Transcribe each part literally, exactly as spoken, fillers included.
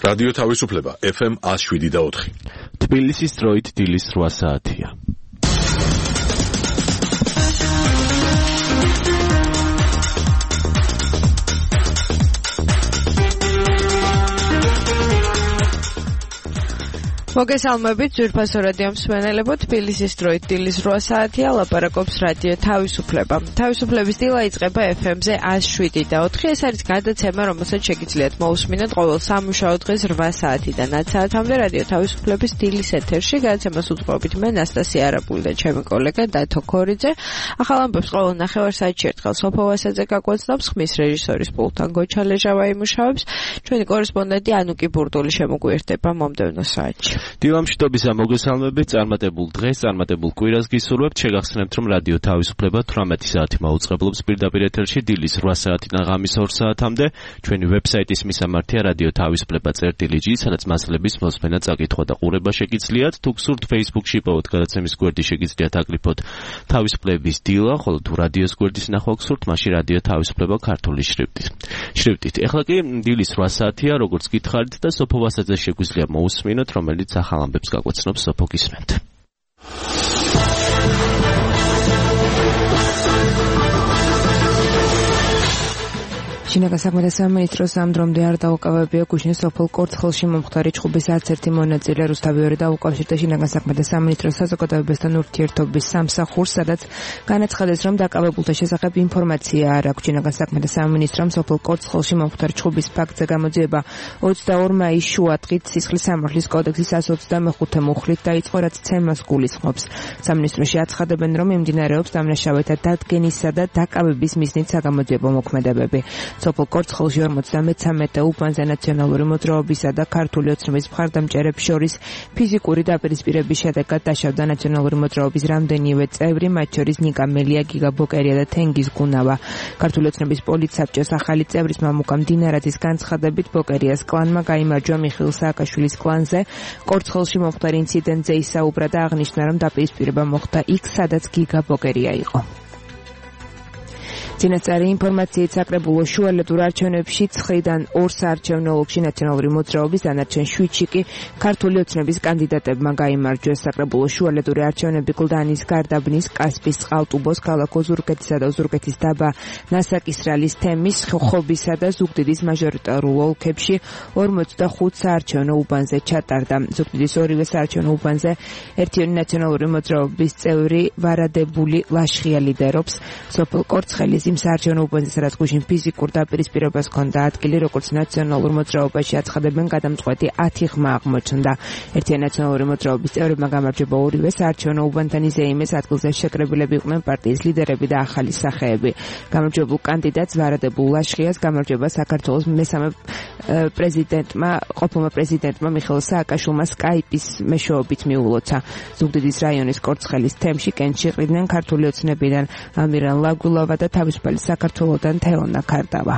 რადიო თავისუფლება ეფ ემ one oh seven და four. თბილისის დროით დილის რვა საათია. მოგესალმებით ძვირფასო რადიო მსმენელებო, თბილისის დროით დილის რვა საათია, ლაპარაკობს რადიო თავისუფლება. თავისუფლების დილა იწყება ეფ ემ-ზე one oh seven და four. ეს არის გადაცემა, რომელსაც შეგიძლიათ მოусმინოთ ყოველ სამუშაო დღეს რვა საათიდან ათი საათამდე რადიო თავისუფლების დილის ეთერში. გადაცემას უძღვებით მე ნასტასია არაბული და ჩემი კოლეგა დათო ქორიძე. ახალ ამბებს ყოველ ნახევარ-საათში ერთხელ სოფო ვასაძე გაგვაცნობს, ხმის რეჟისორის პულტთან გოჩა ლეჟავა იმუშავებს. ჩვენი კორესპონდენტი ანუკი ბურდული შემოგვიერთდება მომდევნო საათში. დილამშვიდობისა მოგესალმებით, წარმატებულ დღეს, წარმატებულ კვირას გისურვებთ. შეგახსენებთ, რომ რადიო თავისუფლება თვრამეტი საათი მაუწყებლობს პირდაპირ ეთერში დილის რვა საათიდან ღამის ორ საათამდე. ჩვენი ვებსაიტის მისამართია რადიო თავისუფლება წერტილი ჯი, სადაც მასალების მოსმენა, წაკითხვა და ყურება შეგიძლიათ. თუ გსურთ Facebook-ში იპოვოთ გადაცემის გვერდი, შეგიძლიათ აკლიფოთ თავისუფლების დილა, ხოლო თუ რადიოს გვერდის ნახვა გსურთ, მაშინ რადიო თავისუფლება ქართული შრიფტით. შრიფტით. ეხლა კი დილის რვა საათია, როგორც გითხარით და სოფო ვასაძეს შეგვიძლია მოусმინოთ, რომელიც ახალ ამბებს გაგვაცნობს. სოფო გისმენთ. შინაგან საქმეთა სამინისტროს ამ დრომდე არ დაუკავებია გუშინის სოფელ კორცხელში მომხდარი ჩხუბის არც ერთი მონაწილე. რუსთავი დაუკავშირდა შინაგან საქმეთა სამინისტროს საზოგადოებასთან ურთიერთობის სამსახურს, სადაც განაცხადეს, რომ დაკავებულთა შესახებ ინფორმაცია არ აქვს. შინაგან საქმეთა სამინისტრომ სოფელ კორცხელში მომხდარი ჩხუბის ფაქტზე გამოძიება ოცდაორი მაის შუადღით სისხლის სამართლის კოდექსის one twenty-five მუხლით დაიწყო, რაც ცემას გულისხმობს. სამინისტროში აცხადებენ, რომ მიმდინარეობს დამნაშავეთა დადგენისა და დაკავების მიზნით საგამოძიებო მოქმედებები. სოფელ კორცხელში ორმოცდამეცამეტე უბანზე ნაციონალური მოძრაობისა და ქართული ოცნების მხარდამჭერებს შორის ფიზიკური დაპირისპირების შედეგად დაშავდა ნაციონალური მოძრაობის რამდენივე წევრი, მათ შორის ნიკა მელია, გიგა ბოკერია და თენგიზ გუნავა. ქართული ოცნების პოლიცსაბჭოს ახალი წევრის მამუკა მდინარაძის განცხადებით, ბოკერიას კლანმა გაიმარჯვა მიხეილ სააკაშვილის კლანზე. კორცხელში მომხდარ ინციდენტზე ისაუბრა და აღნიშნა, რომ დაპირისპირება მოხდა იქ, სადაც გიგა ბოკერია იყო. წინასწარი ინფორმაციით საკრებულო შუალედურ არჩევნებში ცხრიდან ორ საარჩევნო ოლქში ნაციონალური მოძრაობის, დანარჩენ შვიდში კი ქართული ოცნების კანდიდატებმა გაიმარჯვეს. საკრებულო შუალედური არჩევნები გლდანის, გარდაბნის, კასპის, წყალტუბოს, ქალაქ ოზურგეთისა და ოზურგეთის დაბა, ნასაკისრალის, თემის, ხობისა და ზუგდიდის მაჟორიტარულ ოლქებში ორმოცდახუთ საარჩევნო უბანზე ჩატარდა. ზუგდიდის ორივე საარჩევნო უბანზე ერთიანი ნაციონალური მოძრაობის წევრი ვარადებული ლაშხია ლიდერობს. სოფელ კორცხელის იმ საარჩევნო უბანზე, სადაც გუშინ ფიზიკურ დაპირისპირებას ჰქონდა ადგილი, როგორც ნაციონალურ მოძრაობაში აცხადებენ, გადამწყვეტი ათი ხმა აღმოჩნდა. ერთიანი ნაციონალური მოძრაობის წევრებმა გამარჯვება ორივე საარჩევნო უბანთან, ისე იმეს ადგილზე შეკრებილები იყვნენ პარტიის ლიდერები და ახალი სახეები. გამარჯვებულ კანდიდატს ვარადებულ ლაშხიას გამარჯვება საქართველოს მესამე პრეზიდენტმა, ყოფილმა პრეზიდენტმა მიხეილ სააკაშვილმა სკაიპის მეშვეობით მიულოცა. ზუგდიდის რაიონის კორცხელის თემში კენჭი ყრიდნენ ქართული ოცნებიდან ამირან ლაგულავა და თავისუფალი საქართველოდან თეონა ქარდავა.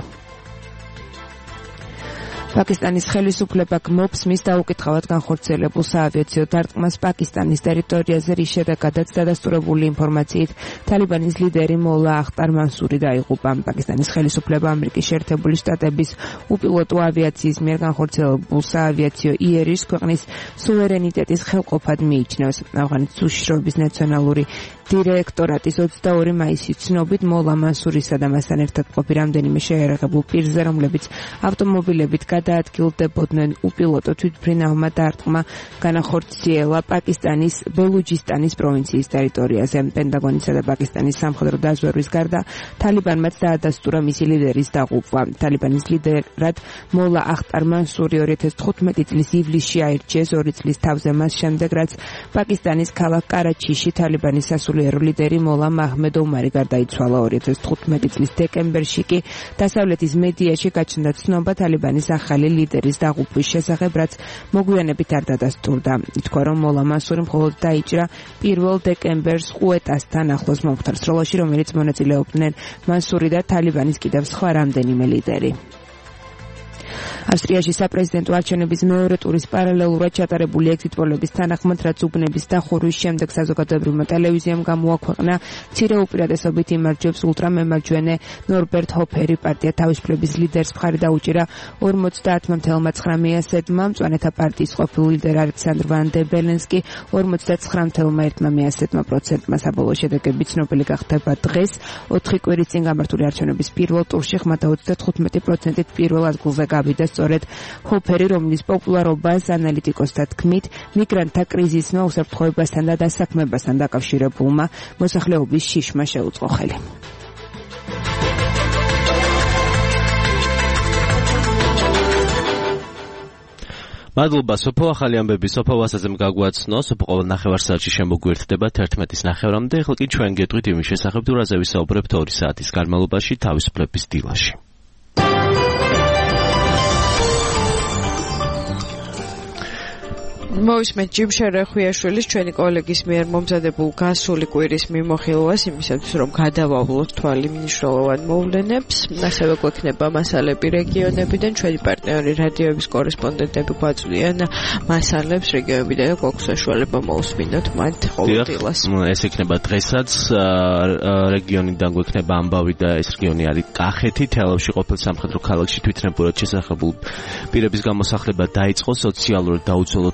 პაკისტანის ხელისუფლება გმობს მის დაუკითხავად განხორციელებულ საავიაციო დარტყმას პაკისტანის ტერიტორიაზე, რის შედეგადაც დადასტურებული ინფორმაციით თალიბანის ლიდერი მოლა ახტარ მანსური დაიღუპა. პაკისტანის ხელისუფლება ამერიკის შეერთებული შტატების უპილოტო ავიაციის მიერ განხორციელებულ საავიაციო იერიშს ქვეყნის სუვერენიტეტის ხელყოფად მიიჩნევს. ავღანეთის უშიშროების ნაციონალური დირექტორატის ოცდაორი მაისის ცნობით მოლა მანსურისა და მასთან ერთად ყოფი რამდენიმე შეიარაღებულ პირზე, რომლებიც ავტომობილებით გადაადგილდებოდნენ უპილოტო თვითმფრინავმა დარტყმა განახორციელა პაკისტანის ბელუჯისტანის პროვინციის ტერიტორიაზე. პენტაგონისა და პაკისტანის სამხედრო დაზვერვის გარდა თალიბანმაც დაადასტურა მისი ლიდერის დაღუპვა. თალიბანის ლიდერად მოლა ახტარ მანსური ორი ათას თხუთმეტი წლის ივლისში აირჩიეს, ორი წლის თავზე მას შემდეგ, რაც პაკისტანის ქალაქ კარაჩიში თალიბანის სასულიერო ლიდერი მოლა მაჰმედ ომარი გარდაიცვალა. ორი ათას თხუთმეტი წლის დეკემბერში კი დასავლეთის მედიაში გაჩნდა ცნობა თალიბანის ახალი ლიდერის დაღუპვის შესახებ, რაც მოგვიანებით არ დადასტურდა. ითქვა, რომ მოლა მანსური მხოლოდ დაიჭრა პირველ დეკემბერს ყუეტასთან ახლოს მომხდარ სროლაში, რომელიც მონაწილეობდნენ მანსური და თალიბანის კიდევ სხვა რამდენიმე ლიდერი. ავსტრიაში საპრეზიდენტო არჩევნების მეორე ტურის პარალელურად ჩატარებული ეგზიტ პოლების თანახმად, რაც უბნების დახურვის შემდეგ საზოგადოებრივმა ტელევიზიამ გამოაქვეყნა, მცირე უპირატესობით იმარჯვებს ულტრამემარჯვენე ნორბერტ ჰოფერი. პარტია თავისუფლების ლიდერს მხარი დაუჭირა ორმოცდაათ ცხრა მეასედმა, მწვანეთა პარტიის ყოფილ ლიდერ ალექსანდრ ვან დე ბელენსკი ორმოცდაცხრა ცხრა ერთი მეასედმა პროცენტმა. საბოლოო შედეგები ცნობილი გახდება დღეს. ოთხი კვირის წინ გამართული არჩევნების პირველ ტურში ხმათა ოცდათხუთმეტი პროცენტით პირველ ადგილზე გავიდა სწორედ ჰოფერი, რომლის პოპულარობას ანალიტიკოსთა თქმით მიგრანტთა კრიზისმა, უსაფრთხოებასთან და დასაქმებასთან დაკავშირებულმა მოსახლეობის შიშმა შეუწყო ხელი. მადლობა სოფო, ახალი ამბები სოფო ვასაზემ გაგვაცნო. სოფო ყოველ ნახევარ საათში შემოგვიერთდება თერთმეტის ნახევრამდე. ახლა კი ჩვენ გეტყვით იმის შესახებ, თუ რაზე ვისაუბრებთ ორი საათის განმავლობაში თავისუფლების დილაში. მოვისმენთ ჯიმშერ რეხვიაშვილის, ჩვენი კოლეგის მიერ მომზადებულ გასული კვირის მიმოხილვას, იმისათვის რომ გადავავლოთ თვალი მნიშვნელოვან მოვლენებს. ასევე გვექნება მასალები რეგიონებიდან, ჩვენი პარტნიორი რადიოების კორესპონდენტები გვაწვდიან მასალებს რეგიონებიდან და გვაქვს საშუალება მოусმინოთ მათ ყოველდღიურად. ეს იქნება დღესაც რეგიონიდან გვექნება ამბავი და ეს რეგიონი არის კახეთი. თელავში ყოფილ სამხედრო ქალაქში თვითნებურად შესახებულ პირების გამოსახლება დაიწყო. სოციალურად დაუცველად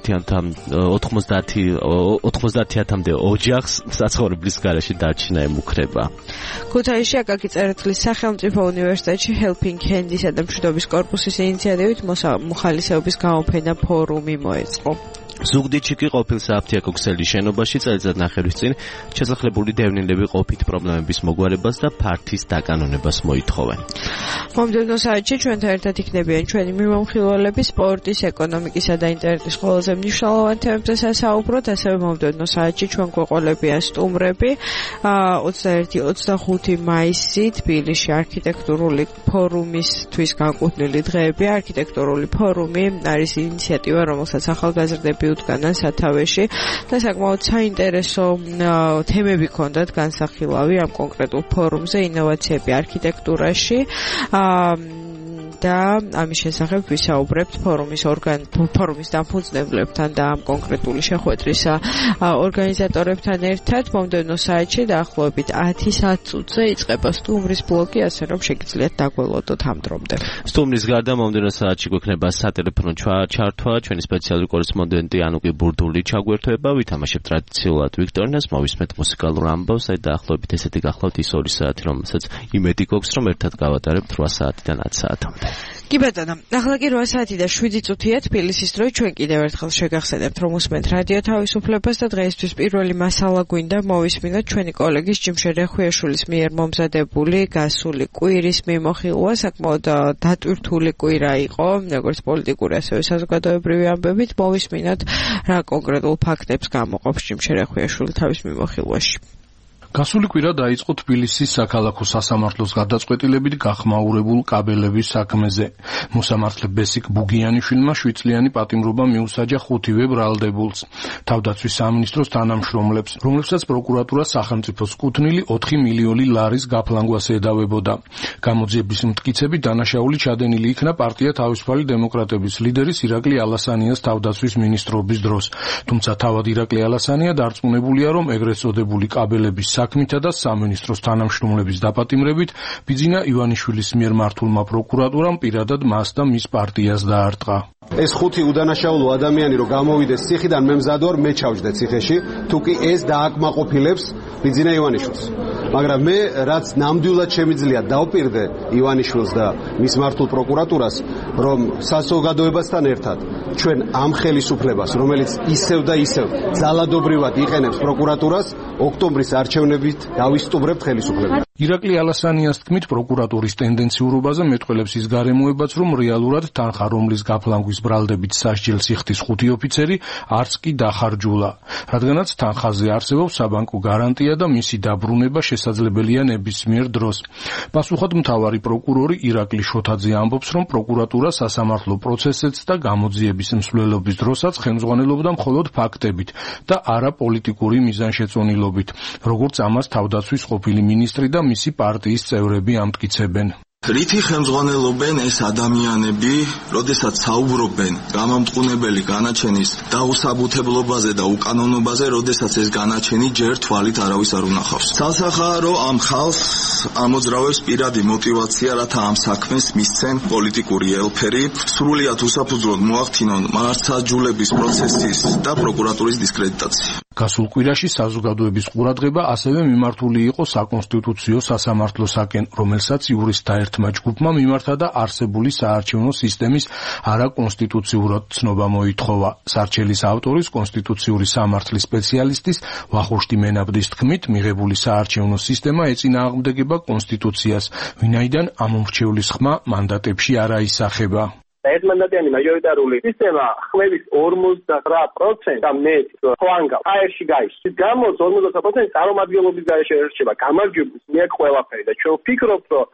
ოცდაათამდე ოჯახს საცხოვრებლის გარეშე დარჩენა ემუქრება. ქუთაისში აკაკი წერეთლის სახელმწიფო უნივერსიტეტში Helping Hands-ისა და მშვიდობის კორპუსის ინიციატივით მოხალისეობის გამოფენა ფორუმი მოეწყო. ზუგდიდში კი ყოფილ საფთიაქო ქსელის შენობაში წელიწად ნახევრის წინ შესახლებული დევნილები ყოფით პრობლემების მოგვარებას და ფართის დაკანონებას მოითხოვენ. მომდევნო საათში ჩვენთან ერთად იქნებიან ჩვენი მიმომხილველები სპორტის, ეკონომიკისა და ინტერნეტის ყველაზე მნიშვნელოვან თემებზე სასაუბროთ. ასევე მომდევნო საათში ჩვენ გვეყოლებიან სტუმრები. ოცდაერთი ოცდახუთი მაისი თბილისში არქიტექტურული ფორუმისთვის განკუთვნილი დღეები. არქიტექტურული ფორუმი არის ინიციატივა, რომელსაც ახალგაზრდები უდგანან სათავეში და საკმაოდ საინტერესო თემები ჰქონდათ განსახილავი ამ კონკრეტულ ფორუმზე, ინოვაციები არქიტექტურაში. და ამის შესახებ ვისაუბრებთ ფორუმის ორგან ფორუმის დამფუძნებლებთან და ამ კონკრეტული შეხვედრის ორგანიზატორებთან ერთად. მომდევნო საათში დაახლოებით ათი საათზე იწყება სტუმრის ბლოგი, ასე რომ შეგიძლიათ დაგველოდოთ ამ დრომდე. სტუმრის გარდა მომდევნო საათში გვექნება სატელეფონო ჩართვა, ჩვენი სპეციალური კორესპონდენტი ანუკი ბურდული ჩაგვერთვება, ვითამაშებთ ტრადიციულად ვიქტორინას, მოვისმენთ მუსიკალურ ამბავს და დაახლოებით ესეთი გახლავთ ის ორი საათი, რომელსაც იმედი გვაქვს, რომ ერთად გავატარებთ რვა საათიდან ათ საათამდე. კი ბატონო, ახლა კი რვა საათი და შვიდი წუთია თბილისის დროით. ჩვენ კიდევ ერთხელ შეგახსენებთ, რომ უსმენთ რადიო თავისუფლებას და დღეისთვის პირველი მასალა გვინდა მოვისმინოთ ჩვენი კოლეგის ჯიმშერ რეხვიაშვილის მიერ მომზადებული გასული კვირის მიმოხილვა. საკმაოდ დატვირთული კვირა იყო, როგორც პოლიტიკური, ასევე საზოგადოებრივი ამბებით. მოვისმინოთ რა კონკრეტულ ფაქტებს გამოყოფს ჯიმშერ რეხვიაშვილი თავის მიმოხილვაში. გასული კვირა დაიწყო თბილისის საქალაქო სასამართლოს გადაწყვეტილებით გახმაურებულ კაბელების საქმეზე. მოსამართლე ბესიკ ბუგიანიშვილმა შვიდწლიანი პატიმრობა მიუსაჯა ხუთივე ბრალდებულს, თავდაცვის სამინისტროს თანამშრომლებს, რომლებსაც პროკურატურა სახელმწიფოს კუთვნილი ოთხი მილიონი ლარის გაფლანგვას ედავებოდა. გამოძიების მტკიცებით დანაშაული ჩადენილი იქნა პარტია თავისუფალი დემოკრატების ლიდერის ირაკლი ალასანიას თავდაცვის მინისტრობის დროს. თუმცა თავად ირაკლი ალასანია დარწმუნებულია, რომ ეგრეთ წოდებული კაბელების საქმითა და სამინისტროს თანამშრომლების დაპატიმრებით ბიძინა ივანიშვილის მიერ მართულმა პროკურატურამ პირადად მას და მის პარტიას დაარტყა. ეს ხუთი უდანაშაულო ადამიანი რომ გამოვიდეს ციხიდან, მე მზად ვარ, მე ჩავჯდე ციხეში, თუკი ეს დააკმაყოფილებს ბიძინა ივანიშვილს. მაგრამ მე რაც ნამდვილად შემიძლია დავპირდე ივანიშვილს და მის მართულ პროკურატურას, რომ საზოგადოებასთან ერთად ჩვენ ამ ხელისუფლებას, რომელიც ისევ და ისევ ძალადობრივად იყენებს პროკურატურას, ოქტომბრის არჩევნებით დავისტუმრებთ ხელისუფლებას. ირაკლი ალასანიას თქმით, პროკურატურის ტენდენციურობაზე მეტყველებს ის გარემოებაც, რომ რეალურად თანხა, რომლის გაფლანგვის ბრალდებით სასჯელს იხდის ხუთი ოფიცერი, არც კი დახარჯულა. რადგანაც თანხაზე არსებობს საბანკო გარანტია და მისი დაბრუნება შესაძლებელია ნებისმიერ დროს. პასუხად მთავარი პროკურორი ირაკლი შოთაძე ამბობს, რომ პროკურატურა სასამართლო პროცესებს და გამოძიების მსვლელობის დროსაც ხელმძღვანელობდა მხოლოდ ფაქტებით და არა პოლიტიკური მიზანშეწონილობით, როგორც ამას თავდაცვის ყოფილი მინისტრი და მისი პარტიის წევრები ამტკიცებენ. რითი ხელმძღვანელობენ ეს ადამიანები, როდესაც საუბრობენ გამამტყუნებელი განაჩენის დაუსაბუთებლობაზე და უკანონობაზე, როდესაც ეს განაჩენი ჯერ თვალით არავის არ უნახავს. Სასახაა, რომ ამ ხალხს ამოძრავებს პირადი мотивация, რათა ამ საქმეს მისცენ პოლიტიკური ელფერი, სრულიად უსაფუძვლოდ მოახდინონ მართლმსაჯულების პროცესის და პროკურატურის დისკრედიტაცია. გასულ კვირაში საზოგადოების ყურადღება ასევე მიმართული იყო საკონსტიტუციო სასამართლოსაკენ, რომელსაც იურისტთა ერთმა ჯგუფმა მიმართა და არსებული საარჩევნო სისტემის არაკონსტიტუციურად ცნობა მოითხოვა. სარჩელის ავტორის კონსტიტუციური სამართლის სპეციალისტის ვახუშტი მენაბდის თქმით, მიღებული საარჩევნო სისტემა ეწინააღმდეგება კონსტიტუციას, ვინაიდან ამომრჩევლის ხმა მანდატებში არ აისახება. ერთმანდატიანი მაჟორიტარული სისტემა ხმების ორმოცდაოთხ პროცენტს და მეტ ფლანგავს აერში გაიშლის. გამოც ორმოცდაოთხ პროცენტი წარმომადგენლობის გარეშე ერჩება გამარჯვების მიერ ყველაფერი და ჩვენ ვფიქრობთ, რომ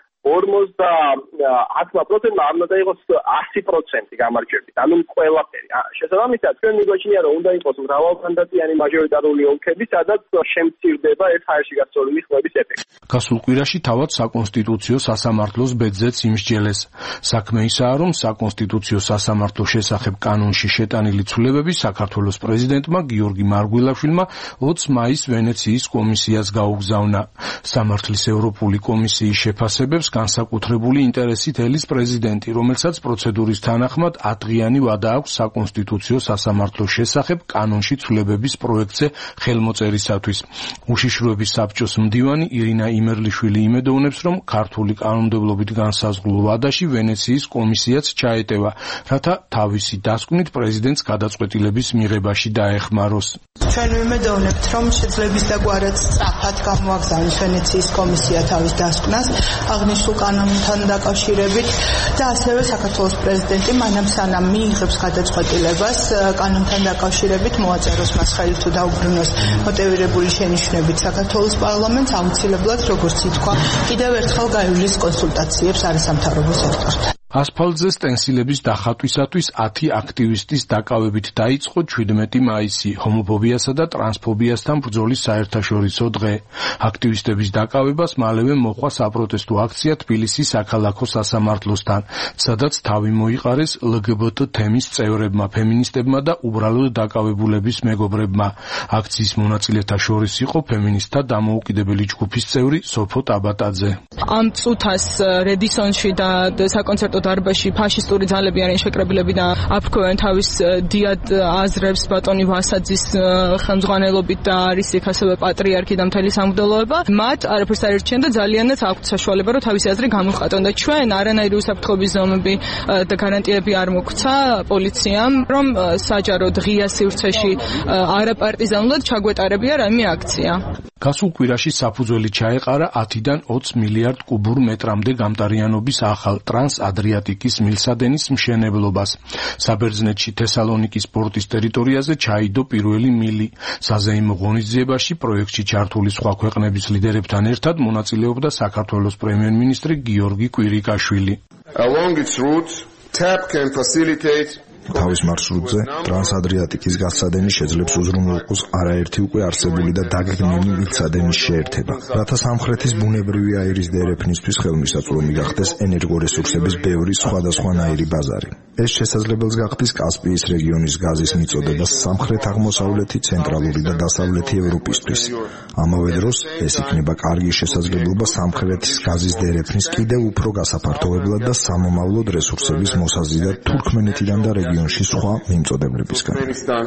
ორმოცდაათი პროცენტმა არ უნდა იყოს ასი პროცენტი გამარჯვებით. ანუ ყველაფერი. შესაბამისად, ჩვენ მიგვაჩნია, რომ უნდა იყოს მრავალმანდატიანი მაჟორიტარული ოლქები, სადაც შემცირდება ეს აერში გასწორული ხმების ეფექტი. გასულ კვირაში თავად საკონსტიტუციო სასამართლოს ბედზეც იმსჯელეს. საქმე ისაა, რომ საკონსტიტუციო სასამართლოს შესახებ კანონში შეტანილი ცვლილებები საქართველოს პრეზიდენტმა გიორგი მარგველაშვილმა ოცი მაისს ვენეციის კომისიას გაუგზავნა. სამართლის ევროპული კომისიის შეფასებებს განსაკუთრებული ინტერესით ელის პრეზიდენტი, რომელსაც პროცედურის თანახმად ათდღიანი ვადა აქვს საკონსტიტუციო სასამართლოს შესახებ კანონში ცვლილებების პროექტზე ხელმოწერისათვის. უშიშროების საბჭოს მდივანი ირინა იმერლიშვილი იმედოვნებს, რომ ქართული კანონმდებლობით განსაზღვრულ ვადაში ვენეციის კომისიაც ჩაეტევა, რათა თავისი დასკვნით პრეზიდენტს გადაწყვეტილების მიღებაში დაეხმაროს. ჩვენ ვიმედოვნებთ, რომ შეძლების და გვარად სწრაფად გამოაგზავნოს ვენეციის კომისია თავის დასკვნას აღნიშნულ კანონთან დაკავშირებით და ასევე საქართველოს პრეზიდენტი მანამ სანამ მიიღებს გადაწყვეტილებას კანონთან დაკავშირებით მოაწეროს მას ხელი თუ დაუბრუნოს მოტივირებული შენიშვნებით საქართველოს პარლამენტს აუცილებლად, როგორც ითქვა, კიდევ ერთხელ გაივლის კონსულტაციებს არასამთავრობო სექტორთან. ასფალტზე სტენსილების დახატვისათვის ათი აქტივისტის დაკავებით დაიწყო ჩვიდმეტი მაისი, ჰომოფობიასა და ტრანსფობიასთან ბრძოლის საერთაშორისო დღე. აქტივისტების დაკავებას მალევე მოჰყვა საპროტესტო აქცია თბილისის საქალაქო სასამართლოსთან, სადაც თავი მოიყარეს ლგბტ თემის წევრებმა, ფემინისტებმა და უბრალოდ დაკავებულების მეგობრებმა. აქციის მონაწილეთა შორის იყო ფემინისტთა დამოუკიდებელი ჯგუფის წევრი სოფო ტაბატაძე. ამ წუთას რედისონში და საკონცერტო დარბაზში ფაშისტური ძალები არიან შეკრებილები და აფრქვევენ თავის დიად აზრებს ბატონი ვასაძის ხელმძღვანელობით და არის იქ ასევე პატრიარქი და მთელი სამღვდელოება. მათ არაფერს არ ერჩიან და ძალიანაც აქვთ საშუალება, რომ თავისი აზრი გამოხატონ და ჩვენ არანაირი უსაფრთხოების ზომები და გარანტიები არ მოგვცა პოლიციამ, რომ საჯაროდ ღია სივრცეში არაპარტიზანულად ჩაგვეტარებია რაიმე აქცია. გასულ კვირაში საფუძველი ჩაეყარა ათიდან ოცი მილიარდ კუბურ მეტრამდე გამტარიანობის ახალ ტრანს-ადრიატიკის მილსადენის მშენებლობას. საბერძნეთში თესალონიკის პორტის ტერიტორიაზე ჩაიდო პირველი მილი. საზეიმო ღონისძიებაში პროექტში ჩართული სხვა ქვეყნების ლიდერებთან ერთად მონაწილეობდა საქართველოს პრემიერ-მინისტრი გიორგი კვირიკაშვილი. Along its route, TAP can facilitate თავის მარშრუტზე ტრანსადრიატიკის გასცადენი შეძლებს უზრუნველყოს არაერთი უკვე არსებული და დაგეგმილი მილსადენის შეერთება, რათა სამხრეთის ბუნებრივი აირის დერეფნისთვის ხელმისაწვდომი გახდეს ენერგორესურსების ბევრი სხვადასხვანაირი ბაზარი. ეს შესაძლებელს გახდის კასპიის რეგიონის გაზის მიწოდება სამხრეთ-აღმოსავლეთი, ცენტრალური და დასავლეთი ევროპისთვის. ამავე დროს ეს იქნება კარგი შესაძლებლობა სამხრეთის გაზის დერეფნის კიდევ უფრო გასაფართოებლად და სამომავლოდ რესურსების მოსაზიდად თურქმენეთიდან და რეგიონში სხვა მიმწოდებლებისგან.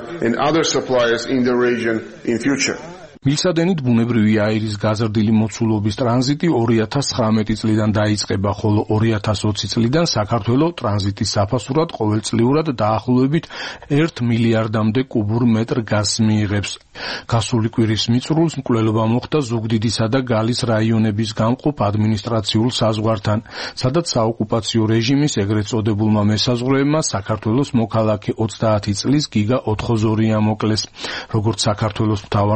მილსადენით ბუნებრივი აირის გაზრდილი მოცულობის ტრანზიტი ორი ათას ცხრამეტი წლიდან დაიწყება, ხოლო ორი ათას ოცი წლიდან საქართველო ტრანზიტის საფასურად ყოველწლიურად დაახლოებით ერთ მილიარდამდე კუბურ მეტრ გაზს მიიღებს. გასული კვირის მიწურულს მკვლელობა მოხდა ზუგდიდისა და გალის რაიონების გამყოფ ადმინისტრაციულ საზღვართან, სადაც საოკუპაციო რეჟიმის ეგრეთ წოდებულმა მესაზღვრეებმა საქართველოს მოქალაქე ოცდაათი წლის გიგა ოთხოზორია მოკლეს. როგორც საქართველოს მთავარმა პროკურორმა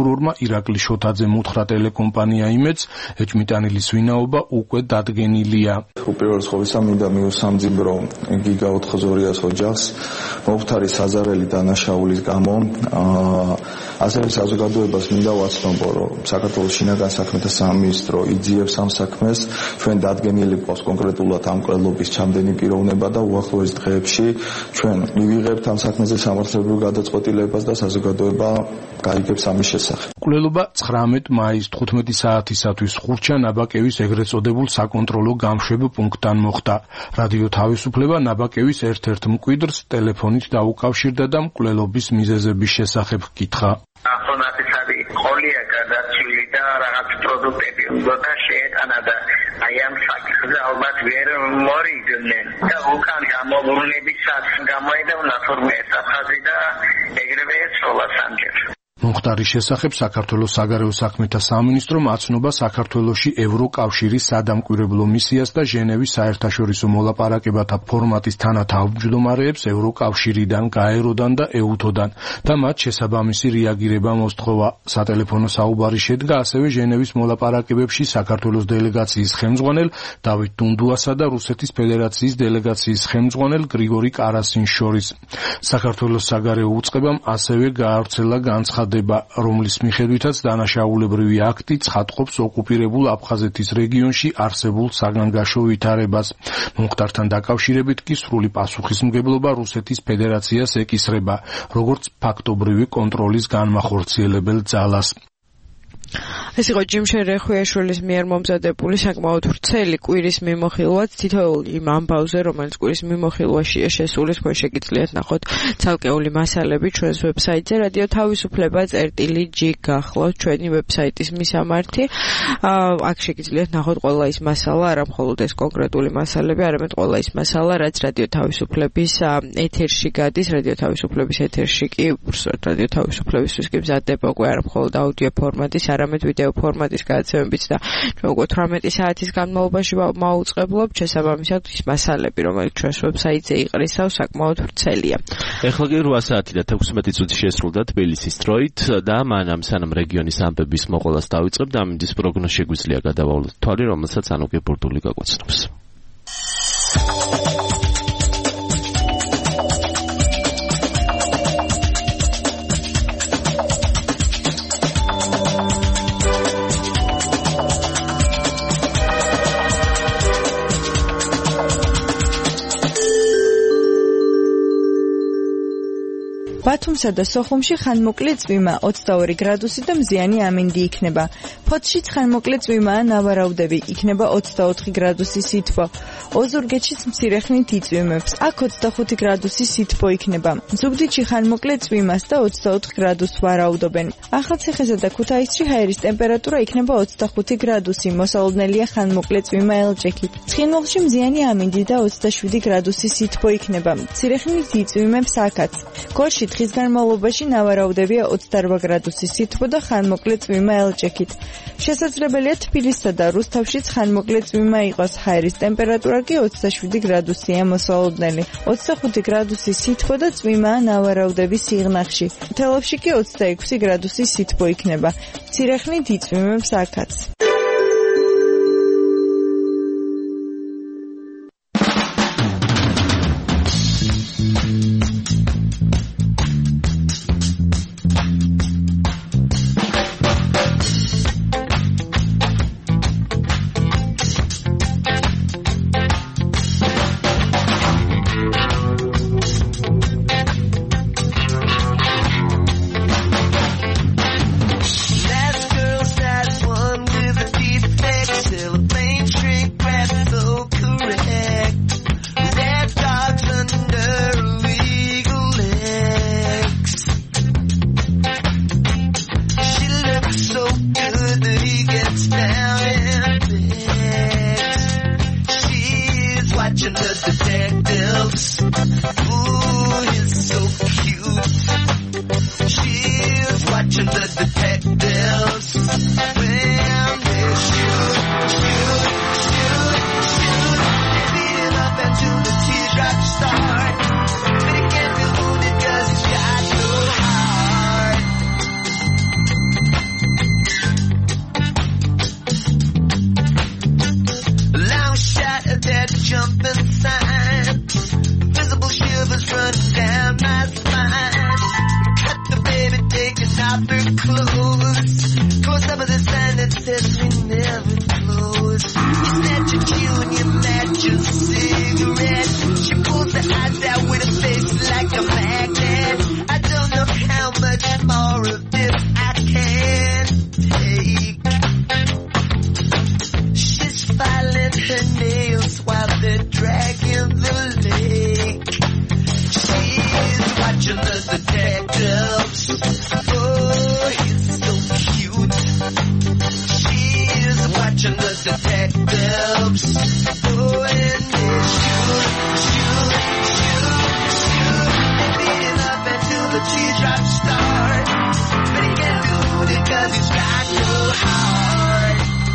პროკურორმა ირაკლი შოთაძემ უთხრა ტელეკომპანია იმედს, ეჭმიტანილის ვინაობა უკვე დადგენილია. უპირველეს ყოვლისა მინდა მიუსამძიმრო გიგა ოთხ-ას ოჯახს მომხდარი საზარელი დანაშაულის გამო. ასევე საზოგადოებას მინდა ვაცნობო, რომ საქართველოს შინაგან საქმეთა სამინისტრო იძიებს ამ საქმეს, ჩვენ დადგენილი გვაქვს კონკრეტულად ამ მკვლელობის ჩამდენი პიროვნება და უახლოეს დღეებში ჩვენ მივიღებთ ამ საქმეზე სამართლებრივ გადაწყვეტილებას და საზოგადოება გაიგებს ამის შესახებ. მკვლელობა ცხრამეტ მაისს თხუთმეტი საათისათვის ხურჩა ნაბაკევის ეგრეთ წოდებულ საკონტროლო გამშვებ პუნქტთან მოხდა. რადიო თავისუფლება ნაბაკევის ერთ-ერთ მკვიდრს ტელეფონით დაუკავშირდა და მკვლელობის მიზეზების შესახებ გითხრა. ახონათიცარი ყოლია გადაცვლილი და რაღაც პროდუქტები უნდა შეეტანა და აი ამ საკითხზე ალბათ ვერ მორიდნენ და უკან გამოვლენებისაც გამოედევნა თორმეტ საფხაზი და ეგრევე ეცოლა სამჯერ. მომხდარის შესახებ საქართველოს საგარეო საქმეთა სამინისტრომ აცნობა საქართველოში ევროკავშირის სადამკვირვებლო მისიას და ჟენევის საერთაშორისო მოლაპარაკებათა ფორმატის თანათავმჯდომარეებს ევროკავშირიდან, გაეროდან და ეუთოდან და მათ შესაბამისი რეაგირება მოსთხოვა. სატელეფონო საუბარი შედგა ასევე ჟენევის მოლაპარაკებებში საქართველოს დელეგაციის ხელმძღვანელ დავით დუნდუასა და რუსეთის ფედერაციის დელეგაციის ხელმძღვანელ გრიგორი კარასინს შორის. საქართველოს საგარეო უწყებამ ასევე გაავრცელა განცხადება, რომლის მიხედვითაც დანაშაულებრივი აქტი ცხადყოფს ოკუპირებულ აფხაზეთის რეგიონში არსებულ საგანგაშო ვითარებას. მომხდართან დაკავშირებით კი სრული პასუხისმგებლობა რუსეთის ფედერაციას ეკისრება, როგორც ფაქტობრივი კონტროლის განმახორციელებელ ძალას. ეს იყო ჯიმშენ რეხვიაშვილის მიერ მომზადებული საკმაოდ ვრცელი კვირის მიმოხილვაც თითოეულ იმ ამბავზე, რომელიც კვირის მიმოხილვაშია შესული. თქვენ შეგიძლიათ ნახოთ ცალკეული მასალები ჩვენს ვებსაიტზე რადიო თავისუფლება წერტილი ჯი გახლავთ ჩვენი ვებსაიტის მისამართი. აქ შეგიძლიათ ნახოთ ყველა ის მასალა, არა მხოლოდ ეს კონკრეტული მასალები, არამედ ყველა ის მასალა, რაც რადიო თავისუფლების ეთერში გადის. რადიო თავისუფლების ეთერში კი უბრალოდ რადიო თავისუფლებისთვის კი მზადდება უკვე არა მხოლოდ აუდიო ფორმატის, არამედ ვიდეო ფორმატის გადაცემებით და ჩვენ უკვე თვრამეტი საათის განმავლობაში მაუწყებლობთ შესაბამისად ის მასალები, რომელიც ჩვენს ვებსაიტზე იყრისავს, საკმაოდ ვრცელია. ეხლა კი რვა საათი და თექვსმეტი წუთი შესრულდა თბილისის დროით და მანამ სანამ რეგიონის ამბების მოყოლას დავიწყებთ, ამინდის პროგნოზ შეგვიძლია გადავავლოთ თვალი, რომელსაც ანუგე ბურდული გაგვაცნობს. ბათუმსა და სოხუმში ხანმოკლე წვიმა ოცდაორი გრადუსი და მზიანი ამინდი იქნება. ფოთშიც ხანმოკლე წვიმაა, ნავარაუდები, იქნება ოცდაოთხი გრადუსი სითბო. ოზურგეთშიც მცირე ხნით იწვიმებს. აქ ოცდახუთი გრადუსი სითბო იქნება. ზუგდიდში ხანმოკლე წვიმას და ოცდაოთხ გრადუსს ვარაუდობენ. ახალციხესა და ქუთაისში ჰაერის ტემპერატურა იქნება ოცდახუთი გრადუსი. მოსალოდნელია ხანმოკლე წვიმა ელჭექით. ცხინვალში მზიანი ამინდი და ოცდაშვიდი გრადუსი სითბო იქნება. მცირე ხნით იწვიმებს აქაც. გორში დღის განმავლობაში ნავარაუდებია ოცდარვა გრადუსი სითბო და ხანმოკლე წვიმა ელჭექით. შესაძლებელია თბილისსა და რუსთავშიც ხანმოკლე წვიმა იყოს, ჰაერის ტემპერატურა კი ოცდაშვიდი გრადუსია მოსალოდნელი. ოცდახუთი გრადუსი სითბო და წვიმაა ნავარაუდების სიღნაღში. თელავში კი ოცდაექვსი გრადუსი სითბო იქნება. მცირე ხნით იწვიმებს აქაც. Last girl sat one with says we never close. You snatch a chew and you match a cigarette. She pulls her eyes out with a face like a magnet. I don't know how much more of this I can take. She's filing her nails while they're dragging the lake. She's watching the detectives. Oh, he's so cute. She's watching the detectives. Oh, and they shoot, shoot, shoot, shoot. They beat him up until the teardrops start. But he can't do it cause he's got no heart.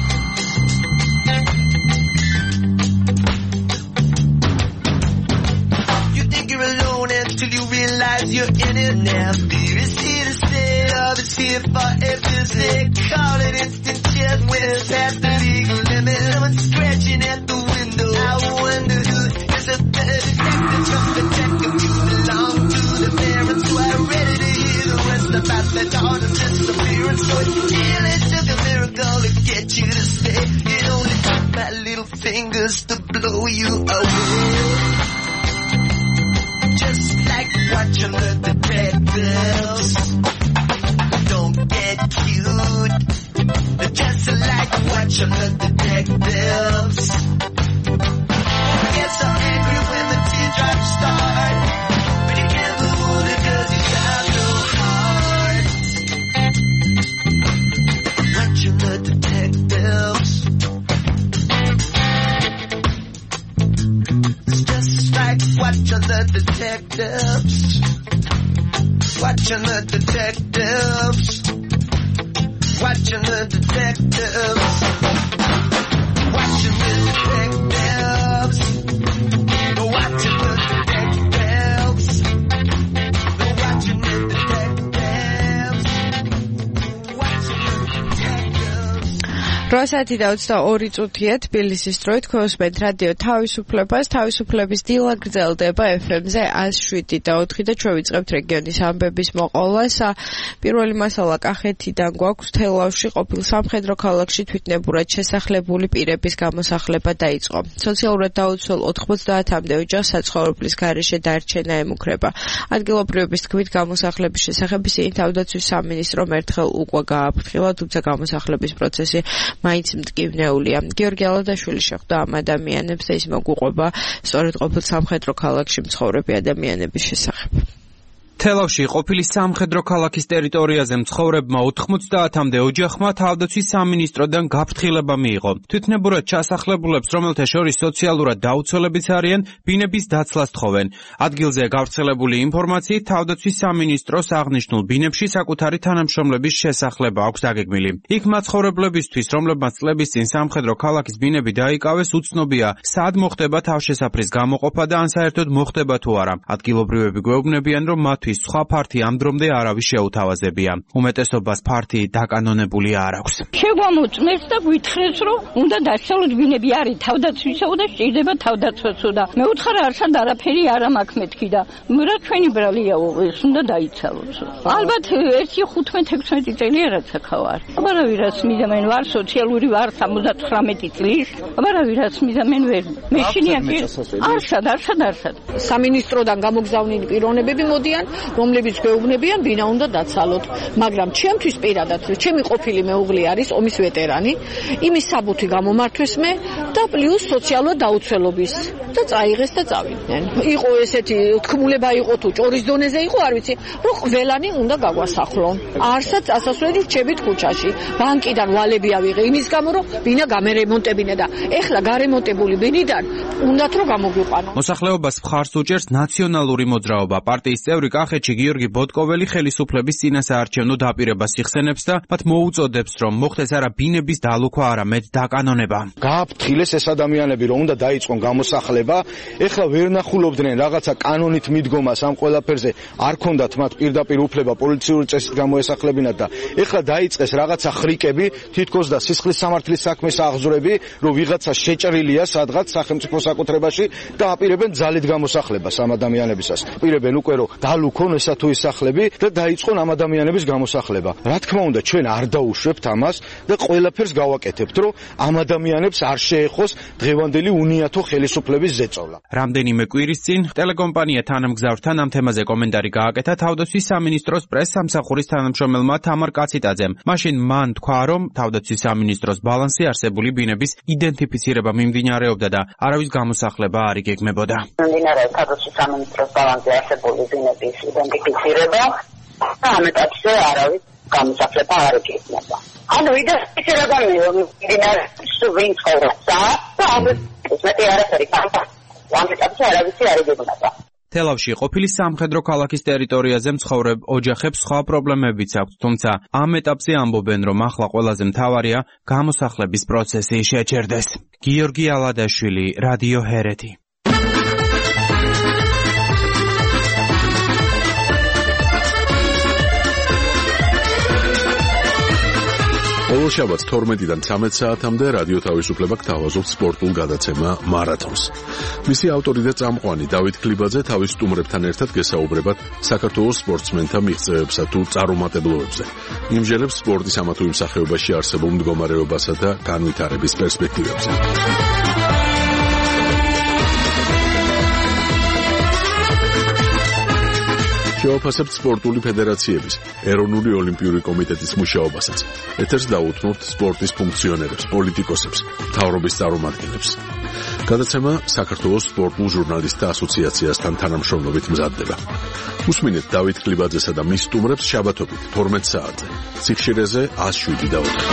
You think you're alone until you realize you're in it now. Fear is here to stay, love is here for every day. Call it instant death when it's past the legal limit. Someone's scratching at the window. I wonder who is a better detective from the detective. You belong to the parents who are ready to hear the rest about their daughter's disappearance. So it really took a miracle to get you to stay. It only took my little fingers to blow you away. Just like watching the detectives. Don't get cute. Just like watching the detectives. Get so angry when the teardrops start. But you can't hold it cause you got no heart. Watching the detectives. It's just like watching the detectives. Watching the detectives. Watching the detectives. Watching the detectives. Watching the detectives. Watching the detectives. Watching the detectives. რვასაათი და ოცდაორი წუთია თბილისის დროით ქოსმეთ რადიო თავისუფლებას თავისუფლების დილა გრძელდება эф эм-ზე ას შვიდი და ოთხი და ჩვენ ვიწყებთ რეგიონის ამბების მოყოლას. პირველი მასალა კახეთიდან გვაქვს. თელავში ყოფილ სამხედრო ქალაქში თვითნებურად შესახლებული პირების გამოსახლება დაიწყო. სოციალურად დაუცველ ოთხმოცდაათამდე ოჯახს საცხოვრებლის გარეშე დარჩენა ემუქრება. ადგილობრივების თქმით გამოსახლების შესახებ ისინი თავდაცვის სამინისტრომ ერთხელ უკვე გააფრთხილა, თუმცა გამოსახლების პროცესი მაინც მტკივნეულია. გიორგი ალადაშვილი შეხვდა ამ ადამიანებს და ის მოგუყვება სწორედ ყოფილ სამხედრო ქალაქში მცხოვრები ადამიანების შესახებ. თელავში ყოფილი სამხედრო ქალაქის ტერიტორიაზე მცხოვრებმა ოთხმოცდაათამდე ოჯახმა თავდაცვის სამინისტროდან გაფრთხილება მიიღო. თვითნებურად ჩასახლებულებს, რომელთა შორის სოციალურად დაუცველებიც არიან, ბინების დაცლას თხოვენ. ადგილზე გავრცელებული ინფორმაციით თავდაცვის სამინისტროს აღნიშნულ ბინებში საკუთარი თანამშრომლების შესახლება აქვს დაგეგმილი. იქ მაცხოვრებლებისთვის, რომლებმაც წლების წინ სამხედრო ქალაქის ბინები დაიკავეს, უცნობია, სად მოხდება თავშესაფრის გამოყოფა და ან საერთოდ მოხდება თუ არა. ადგილობრივები გვეუბნებიან, რომ მათ სხვა ფართი ამ დრომდე არავის შეუთავაზებია. უმეტესობას ფართი დაკანონებული არ აქვს. შეგვამოწმეს და გვითხრეს, რომ უნდა დასავლეთ ბინები არის თავდაცვისო და სჭირდება თავდაცვასო და მე უთხარ არსად არაფერი არ მაქვს მეთქი და რა ჩვენი ბრალიაო ეს უნდა დაიცალოთ. ალბათ ერთი ხუთმეტ ექვსმეტი წელია რაც აქა ვარ. აბარავი რაც მიდამენ ვარ სოციალური ვარ სამოცდათვრამეტი წლის. აბარავი რაც მიდამენ ვერ მეშინია კი არსად არსად არსად. სამინისტროდან გამოგზავნილი პიროვნებები მოდიან რომლებიც გვეუბნებიან ბინა უნდა დაცალოთ, მაგრამ ჩემთვის პირადად ჩემი ყოფილი მეუღლე არის ომის ვეტერანი, იმის საბუთი გამომართვეს მე და პლუს სოციალურად დაუცველობის და წაიღეს და წავიდნენ. იყო ესეთი თქმულება იყო თუ ჭორის დონეზე იყო, არ ვიცი, რომ ყველანი უნდა გაგვასახლონ. არსად წასასვლელი რჩებით ქუჩაში. ბანკიდან ვალები ავიღე იმის გამო, რომ ბინა გამერემონტებინა და ეხლა გარემონტებული ბინიდან უნდათ რომ გამოგვიყვანო. მოსახლეობას მხარს უჭერს ნაციონალური მოძრაობა. პარტიის წევრი კახეთში გიორგი ბოტკოველი ხელისუფლების წინასაარჩევნო დაპირებას იხსენებს და მათ მოუწოდებს, რომ მოხდეს არა ბინების დალუქვა, არამედ დაკანონება. გააფრთხილეს მოკლეს ეს ადამიანები, რომ უნდა დაიწყონ გამოსახლება, ეხლა ვერ ნახულობდნენ რაღაცა კანონით მიდგომას ამ ყველაფერზე, არ ქონდათ მათ პირდაპირ უფლება პოლიციური წესით გამოესახლებინათ და ეხლა დაიწყეს რაღაცა ხრიკები, თითქოს და სისხლის სამართლის საქმის აღძვრები, რომ ვიღაცა შეჭრილია სადღაც სახელმწიფო საკუთრებაში და აპირებენ ძალით გამოსახლებას ამ ადამიანებისას. აპირებენ უკვე რომ დალუქონ ესა თუ ის სახლები და დაიწყონ ამ ადამიანების გამოსახლება. რა თქმა უნდა, ჩვენ არ დაუშვებთ ამას და ყველაფერს გავაკეთებთ, რომ ამ ადამიანებს არ შეეხოს დღევანდელი უნიათო ხელისუფლების ზეწოლა. რამდენიმე კვირის წინ ტელეკომპანია თანამგზავრთან ამ თემაზე კომენტარი გააკეთა თავდაცვის სამინისტროს პრესსამსახურის თანამშრომელმა თამარ კაციტაძემ. მაშინ მან თქვა, რომ თავდაცვის სამინისტროს ბალანსი არსებული ბინების იდენტიფიცირება მიმდინარეობდა და არავის გამოსახლება არ იგეგმებოდა. მიმდინარეობს თავდაცვის სამინისტროს ბალანსი არსებული ბინების იდენტიფიცირება და ამ ეტაპზე არავის გამოსახლება არ იგეგმება. ანუ იდენტიფიცირება მიმდინარეობს ვინ ცხოვრობს და ამის მეტი არაფერი გამოსახება. ამ ეტაპზე არავის არ იგეგმება. თელავში ყოფილი სამხედრო ქალაქის ტერიტორიაზე მცხოვრებ ოჯახებს სხვა პრობლემებიც აქვთ, თუმცა ამ ეტაპზე ამბობენ, რომ ახლა ყველაზე მთავარია გამოსახლების პროცესი შეჩერდეს. გიორგი ალადაშვილი, რადიო ჰერეთი. ყოველ შაბათს თორმეტიდან ცამეტ საათამდე რადიო თავისუფლება გთავაზობს სპორტულ გადაცემა მარათონს. მისი ავტორი და წამყვანი დავით ქლიბაძე თავის სტუმრებთან ერთად გესაუბრებათ საქართველოს სპორტსმენთა მიღწევებსა თუ წარუმატებლობებზე. იმჟელებს სპორტის ამა თუ იმ სახეობაში არსებულ მდგომარეობასა და განვითარების პერსპექტივებზე. შევაფასებთ სპორტული ფედერაციების, ეროვნული ოლიმპიური კომიტეტის მუშაობასაც. ეთერს დაუთმობთ სპორტის ფუნქციონერებს, პოლიტიკოსებს, მთავრობის წარმომადგენლებს. გადაცემა საქართველოს სპორტულ ჟურნალისტთა ასოციაციასთან თანამშრომლობით მზადდება. უსმინეთ დავით ქლიბაძესა და მის სტუმრებს შაბათობით თორმეტ საათზე. სიხშირეზე ას შვიდი და ოთხი.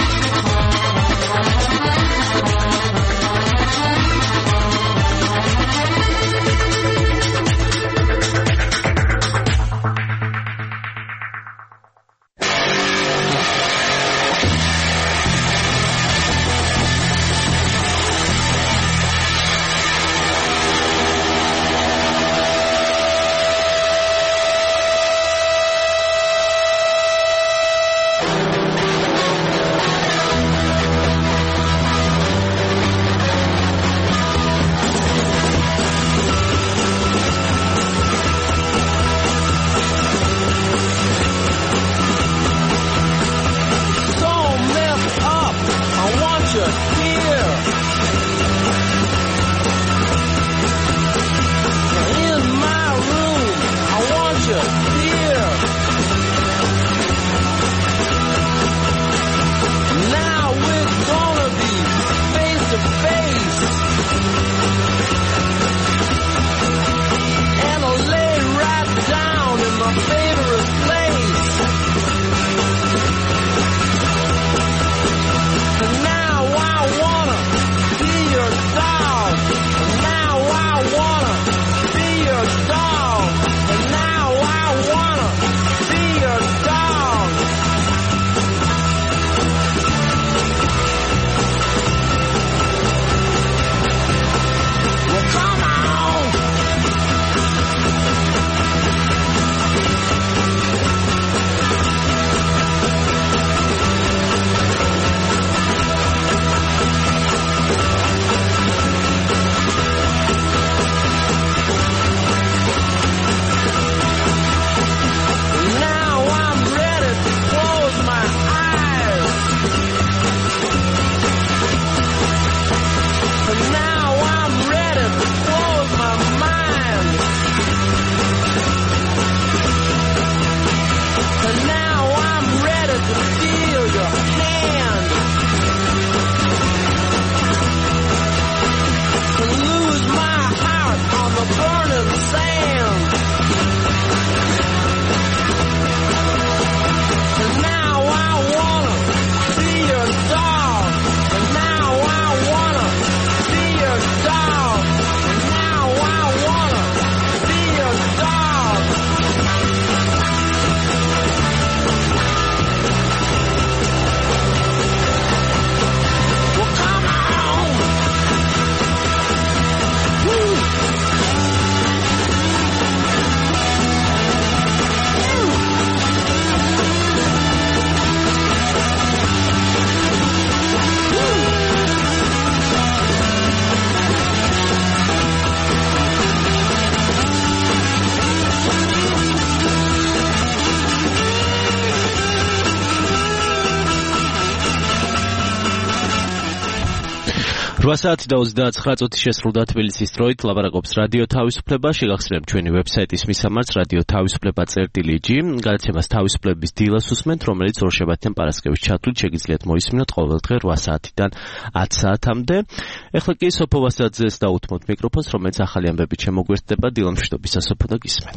რვა საათი და ოცდაათი წუთი შესრულდა თბილისის დროით. ლაპარაკობს რადიო თავისუფლება. შეგახსენებთ ჩვენი ვებსაიტის მისამართს რადიო თავისუფლება წერტილი ჯი. გადაცემას თავისუფლების დილას უსმენთ, რომელიც ორშაბათიდან პარასკევის ჩათვლით შეგიძლიათ მოისმინოთ ყოველდღე რვა საათიდან ათი საათამდე. ეხლა კი სოფო ვასაძეს დაუთმოთ მიკროფონს, რომელიც ახალი ამბებით შემოგვერდება. დილა მშვიდობისა სოფო და გისმენთ.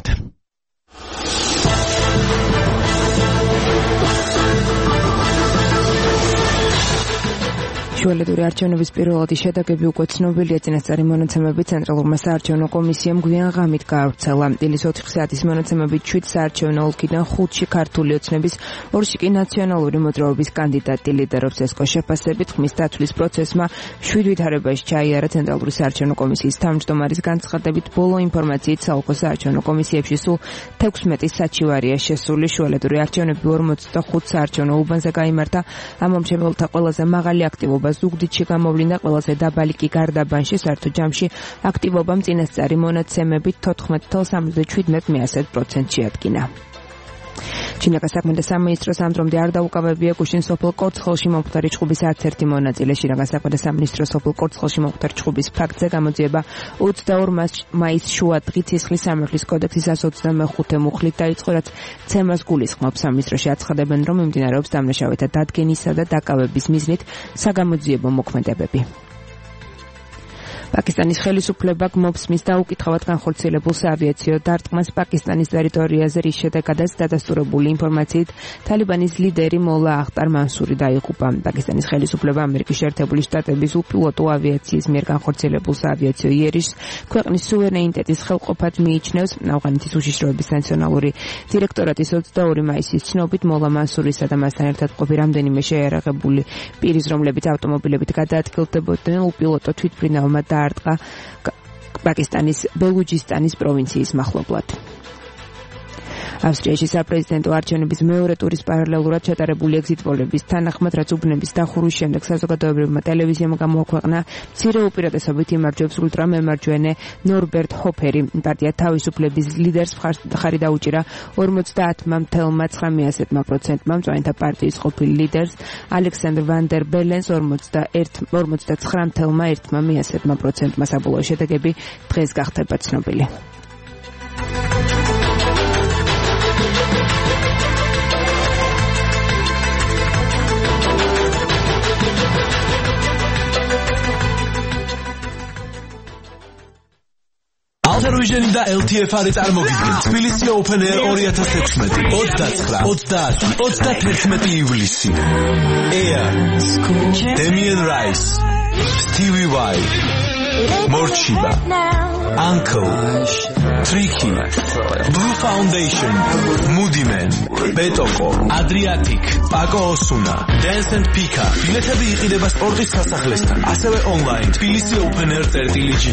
შუალედური არჩევნების პირველადი შედეგები უკვე ცნობილია. წინასწარი მონაცემები ცენტრალურმა საარჩევნო კომისიამ გვიან ღამით გაავრცელა. დილის ოთხი საათის მონაცემებით შვიდ საარჩევნო ოლქიდან ხუთში ქართული ოცნების, ორში კი ნაციონალური მოძრაობის კანდიდატი ლიდერობს. ესკო შეფასებით ხმის დათვლის პროცესმა შვიდ ვითარებაში ჩაიარა. ცენტრალური საარჩევნო კომისიის თავმჯდომარის განცხადებით, ბოლო ინფორმაციით საოლქო საარჩევნო კომისიებში სულ თექვსმეტი საჩივარია შესული. შუალედური არჩევნები ორმოცდახუთ საარჩევნო უბანზე გაიმართა. ამ მომჩებელთა ყველაზე მაღალი აქტივობა ზუგდიდში გამოვლინდა, ყველაზე დაბალი კი გარდაბანში. საერთო ჯამში აქტივობამ წინასწარი მონაცემებით თოთხმეტ ათას ოცდაშვიდ პროცენტში ადგინა. ჩინაკას საქმეთა სამინისტროს ამ დრომდე არ დაუკავებია გუშინ სოფელ კორცხელში მომხდარი ჭხუბის არც ერთი მონაწილე. ჩინაკას საქმეთა სამინისტროს სოფელ კორცხელში მომხდარი ჭხუბის ფაქტზე გამოძიება ოცდაორი მაისს შუა დღით სისხლის სამართლის კოდექსის εκατს ოცდამეხუთე მუხლით დაიწყო, რაც ცემას გულისხმობს. სამინისტროში აცხადებენ, რომ მიმდინარეობს დამნაშავეთა დადგენისა და დაკავების მიზნით საგამოძიებო მოქმედებები. პაკისტანის ხელისუფლება გმობს მის დაუკითხავად განხორციელებულ საავიაციო დარტყმას პაკისტანის ტერიტორიაზე, რის შედეგადაც დადასტურებული ინფორმაციით თალიბანის ლიდერი მოლა ახტარ მანსური დაიღუპა. პაკისტანის ხელისუფლება ამერიკის შეერთებული შტატების უპილოტო ავიაციის მიერ განხორციელებულ საავიაციო იერიშს ქვეყნის სუვერენიტეტის ხელყოფად მიიჩნევს. ავღანეთის უშიშროების ნაციონალური დირექტორატის ოცდაორი მაისის ცნობით, მოლა მანსურისა და მასთან ერთად ყოფი რამდენიმე შეიარაღებული პირის, რომლებიც ავტომობილებით გადაადგილდებოდნენ, უპილოტო თვითმფრინავმა დაარტყა პაკისტანის ბელუჯისტანის პროვინციის მახლობლად. ავსტრიაში საპრეზიდენტო არჩევნების მეორე ტურის პარალელურად ჩატარებული ეგზიტ პოლების თანახმად, რაც უბნების დახურვის შემდეგ საზოგადოებრივმა ტელევიზიამ გამოაქვეყნა, მცირე უპირატესობით იმარჯვებს ულტრამემარჯვენე ნორბერტ ჰოფერი. პარტია თავისუფლების ლიდერს მხარი დაუჭირა ორმოცდაათი ცხრა პროცენტმა, მწვანეთა პარტიის ყოფილ ლიდერს ალექსანდრ ვან დერ ბელენს ორმოცდათხრა ცხრა პროცენტმა. საბოლოო შედეგები დღეს გახდება ცნობილი. Alter-Vision და ელ თი ეფ არი წარმოგიდგენთ თბილისი Open Air ორი ათას ექვსმეტი, ოცდაცხრა, ოცდაათი, ოცდათერთმეტი ივლისი. Air, Damien Rice, Stevie Vai, Morchiba, Uncle, Tricky, Blue Foundation, Moody Man, Betoko, Adriatic, Paco Osuna, Dance and Pika. ბილეთები იყიდება სპორტის სასახლესთან, ასევე online თბილისი Open Air წერტილი ჯი.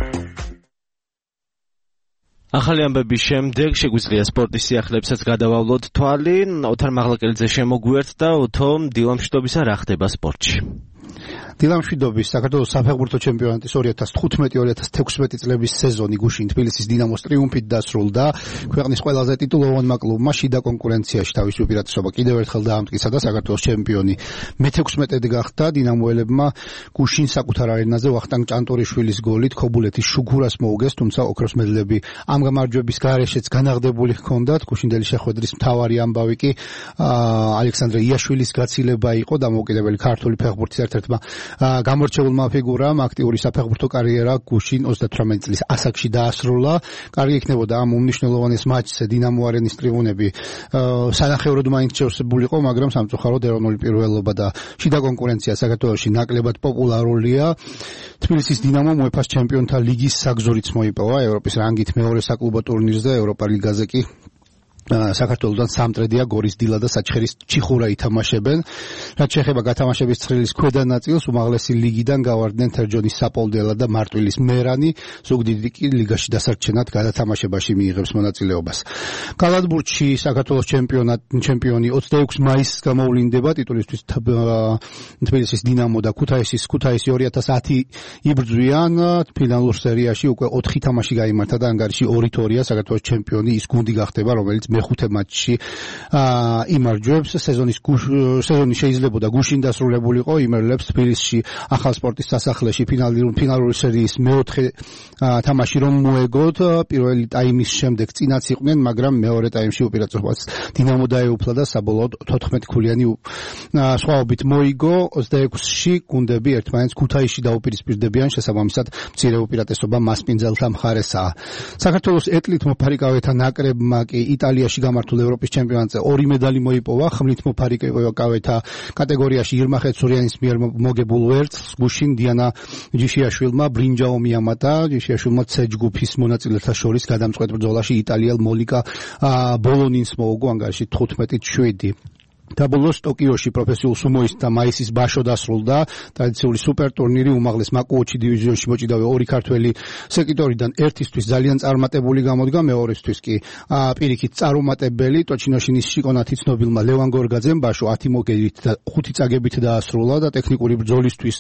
ახალი ამბების შემდეგ შეგვიძლია სპორტის სიახლეებსაც გადავავლოთ თვალი. ოთარ მაღლაკელიძე შემოგვიერთდა. ოთო, დილა მშვიდობისა, რა ხდება სპორტში? დილა მშვიდობის. საქართველოს საფეხბურთო ჩემპიონატის ორი ათას თხუთმეტი ორი ათას თექვსმეტი წლების სეზონი გუშინ თბილისის დინამოს ტრიუმფით დასრულდა. ქვეყნის ყველაზე ტიტულოვანმა კლუბმა შიდა კონკურენციაში თავისი უპირატესობა კიდევ ერთხელ დაამტკიცა და საქართველოს ჩემპიონი მეთექვსმეტედი გახდა. დინამოელებმა გუშინ საკუთარ არენაზე ვახტანგ ჭანტურიშვილის გოლით ქობულეთის შუქურას მოუგეს, თუმცა ოქროს მედლები ამ გამარჯვების გარეშეც განაღდებული ჰქონდათ. გუშინდელი შეხვედრის მთავარი ამბავი კი ალექსანდრე იაშვილის გაცილება იყო, დამოუკიდებელი ქართული ფეხბურთის ერთ-ერთმა გამორჩეულმა ფიგურამ. აქტიური საფეხბურთო კარიერა გუშინ ოცდათვრამეტი წლის ასაკში დაასრულა. კარგი იქნებოდა ამ უმნიშვნელოვანეს მატჩზე დინამო არენის ტრიბუნები სანახევროდ მაინც შევსებულიყო, მაგრამ სამწუხაროდ ეროვნული პირველობა და შიდა კონკურენცია საქართველოში ნაკლებად პოპულარულია. თბილისის დინამომ უეფა-ს ჩემპიონთა ლიგის საგზურიც მოიპოვა ევროპის რანგით მეორე საკლუბო ტურნირზე. ევროპა ლიგაზე კი საქართველოსთან სამტრედია გორის დილა და საჩხერის ჩიხურა ითამაშებენ. რაც შეეხება გათამაშების ცხრილის ქვედა ნაწილს, უმაღლესი ლიგიდან გავარდნენ თერჯონის საპოლდელა და მარტვილის მერანი. ზუგდიდი კი ლიგაში დასარჩენად გადათამაშებაში მიიღებს მონაწილეობას. კალათბურთში საქართველოს ჩემპიონატ ჩემპიონი ოცდაექვსი მაისს გამოვლინდება ტიტულისთვის. თბილისის დინამო და ქუთაისის ქუთაისი ორი ათას ათი იბრძვიან. ფინალურ სერიაში უკვე ოთხი თამაში გაიმართა და ანგარიში ორი თორია. საქართველოს ჩემპიონი ის გუნდი გახდება, რომელიც მეხუთე მატჩში იმარჯვებს. სეზონის სეზონი შეიძლებოდა გუშინ დასრულებულიყო, იმერლებს თბილისში ახალ სპორტის სასახლეში ფინალური ფინალური სერიის მეოთხე თამაში რომ მოეგოთ. პირველი ტაიმის შემდეგ წინაც იყვნენ, მაგრამ მეორე ტაიმში უპირატესობას დინამო დაეუფლა და საბოლოოდ თოთხმეტი ქულიანი სხვაობით მოიგო. ოცდაექვსში გუნდები ერთმანეთს ქუთაისში დაუპირისპირდებიან, შესაბამისად მცირე უპირატესობა მასპინძელთა მხარესაა. საქართველოს ეტლით მოფარიკავეთა ნაკრებმა კი იტალიაში გამართულ ევროპის ჩემპიონატზე ორი медали მოიპოვა. ხმლით მოფარიკავეთა კატეგორიაში ირმა ხეცურიანის მიერ მოგებულ ვერცხლს გუშინ დიანა ჯიშიაშვილმა ბრინჯაო მიამატა. ჯიშიაშვილმა C ჯგუფის მონაწილეთა შორის გადამწყვეტ ბრძოლაში იტალიელ მოლიკა ბოლონინს მოუგო ანგარიში თხუთმეტით შვიდი. დაბოლოს ტოკიოში პროფესიულ სუმოისტთა მაისის ბაშო დასრულდა. ტრადიციული სუპერ ტურნირი უმაღლეს მაკუოჩი დივიზიონში მოჭიდავე ორი ქართველი სეკტორიდან ერთისთვის ძალიან წარმატებული გამოდგა, მეორესთვის კი პირიქით წარუმატებელი. ტოჩინოში ნისშიკონათი ცნობილმა ლევან გორგაძემ ბაშო ათი მოგებით და ხუთი წაგებით დაასრულა და ტექნიკური ბრძოლისთვის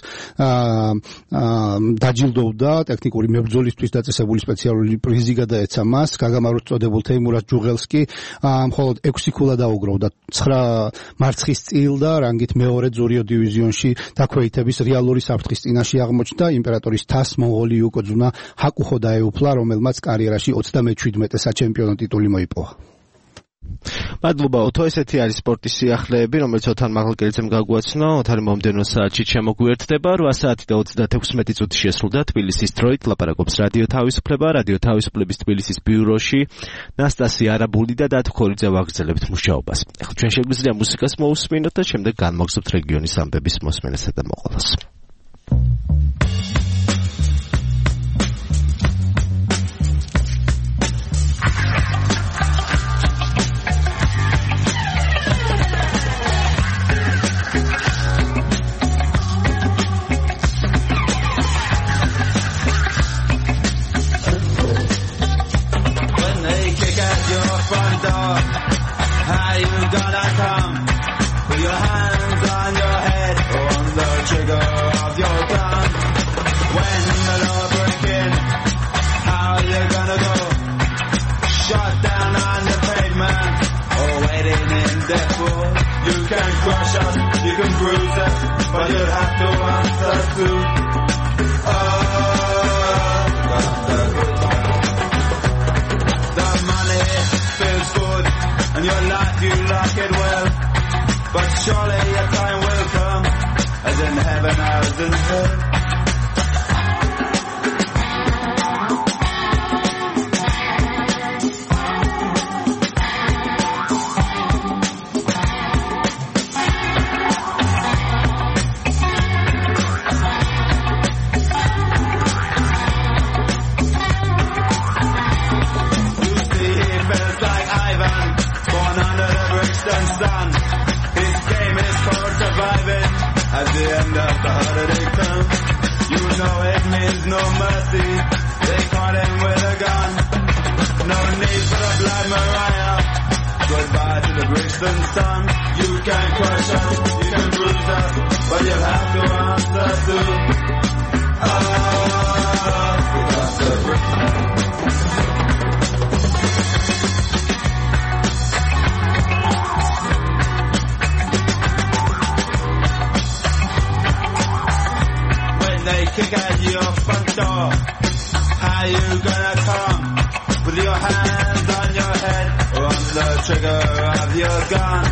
დაჯილდოვდა. ტექნიკური მებრძოლისთვის დაწესებული სპეციალური პრიზი გადაეცა მას. გაგამაროთ წოდებულ თეიმურაზ ჯუღელსკი მხოლოდ ექვსი ქულა დაუგროვდა. ცხრა მარცხის წილ და რანგით მეორე ძურიო დივიზიონში დაქვეითების რეალური საფრთხის წინაშე აღმოჩნდა. იმპერატორის თას მონღოლი იუკოძუნა ჰაკუხო დაეუფლა, რომელმაც კარიერაში ოცდამეჩვიდმეტე საჩემპიონო ტიტული მოიპოვა. მადლობა ოთო, ესეთი არის სპორტის სიახლეები, რომელიც ოთარ მაღლკელიძემ გაგვაცნო. ოთარი მომდევნო საათში შემოგვიერთდება. რვა საათი და ოცდათექვსმეტი წუთი შესრულდა თბილისის დროით. ლაპარაკობს რადიო თავისუფლება, რადიო თავისუფლების თბილისის ბიუროში ნასტასი არაბული და დათო ქორიძე ვაგრძელებთ მუშაობას. ახლა ჩვენ შეგვიძლია მუსიკას მოусმინოთ და შემდეგ განმოგზავნოთ რეგიონის ამბების მოსმენასა და მოყოლას. But you'll have to answer to oh, the money feels good and your life you like it well, but surely your time will come, as in heaven as in hell. At the end of the holiday come, you know it means no mercy. They caught him with a gun. No need for the blood Mariah. Goodbye to the Brixton sun. You can crush us, you can bruise us, but you'll have to answer to ah, because the Brixton. Kick at your front door. How you gonna come? With your hands on your head or on the trigger of your gun?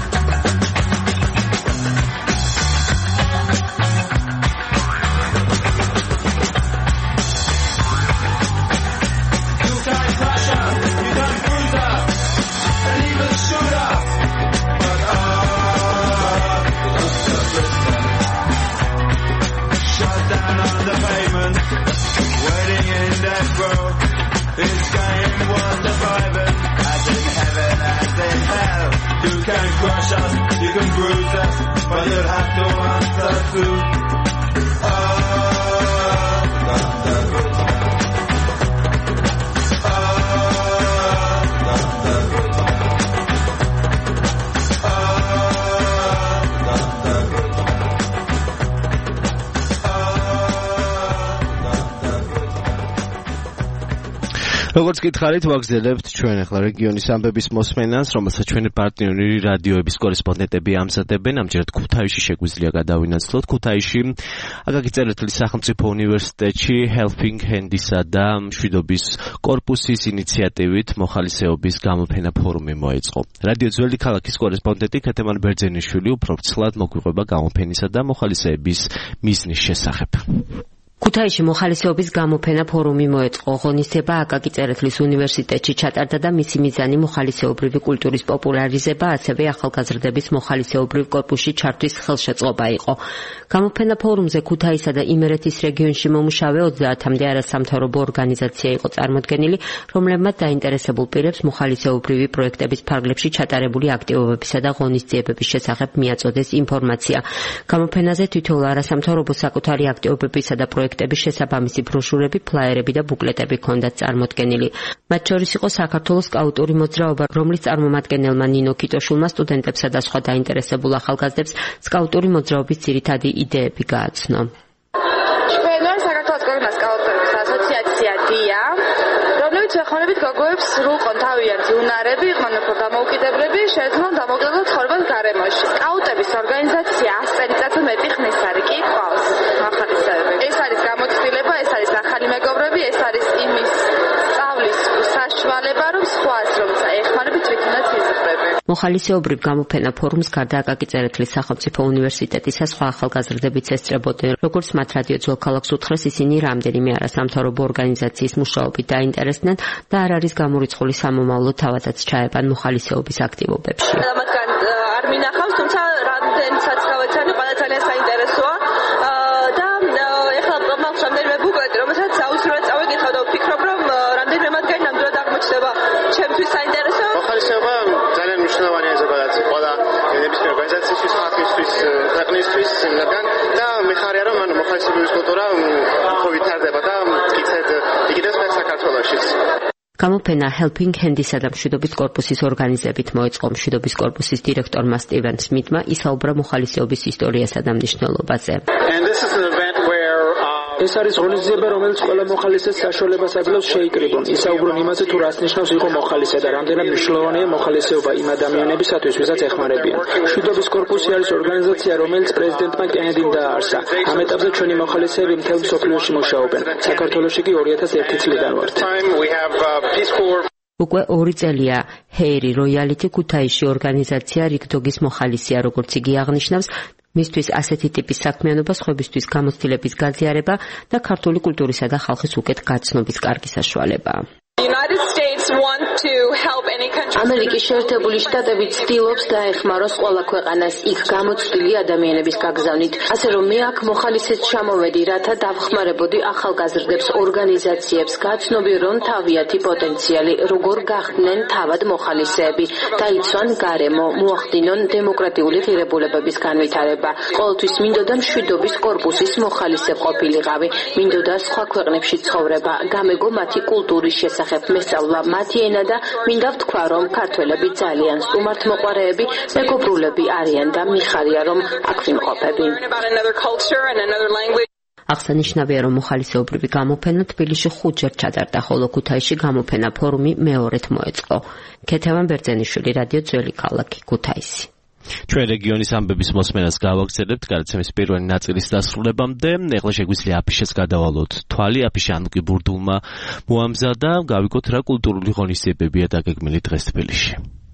You can crush us, you can bruise us, and even shoot us. But oh, shut down on the pavement, waiting in death row. This game was surviving, as in heaven, as in hell. You can crush us, you can bruise us, but you'll have to answer to oh, the როგორც გითხარით, ვაგზელებთ ჩვენ ახლა რეგიონის ამბების მოსმენას, რომელსაც ჩვენი პარტნიორი რადიოების კორესპონდენტები ამზადებენ. ამჯერად ქუთაისში შეგვიძლია გადავინაცვლოთ. ქუთაისში აკაკი წერეთლის სახელმწიფო უნივერსიტეტში Helping Hand-ისა და მშვიდობის კორპუსის ინიციატივით მოხალისეობის გამოფენა ფორუმი მოეწყო. რადიო ძველი ქალაქის კორესპონდენტი ქეთემან ბერძენიშვილი უფრო ვრცლად მოგვიყვება გამოფენისა და მოხალისეების მიზნის შესახებ. ქუთაისში მოხალისეობის გამოფენა ფორუმი მოეწყო. ღონისძიება აკაკი წერეთლის უნივერსიტეტში ჩატარდა და მისი მიზანი მოხალისეობრივი კულტურის პოპულარიზება, ასევე ახალგაზრდების მოხალისეობრივ კორპუსში ჩართვის ხელშეწყობა იყო. გამოფენა ფორუმზე ქუთაისა და იმერეთის რეგიონში მომუშავე ოცდაათამდე არასამთავრობო ორგანიზაცია იყო წარმოდგენილი, რომლებმაც დაინტერესებულ პირებს მოხალისეობრივი პროექტების ფარგლებში ჩატარებული აქტივობებისა და ღონისძიებების შესახებ მიაწოდეს ინფორმაცია. გამოფენაზე თითოეულ არასამთავრობო საკუთარი აქტივობებისა და პროექტების შესაბამისი ბროშურები, ფლაიერები და ბუკლეტები ჰქონდათ წარმოდგენილი. მათ შორის იყო საქართველოს სკაუტური მოძრაობა, რომლის წარმომადგენელმა ნინო ქიტოშულმა სტუდენტებსა და სხვა დაინტერესებულ ახალგაზრდებს სკაუტური მოძრაობის ძირითადი იდეები გააცნო. ჩვენ ვარ საქართველოს გოგონა სკაუტების ასოციაცია დია, რომლებიც ეხმარებით გოგოებს სრულყონ თავიანთი უნარები, იყვნენ უფრო დამოუკიდებლები, შეეძლონ დამოუკიდებელ ცხოვრებას გარემოში. სკაუტების ორგანიზაცია ას წელიწადზე მეტი ხნის არის კი ყავს ახალგაზრდები. ეს არის გამოცდილება, ეს არის ახალი მეგობრები, ეს არის იმის სწავლის საშუალება, რომ სხვას რომელსაც ეხმარებით თვითონაც იზრდება. მოხალისეობრივ გამოფენა ფორუმს გარდა აკაკი წერეთლის სახელმწიფო უნივერსიტეტისა სხვა ახალგაზრდებიც ესწრებოდნენ. როგორც მათ რადიო ძველ ქალაქს უთხრეს, ისინი რამდენიმე არასამთავრობო ორგანიზაციის მუშაობით დაინტერესდნენ და არ არის გამორიცხული სამომავლო თავადაც ჩაებან მოხალისეობის აქტივობებში. მათგან არ მინახავს, თუმცა რამდენსაც გავეცანი, ყველა ძალიან საინტერესოა. და ეხლა მაქვს რამდენიმე ბუკლეტი, რომელსაც აუცილებლად წავეკითხავ და ვფიქრობ, რომ რამდენიმე მათგანი ნამდვილად აღმოჩნდება ჩემთვის საინტერესო. მოხალისეობა ძალიან მნიშვნელოვანია ზოგადად ყველა ნებისმიერ ორგანიზაციისთვის, ხალხისთვის, ქვეყნისთვის, მაგრამ და მიხარია რომ ანუ მოხალისეობის კულტურა უფრო ვითარდება და მტკიცედ იგივეს მე საქართველოშიც. გამოფენა Helping Hand-ისა და მშვიდობის კორპუსის ორგანიზებით მოეწყო. მშვიდობის კორპუსის დირექტორმა სტივენ სმითმა ისაუბრა მოხალისეობის ისტორიასა და მნიშვნელობაზე. ეს არის ღონისძიება, რომელიც ყველა მოხალისეს საშუალებას აძლევს შეიკრიბონ. ისაუბრონ იმაზე, თუ რას ნიშნავს იყო მოხალისე და რამდენად მნიშვნელოვანია მოხალისეობა იმ ადამიანებისათვის, ვისაც ეხმარებიან. მშვიდობის კორპუსი არის ორგანიზაცია, რომელიც პრეზიდენტმა კენედიმ დააარსა. ამ ეტაპზე ჩვენი მოხალისეები მთელ მსოფლიოში მუშაობენ. საქართველოში კი ორი ათას ერთი წლიდან ვართ. უკვე ორი წელია ჰეირი როიალიტი ქუთაისში ორგანიზაცია რიგდოგის მოხალისეა, როგორც იგი აღნიშნავს. მისთვის ასეთი ტიპის საქმიანობა სხვებისთვის გამოცდილების გაზიარება და ქართული კულტურისა და ხალხის უკეთ გაცნობის კარგი საშუალებაა. ამერიკის შეერთებული შტატები ცდილობს დაეხმაროს ყველა ქვეყანას იქ გამოცდილი ადამიანების გაგზავნით, ასე რომ მე აქ მოხალისეც ჩამოვედი, რათა დავხმარებოდი ახალგაზრდებს, ორგანიზაციებს, გაცნობიერონ თავიანთი პოტენციალი, როგორ გახდნენ თავად მოხალისეები, დაიცვან გარემო, მოახდინონ დემოკრატიული ღირებულებების განვითარება. ყოველთვის მინდოდა მშვიდობის კორპუსის მოხალისე ყოფილიყავი, მინდოდა სხვა ქვეყნებში ცხოვრება, გამეგო მათი კულტურის შესახებ მესწავლა მათი ენა და მინდა ვთქვა, რომ ქართველები ძალიან სტუმართმოყვარეები, მეგობრულები არიან და მიხარია, რომ აქ ვიმყოფები. აღსანიშნავია, რომ მოხალისეობრივი გამოფენა თბილისში ხუთჯერ ჩატარდა, ხოლო ქუთაისში გამოფენა ფორუმი მეორედ მოეწყო. ქეთევან ბერძენიშვილი, რადიო ძველი ქალაქი, ქუთაისი. ჩვენ რეგიონის ამბების მოსმენას გავაგრძელებთ გადაცემის პირველი ნაწილის დასრულებამდე. ეხლა შეგვიძლია აფიშეს გადავალოთ თვალი. აფიში ანუკი ბურდულმა მოამზადა. გავიგოთ რა კულტურული ღონისძიებებია დაგეგმილი დღეს თბილისში.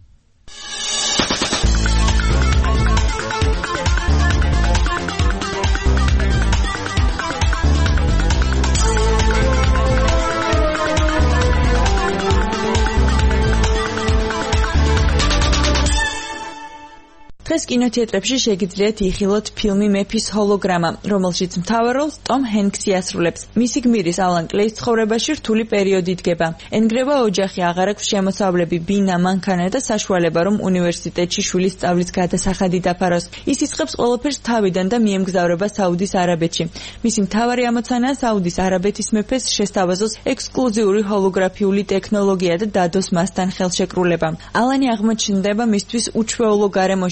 დღეს კინოთეატრებში შეგიძლიათ იხილოთ ფილმი მეფის ჰოლოგრამა, რომელშიც მთავარ როლს ტომ ჰენქსი ასრულებს. მისი გმირის ალან კლეის ცხოვრებაში რთული პერიოდი იდგება. ენგრევა ოჯახი, აღარ აქვს შემოსავლები, ბინა, მანქანა და საშუალება, რომ უნივერსიტეტში შვილის სწავლის გადასახადი დაფაროს. ის იწყებს ყველაფერს თავიდან და მიემგზავრება საუდის არაბეთში. მისი მთავარი ამოცანაა საუდის არაბეთის მეფეს შესთავაზოს ექსკლუზიური ჰოლოგრაფიული ტექნოლოგია და დადოს მასთან ხელშეკრულება. ალანი აღმოჩნდება მისთვის უჩვეულო გარემოში, სადაც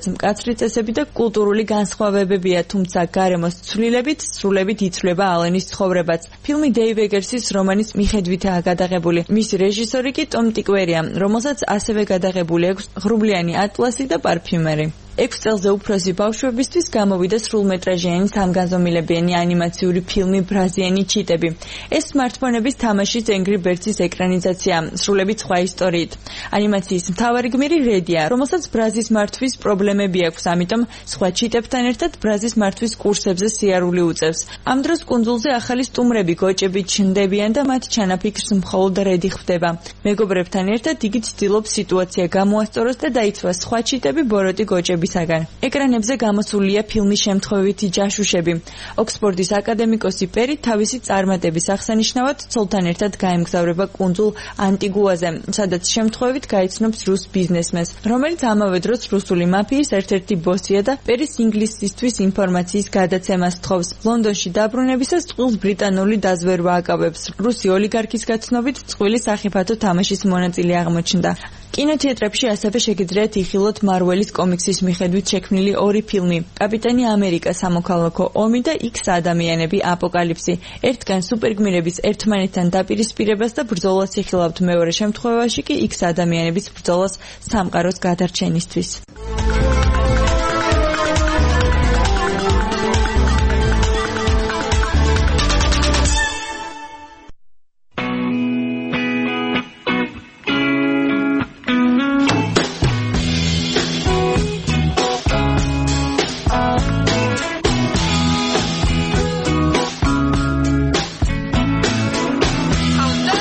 როდესაც მკაცრი წესები და კულტურული განსხვავებებია, თუმცა გარემოს ცვლილებით სრულებით იცვლება ალენის ცხოვრებაც. ფილმი დეივ ეგერსის რომანის მიხედვითაა გადაღებული. მისი რეჟისორი კი ტომ ტიკვერია, რომელსაც ასევე გადაღებული აქვს ღრუბლიანი ატლასი და პარფიუმერი. ექვს წელზე უფროსი ბავშვებისთვის გამოვიდა სრულმეტრაჟიანი სამგანზომილებიანი ანიმაციური ფილმი ბრაზიანი ჩიტები. ეს სმარტფონების თამაშის Angry Birds-ის ეკრანიზაცია, სრულებით სხვა ისტორიით. ანიმაციის მთავარი გმირი რედია, რომელსაც ბრაზის მართვის პრობლემები აქვს, ამიტომ სხვა ჩიტებთან ერთად ბრაზის მართვის კურსებზე სიარული უწევს. ამ დროს კუნძულზე ახალი სტუმრები გოჭები ჩნდებიან და მათ ჩანაფიქრს მხოლოდ რედი ხვდება. მეგობრებთან ერთად იგი ცდილობს სიტუაცია გამოასწოროს და დაიცვას სხვა ჩიტები ბოროტი გოჭები. ეკრანებზე გამოსულია ფილმის შემთხვევითი ჯაშუშები. ოქსფორდის აკადემიკოსი პერი თავისი წარმატების აღსანიშნავად ცოლთან ერთად გაემგზავრება კუნძულ ანტიგუაზე, სადაც შემთხვევით გაიცნობს რუს ბიზნესმენს, რომელიც ამავე დროს რუსული მაფიის ერთ-ერთი ბოსია და პერის ინგლისისთვის ინფორმაციის გადაცემას თხოვს. ლონდონში დაბრუნებისას წყვილს ბრიტანული დაზვერვა აკავებს. რუსი ოლიგარქის გაცნობით წყვილი სახიფათო თამაშის მონაწილე აღმოჩნდა. კინოთეატრებში ასევე შეგიძლიათ იხილოთ მარველის კომიქსის მიხედვით შექმნილი ორი ფილმი: კაპიტანი ამერიკა სამოქალაქო ომი და იქს ადამიანები აპოკალიფსი. ერთგან სუპერგმირების ერთმანეთთან დაპირისპირებას და ბრძოლას იხილავთ, მეორე შემთხვევაში კი იქს ადამიანების ბრძოლას სამყაროს გადარჩენისთვის.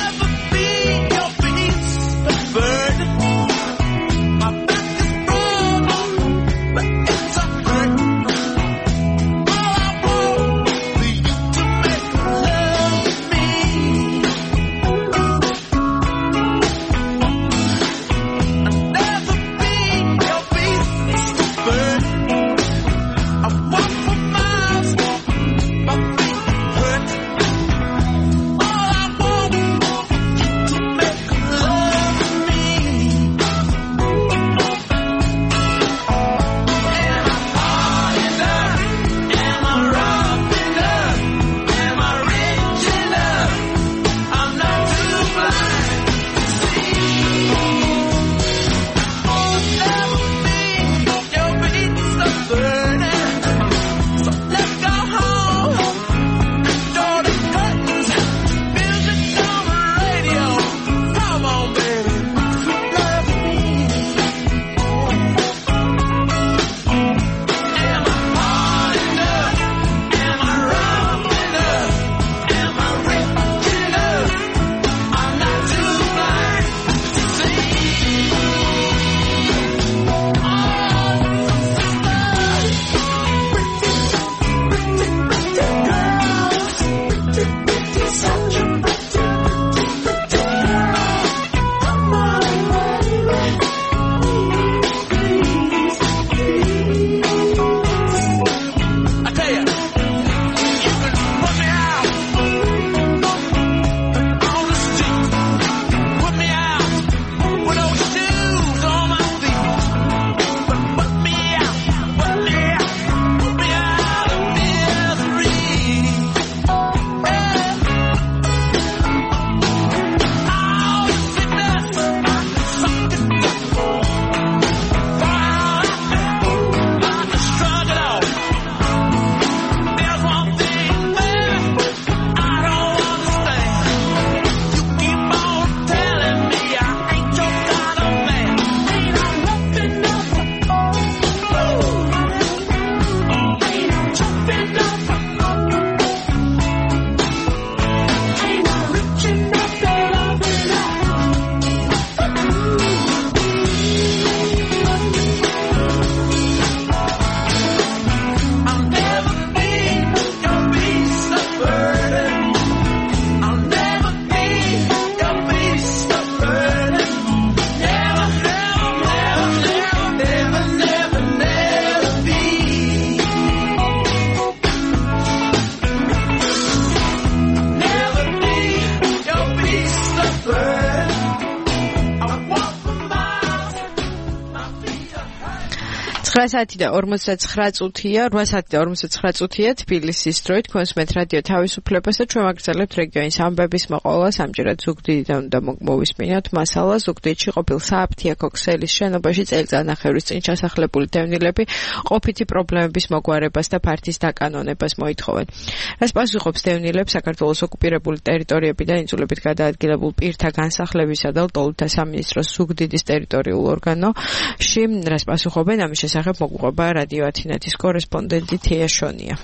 My back is broken. რვა საათი და ორმოცდაცხრა წუთია, რვა საათი და ორმოცდაცხრა წუთია თბილისის დროით, კონსმეთ რადიო თავისუფლებას და ჩვენ ვაგრძელებთ რეგიონის ამბების მოყოლას. ამჯერად ზუგდიდიდან უნდა მოვისმინოთ მასალა. ზუგდიდში ყოფილ სააფთიაქო ქსელის შენობაში წელიწადნახევრის წინ ჩასახლებული დევნილები ყოფითი პრობლემების მოგვარებას და ფართის დაკანონებას მოითხოვენ. რას პასუხობს დევნილებს საქართველოს ოკუპირებული ტერიტორიებიდან იძულებით გადაადგილებულ პირთა განსახლებისა და ლტოლვილთა სამინისტროს ზუგდიდის ტერიტორიულ ორგანოში? რას პასუხობენ? ამის შესახებ მოგვიყვება რადიო ათინათის კორესპონდენტი თეა შონია.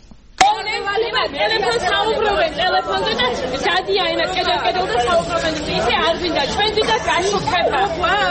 ტელეფონს საუბრობენ ტელეფონზე და გადიან კიდევ კიდევ და საუბრობენ ისე არ მინდა ჩვენ ვიდა გაშუქება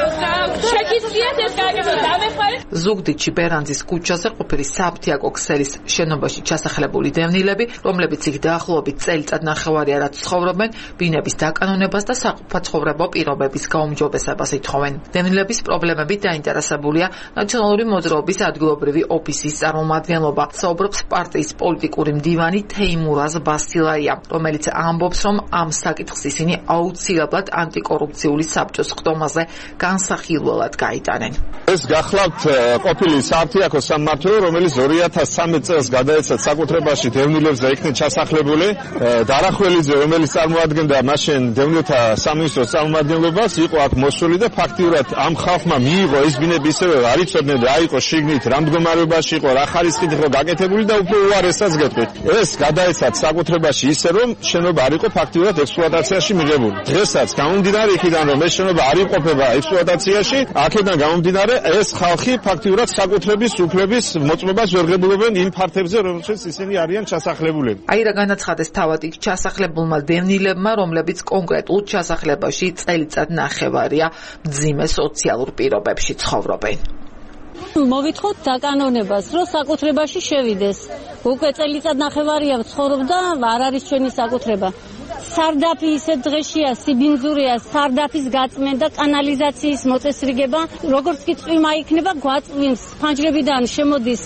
შეგიძლიათ ეს გაიგო დამეხმარეთ. ზუგდიდში ბერანძის ქუჩაზე ყოფილი სააფთიაქო ქსელის შენობაში ჩასახლებული დევნილები, რომლებიც იქ დაახლოებით წელიწადნახევარი არაც ცხოვრობენ, ბინების დაკანონებას და საყოფაცხოვრებო პირობების გაუმჯობესებას ითხოვენ. დევნილების პრობლემებით დაინტერესებულია ნაციონალური მოძრაობის ადგილობრივი ოფისის წარმომადგენლობა. საუბრობს პარტიის პოლიტიკური მდივანი თეიმურაზ ბასილაია, რომელიც ამბობს, რომ ამ საკითხს ისინი აუცილებლად ანტიკორუფციული საბჭოს ხდომაზე განსახილველად გაიტანენ. ეს გახლავთ ყოფილი სააფთიაქო სამმართველო, რომელიც ორი ათას სამი წელს გადაეცა საკუთრებაში დევნილებს და იქნა ჩასახლებული. დარახველიძე, რომელიც წარმოადგენდა მაშინ დევნილთა სამინისტროს წარმომადგენლობას, იყო აქ მოსული და ფაქტიურად ამ ხალხმა მიიღო ეს ბინები ისევე არ იცოდნენ რა იყო შიგნით, რა მდგომარეობაში იყო, რა ხარისხით იყო გაკეთებული და უფრო უარესაც გეტყვით. ეს გადაეცათ საკუთრებაში ისე რომ შენობა არ იყო ფაქტიურად ექსპლუატაციაში მიღებული. დღესაც გამომდინარე იქიდან რომ ეს შენობა არ იყოფება ექსპლუატაციაში, აქედან გამომდინარე ეს ხალხი ფაქტიურად საკუთრების უფლების მოწმობას ვერ ღებულობენ იმ ფართებზე, რომელშიც ისინი არიან ჩასახლებულები. აირა განაცხადეს თავად იქ ჩასახლებულმა დევნილებმა, რომლებიც კონკრეტულ ჩასახლებაში წელიწადნახევარია მძიმე სოციალურ პირობებში ცხოვრობენ. მოვითხოვთ დაკანონებას, რომ საკუთრებაში შევიდეს. უკვე წელიწადნახევარია ვცხოვრობ და არ არის ჩვენი საკუთრება. სარდაფი ისე დღეშია, სიბინძურია, სარდაფის გაწმენდა, კანალიზაციის მოწესრიგება, როგორც კი წვიმა იქნება, გვაწვიმს, ფანჯრებიდან შემოდის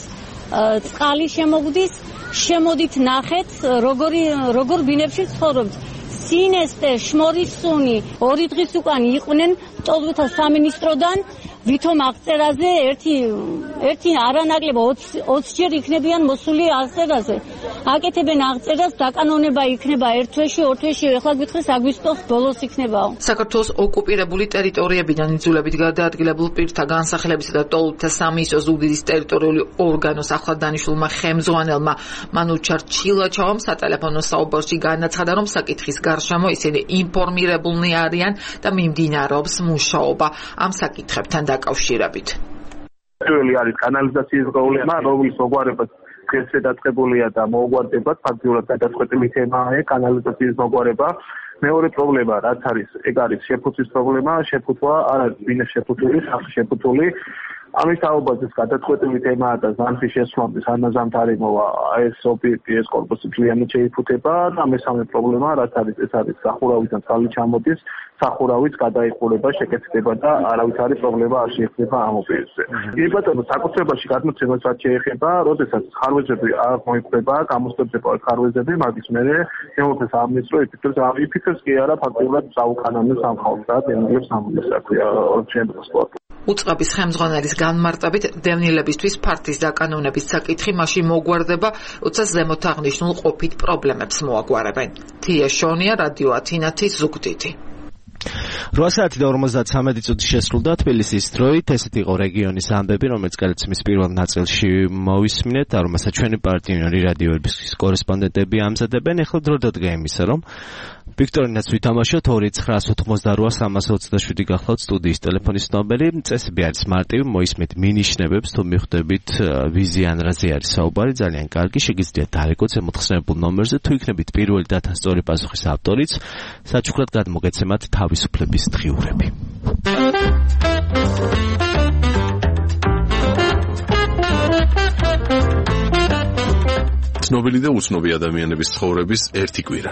წყალი შემოგვდის, შემოდით ნახეთ, როგორი როგორ ბინებში ცხოვრობთ. სინესტე, შმორისუნი, ორი დღის უკან იყვნენ ლტოლვილთა სამინისტროდან, ვითომ აღწერაზე ერთი ერთი არანაკლებ ოცი ჯერ იქნებიან მოსული აღწერაზე. აკეთებენ აღწერას, დაკანონება იქნება ერთ თვეში, ორ თვეში, ეხლა გვითხრეს აგვისტოს ბოლოს იქნებაო. საქართველოს ოკუპირებული ტერიტორიებიდან იძულებით გადაადგილებულ პირთა განსახლებისა და ლტოლვილთა სამინისტროს ზუგდიდის ტერიტორიული ორგანოს ახლად დანიშნულმა ხელმძღვანელმა მანუჩარ ჩილაჩავამ სატელეფონო საუბარში განაცხადა, რომ საკითხის გარშემო ისინი ინფორმირებულნი არიან და მიმდინარეობს მუშაობა ამ საკითხებთან დაკავშირებით. პირველი არის კანალიზაციის პრობლემა, რომლის მოგვარებას დღეს დაწყებულია და მოგვარდება, ფაქტიურად გადაწყვეტილი თემაა კანალიზაციის მოგვარება. მეორე პრობლემა რაც არის, ეგ არის შეფუთვის პრობლემა, შეფუთვა არ არის ბინა შეფუთული, სახე შეფუთული. ამის საუბარს გადაწყვეტილი თემაა და ზამთრის შესვლამდე სანაზამთ არ იმოვა ეს ობიექტი, ეს კორპუსი ძალიან შეიფუთება და მესამე პრობლემა რაც არის, ეს არის სახურავიდან წყალი ჩამოდის, სახურავიც გადაიხურება, შეკეთდება და არავის არის პრობლემა არ შეეხება ამ ობიექტზე. კი ბატონო, საკუთრებაში გადმოცემას რაც შეეხება, როდესაც ხარვეზები არ მოიყვება, გამოსტებდება ხარვეზები, მაგის მერე შემოწეს სამინისტრო იფიქრებს, იფიქრებს კი არა ფაქტობრივად საუკანონო სამხალხო და დევნილებს ამბობს, აქვია ორჩენდოს უწყების ხელმძღვანელის განმარტებით დევნილებისთვის ფართის დაკანონების საკითხი მაშინ მოგვარდება, როცა ზემოთ აღნიშნულ ყოფით პრობლემებს მოაგვარებენ. თია შონია, რადიო ათინათის ზუგდიდი. რვა საათი და ორმოცდათვრამეტი წუთი შესრულდა თბილისის დროით. ესეთი იყო რეგიონის ამბები, რომელიც გადაცემის პირველ ნაწილში მოვისმინეთ და რომელსაც ჩვენი პარტნიორი რადიოების კორესპონდენტები ამზადებენ. ეხლა დრო დადგა იმისა, რომ ვიქტორინას ვითამაშოთ ორი ცხრაას ოთხმოცდარვა სამას ოცდაშვიდი გახლავთ სტუდიის ტელეფონის ნომერი. წესები არის მარტივი, მოისმენთ მინიშნებებს, თუ მიხვდებით ვიზიან რაზე არის საუბარი, ძალიან კარგი, შეგიძლიათ დარეკოთ ზემოთხსენებულ ნომერზე, თუ იქნებით პირველი დათასწორი პასუხის ავტორიც, საჩუქრად გადმოგეცემათ თავისუფლების დღიურები. ცნობილი და უცნობი ადამიანების ცხოვრების ერთი კვირა.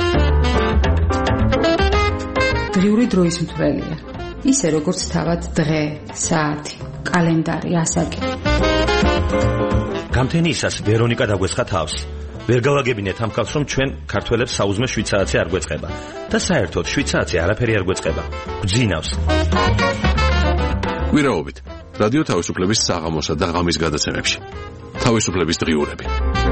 დღიური დროის მთვრელია. ისე როგორც თავად დღე, საათი, კალენდარი, ასაკი. გამთენიისას ვერონიკა დაგვესხა თავს. ვერ გავაგებინეთ ამ ხალხს, რომ ჩვენ ქართველებს საუზმე შვიდ საათი არ გვეწყება და საერთოდ შვიდ საათი არაფერი არ გვეწყება. გვძინავს. კვირაობით რადიო თავისუფლების საღამოსა და ღამის გადაცემებში. თავისუფლების დღიურები.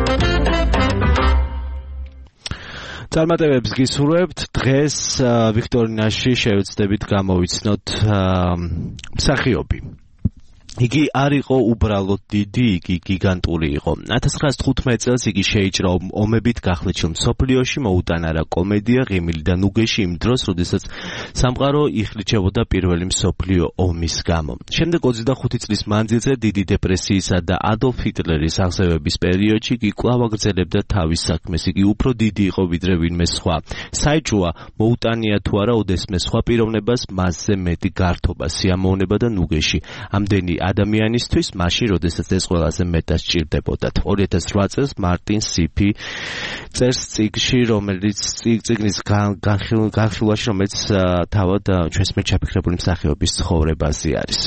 წარმატებებს გისურვებთ. დღეს ვიქტორინაში შევეცდებით გამოვიცნოთ მსახიობი. იგი არ იყო უბრალოდ დიდი, იგი გიგანტური იყო. ათას ცხრაასი თხუთმეტ წელს იგი შეიჭრა ომებით გახლეჩილ მსოფლიოში, მოუტანა რა კომედია ღიმილი და ნუგეში იმ დროს, როდესაც სამყარო იხლიჩებოდა პირველი მსოფლიო ომის გამო. შემდეგ ოცდახუთი წლის მანძილზე დიდი დეპრესიისა და ადოლფ ჰიტლერის აღზევების პერიოდში იგი კვლავ აგრძელებდა თავის საქმეს. იგი უფრო დიდი იყო ვიდრე ვინმე სხვა. საიჭუა მოუტანია თუ არა ოდესმე სხვა პიროვნებას მასზე მეტი გართობა, სიამოვნება და ნუგეში. ამდენი ადამიანისთვის მაშინ, როდესაც ეს ყველაზე მეტად სჭირდებოდათ. ორი ათას რვა წელს მარტინ სიფი წერს წიგნში, რომელიც წიგნის განხილვაში, რომელიც თავად ჩვენს მიერ ჩაფიქრებული მსახიობის ცხოვრებაზე არის.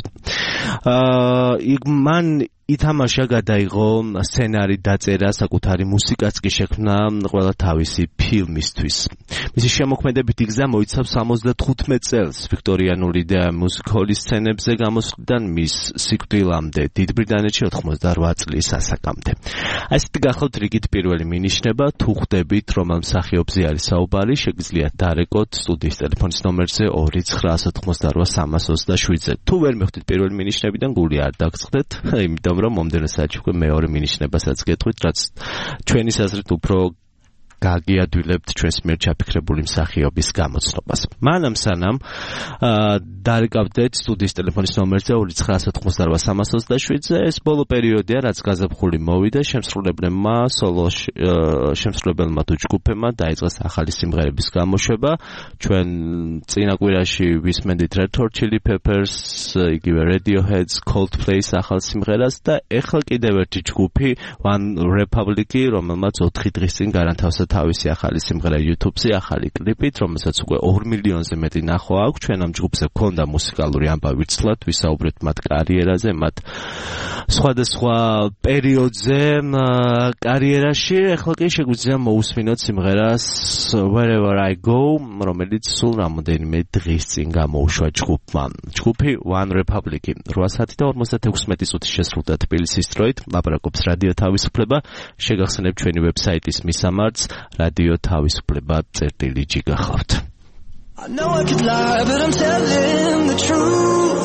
აა მან ითამაშა, გადაიღო სცენარი, დაწერა, საკუთარი მუსიკაც კი შექმნა ყველა თავისი ფილმისთვის. მისი შემოქმედებით იგზა მოიცავს სამოცდათხუთმეტ წელს ვიქტორიანული და მუსიკოლის სცენებზე გამოსვლიდან მის სიკვდილამდე, დიდ ბრიტანეთში ოთხმოცდარვა წლის ასაკამდე. ასეთი გახლავთ რიგით პირველი მინიშნება. თუ ხვდებით, რომელ მსახიობზე არის საუბარი, შეგიძლიათ დარეკოთ სტუდიის ტელეფონის ნომერზე ორი ცხრაასი ოთხმოცდარვა სამას ოცდაშვიდზე. თუ ვერ მივხვდით პირველი მინიშნებიდან, გული არ დაგწყდეთ, იმიტომ რომ მომდევნო საათში უკვე მეორე მინიშნებასაც გეტყვით, რაც ჩვენი აზრით უფრო გაგიადვილებთ ჩვენს მიერ ჩაფიქრებული მსახიობის გამოცნობას. მანამ სანამ დარეკავდეთ სტუდიის ტელეფონის ნომერზე ორი ცხრაასი ოთხმოცდარვა სამას ოცდაშვიდზე, ეს ბოლო პერიოდია, რაც გაზაფხული მოვიდა, შემსრულებლებმა სოლო შემსრულებელმა თუ ჯგუფებმა დაიწყეს ახალი სიმღერების გამოშვება. ჩვენ წინა კვირაში ვისმენდით Red Hot Chili Peppers, იგივე Radiohead's, Coldplay's ახალ სიმღერას და ეხლა კიდევ ერთი ჯგუფი One Republic, რომელმაც ოთხი დღის წინ გარანთავსა თავისი ახალი სიმღერა YouTube-ზე, ახალი კლიპით, რომელსაც უკვე ორ მილიონზე მეტი ნახვა აქვს. ჩვენ ამ ჯგუფზე გვქონდა მუსიკალური ამბავი ცვლად, ვისაუბრეთ მათ კარიერაზე, მათ სხვადასხვა პერიოდზე კარიერაში. ეხლა კი შეგვიძლია მოусმინოთ სიმღერას Wherever I Go, რომელიც სულ რამოდენიმე დღის წინ გამოუშვა ჯგუფმა. ჯგუფი One Republic რვა საათი და ორმოცდათექვსმეტი წუთი შესრულდა თბილისის დროით. ლაპარაკობს რადიო თავისუფლება. შეგახსენებთ ჩვენი ვებსაიტის მისამართს რადიო თავისუფლება წერტილი ჯი გახლავთ. I know I could lie, but I'm telling the truth.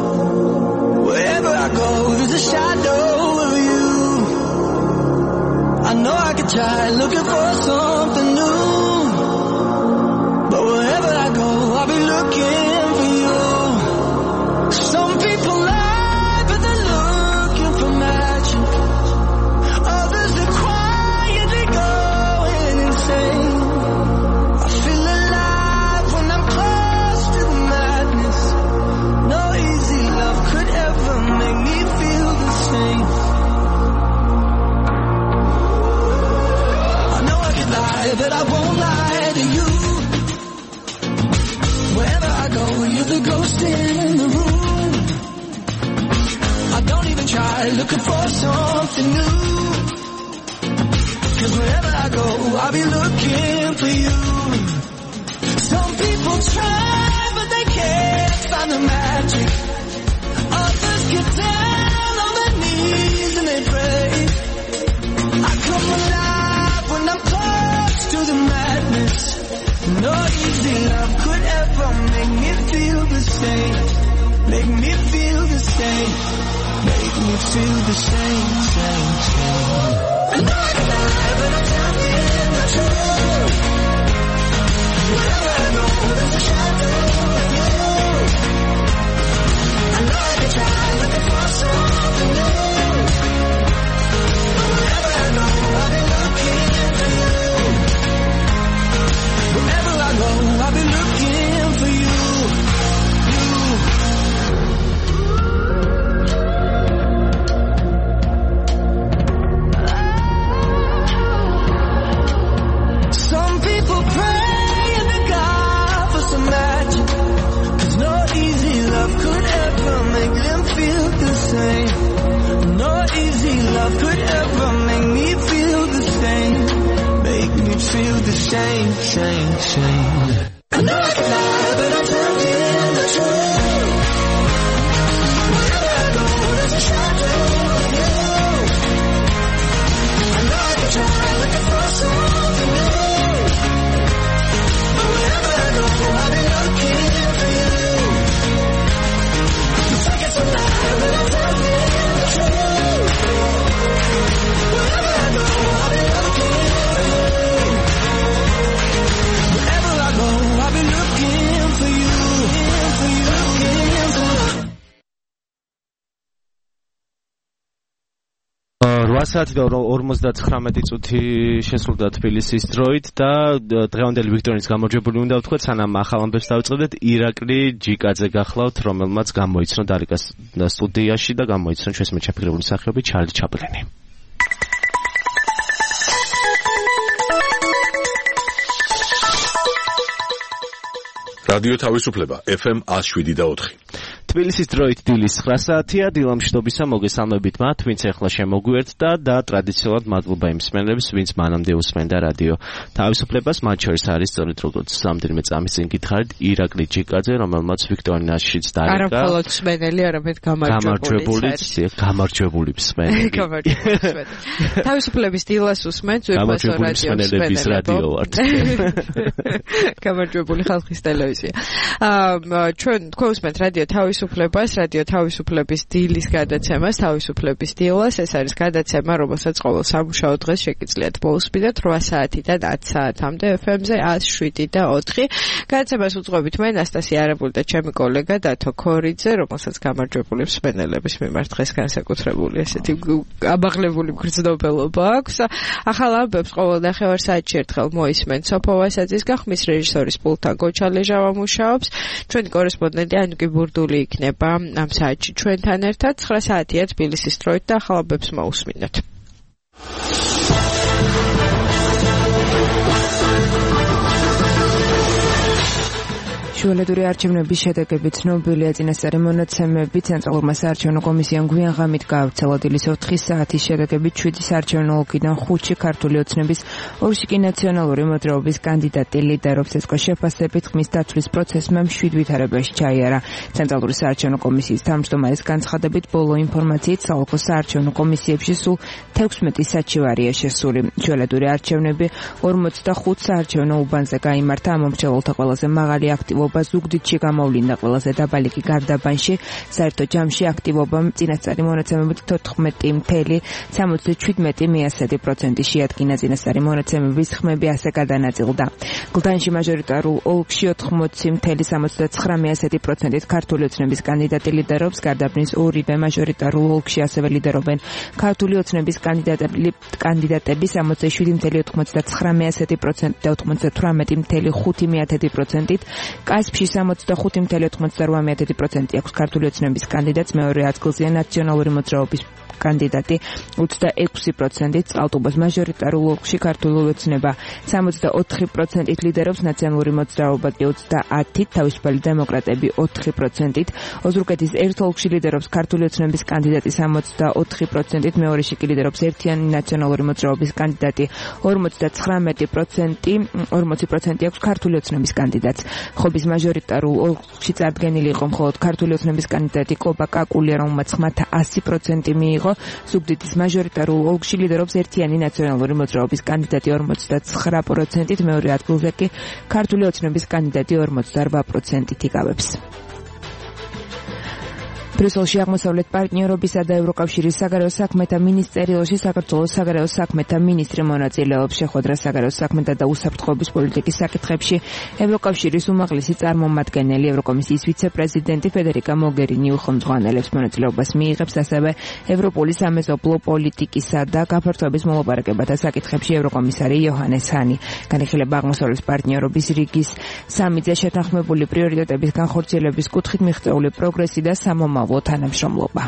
Wherever I go, there's a shadow of you. I know I could try looking for something new, but wherever I go, I'll be looking for you. Some people lie, but they're looking for magic. Others are quietly going insane. I feel alive when I'm close to the madness. No easy love could ever make me feel the same. I know I could lie, but I won't lie to you. Wherever I go, you're the ghost in the room. I don't even try looking for something new. Cause wherever I go, I'll be looking for you. Some people try, but they can't find the magic. Others get down on their knees and they pray. I come alive when I'm close to the madness. No easy love could ever make me feel the same. Make me feel the same. Make me feel the same, same, same. I know I can lie, but I'm telling the truth. Wherever I go, there's a shadow of you. I know I can try looking for something new, but wherever I go, I'll be looking for you. Wherever I go, I'll be looking for you. Some people pray and to God for some magic. Cause no easy love could ever make them feel the same. No easy love could ever make me feel the same. Make me feel the same, same, same. I know I can lie, but I'm telling the truth. Wherever I go, რვა საათი და ორმოცდათხრამეტი წუთი შესრულდა თბილისის დროით და დღევანდელი ვიქტორიის გამარჯვებული უნდა ვთქვათ, სანამ ახალ ამბებს დავიწყებდეთ, ირაკლი ჯიკაძე გახლავთ, რომელმაც გამოიცნო დარიკას სტუდიაში და გამოიცნო ჩვენს მეჩაფიქრებული მსახიობი ჩარლი ჩაპლინი. რადიო თავისუფლება ეფ ემ one oh seven და four. თბილისის დროით დილის ცხრა საათია, დილამშვიდობისა მოგესალმებით მათ, ვინც ახლა შემოგვიერთდა და ტრადიციულად მადლობა იმ მსმენელებს, ვინც მანამდე უსმენდა რადიო თავისუფლებას. მათ შორის არის სწორედ როგორც რამდენიმე წამის წინ გითხარით, ირაკლი ჯიკაძე, რომელმაც ვიქტორინაშიც დარეკა. არა მხოლოდ მსმენელი, არამედ გამარჯვებულიც, გამარჯვებული მსმენელი. გამარჯვებული მსმენელი. თავისუფლების დილას უსმენთ ძვირფასო რადიო მსმენელების რადიო ვართ. გამარჯვებული ხალხის ტელევიზია. აა ჩვენ თქვენ უსმენთ რადიო თავისუფლებას თავისუფლებას, რადიო თავისუფლების დილის გადაცემას, თავისუფლების დილას. ეს არის გადაცემა, რომელსაც ყოველ სამუშაო დღეს შეგიძლიათ მოусმინოთ რვა საათიდან ათ საათამდე ეფ ემ-ზე one oh seven და four. გადაცემას უძღვებით მე ნასტასია არაბული და ჩემი კოლეგა დათო ქორიძე, რომელსაც გამარჯვებული მსმენელების მიმართ დღეს განსაკუთრებული ესეთი აბაღლებული მგრძნობელობა აქვს. ახალ ამბებს ყოველ ნახევარ საათში ერთხელ მოისმენთ სოფო ვასაძის გახმის რეჟისორის პულტთან გოჩა ლეჟავა მუშაობს. ჩვენი კორესპონდენტი ანუკი ბურდული იქნება ამ საათში ჩვენთან ერთად. ცხრა საათია თბილისის დროით და ახალ ამბებს მოусმინოთ. შუალედური არჩევნების შედეგები ცნობილია. წინასწარი მონაცემები ცენტრალურმა საარჩევნო კომისიამ გვიან ღამით გაავრცელა. დილის ოთხი საათის შედეგები შვიდი საარჩევნო ოლქიდან ხუთში ქართული ოცნების, ორში კი ნაციონალური მოძრაობის კანდიდატი ლიდერობს. ეს შეფასებით ხმის დაცვის პროცესმა მშვიდ ვითარებაში ჩაიარა. ცენტრალური საარჩევნო კომისიის თავმჯდომარის განცხადებით, ბოლო ინფორმაციით საოლქო საარჩევნო კომისიებში სულ თექვსმეტი საჩივარია შესული. შუალედური არჩევნები ორმოცდახუთ საარჩევნო უბანზე გაიმართა. ამ მომრჩეველთა ყველაზე მაღალი აქტივობა ზუგდიდში გამოვლინდა, ყველაზე დაბალი კი გარდაბანში. საერთო ჯამში აქტივობამ წინასწარი მონაცემებით თოთხმეტი ფული სამოცდაშვიდმეტი პროცენტი შეადგინა. წინასწარი მონაცემების ხმები ასე გადანაწილდა. გლდანში მაჟორიტარულ ოლქში ოთხმოცი ფული სამოცდათსამეტი პროცენტით ქართული ოცნების კანდიდატი ლიდერობს. გარდაბნის ორივე მაჟორიტარულ ოლქში ასევე ლიდერობენ ქართული ოცნების კანდიდატები კანდიდატები სამოცდაშვიდი ფული ოცდათსამეტი პროცენტი და ოცდათვრამეტი ფული ხუთი პროცენტით. კასპში სამოცდახუთი ფული ოცდათვრამეტი პროცენტი აქვს ქართული ოცნების კანდიდატს. მეორე ადგილზეა ნაციონალური მოძრაობის კანდიდატი ოცდაექვსი პროცენტით. წყალტუბოს მაჟორიტარულ ოლქში ქართული ოცნება სამოცდაოთხი პროცენტით ლიდერობს. ნაციონალური მოძრაობა კი ოცდაათით, თავისუფალი დემოკრატები ოთხი პროცენტით. ოზურგეთის ერთ ოლქში ლიდერობს ქართული ოცნების კანდიდატი სამოცდაოთხი პროცენტით. მეორეში კი ლიდერობს ერთიანი ნაციონალური მოძრაობის კანდიდატი ორმოცდათხრამეტი პროცენტი. ორმოცი პროცენტი აქვს ქართული ოცნების კანდიდატს. ხობის მაჟორიტარულ ოლქში წარდგენილი იყო მხოლოდ ქართული ოცნების კანდიდატი კობა კაკულია, რომელმაც ხმათა ასი პროცენტი მიიღო. ზუგდიდის მაჟორიტარულ ოლქში ლიდერობს ერთიანი ნაციონალური მოძრაობის კანდიდატი ორმოცდათხრა პროცენტით. მეორე ადგილზე კი ქართული ოცნების კანდიდატი ორმოცდარვა პროცენტით იკავებს. ბრიუსელში აღმოსავლეთ პარტნიორობისა და ევროკავშირის საგარეო საქმეთა მინისტრიაში საქართველოს საგარეო საქმეთა მინისტრი მონაწილეობს. შეხვედრა საგარეო საქმეთა და უსაფრთხოების პოლიტიკის საკითხებში ევროკავშირის უმაღლესი წარმომადგენელი ევროკომისიის ვიცე-პრეზიდენტი ფედერიკა მოგერინი უხელმძღვანელებს. მონაწილეობას მიიღებს ასევე ევროპული სამეზობლო პოლიტიკისა და გაფართოების მოლაპარაკებათა საკითხებში ევროკომისარი იოჰანეს ჰანი. განიხილება აღმოსავლეთ პარტნიორობის რიგის სამიძე შეთანხმებული პრიორიტეტების განხორციელების კუთხით მიღწეული პროგრესი და სამომავლო თანამშრომლობა.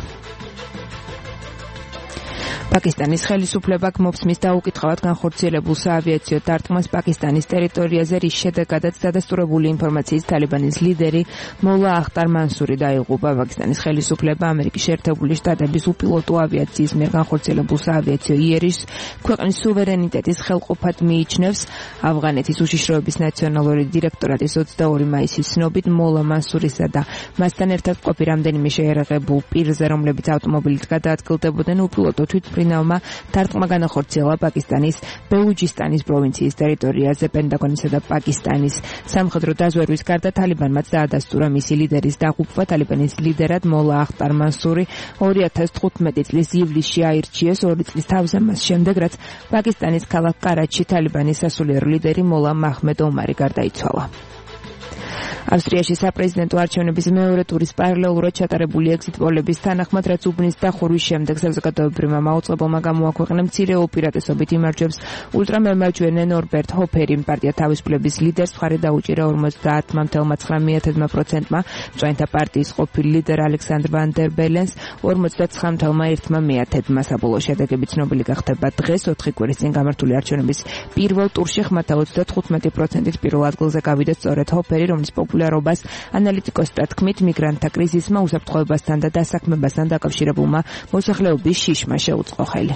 პაკისტანის ხელისუფლება გმობს მის დაუკითხავად განხორციელებულ საავიაციო დარტყმას პაკისტანის ტერიტორიაზე, რის შედეგადაც დადასტურებული ინფორმაციის თალიბანის ლიდერი მოლა ახტარ მანსური დაიღუპა. პაკისტანის ხელისუფლება ამერიკის შეერთებული შტატების უპილოტო ავიაციის მიერ განხორციელებულ საავიაციო იერიშს ქვეყნის სუვერენიტეტის ხელყოფად მიიჩნევს. ავღანეთის უშიშროების ნაციონალური დირექტორატის ოცდაორი მაისის ცნობით მოლა მანსურისა და მასთან ერთად ყოფი რამდენიმე შეიარაღებულ პირზე, რომლებიც ავტომობილით გადაადგილდებოდნენ, უპილოტო თვითმფრინავმა დარტყმა განახორციელა პაკისტანის ბელუჯისტანის პროვინციის ტერიტორიაზე. პენტაგონისა და პაკისტანის სამხედრო დაზვერვის გარდა თალიბანმაც დაადასტურა მისი ლიდერის დაღუპვა. თალიბანის ლიდერად მოლა ახტარ მანსური ორი ათას თხუთმეტი წლის ივლისში აირჩიეს. ორი წლის თავზე მას შემდეგ, რაც პაკისტანის ქალაქ კარაჩში თალიბანის სასულიერო ლიდერი მოლა მაჰმედ ომარი გარდაიცვალა. ავსტრიაში საპრეზიდენტო არჩევნების მეორე ტურის პარალელურად ჩატარებული ეგზიტ პოლების თანახმად, რაც უბნის დახურვის შემდეგ საზოგადოებრივმა მაუწყებელმა გამოაქვეყნა მცირე უპირატესობით იმარჯვებს ულტრამემარჯვენე ნორბერტ ჰოფერი. პარტია თავისუფლების ლიდერს მხარი დაუჭირა ორმოცდაათ virgulă nouă პროცენტმა, მწვანეთა პარტიის ყოფილ ლიდერ ალექსანდრ ვან დერ ბელენს ორმოცდათსამი virgulă unu პროცენტმა. საბოლოო შედეგები ცნობილი გახდება დღეს. ოთხი კვირის წინ გამართული არჩევნების პირველ ტურში ხმათა ოცდათხუთმეტი პროცენტით პირველ ადგილზე გავიდა სწორედ ჰოფერი, რომლის პოპულარობას ანალიტიკოსთა თქმით მიგრანტთა კრიზისმა, უსაფრთხოებასთან და დასაქმებასთან დაკავშირებულმა მოსახლეობის შიშმა შეუწყო ხელი.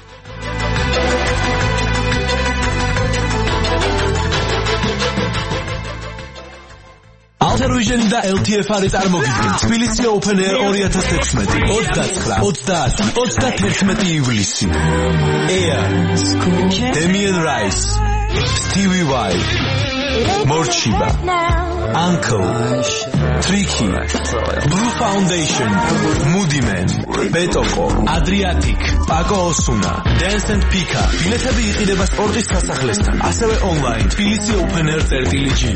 Alter-Vision და ელ თი ეფ არის წარმოგიდგენ თბილისი Open Air ორი ათას ექვსმეტი ოცდაცხრა ოცდაათი ოცდათერთმეტი ივლისი. Air, Damien Rice, Stevie Vai, Morchiba, Uncle, Tricky, Blue Foundation, Moody Man, Betoko, Adriatic, Paco Osuna, Dance and Pika. ბილეთები იყიდება სპორტის სასახლესთან, ასევე online თბილისი Open Air წერტილი ჯი.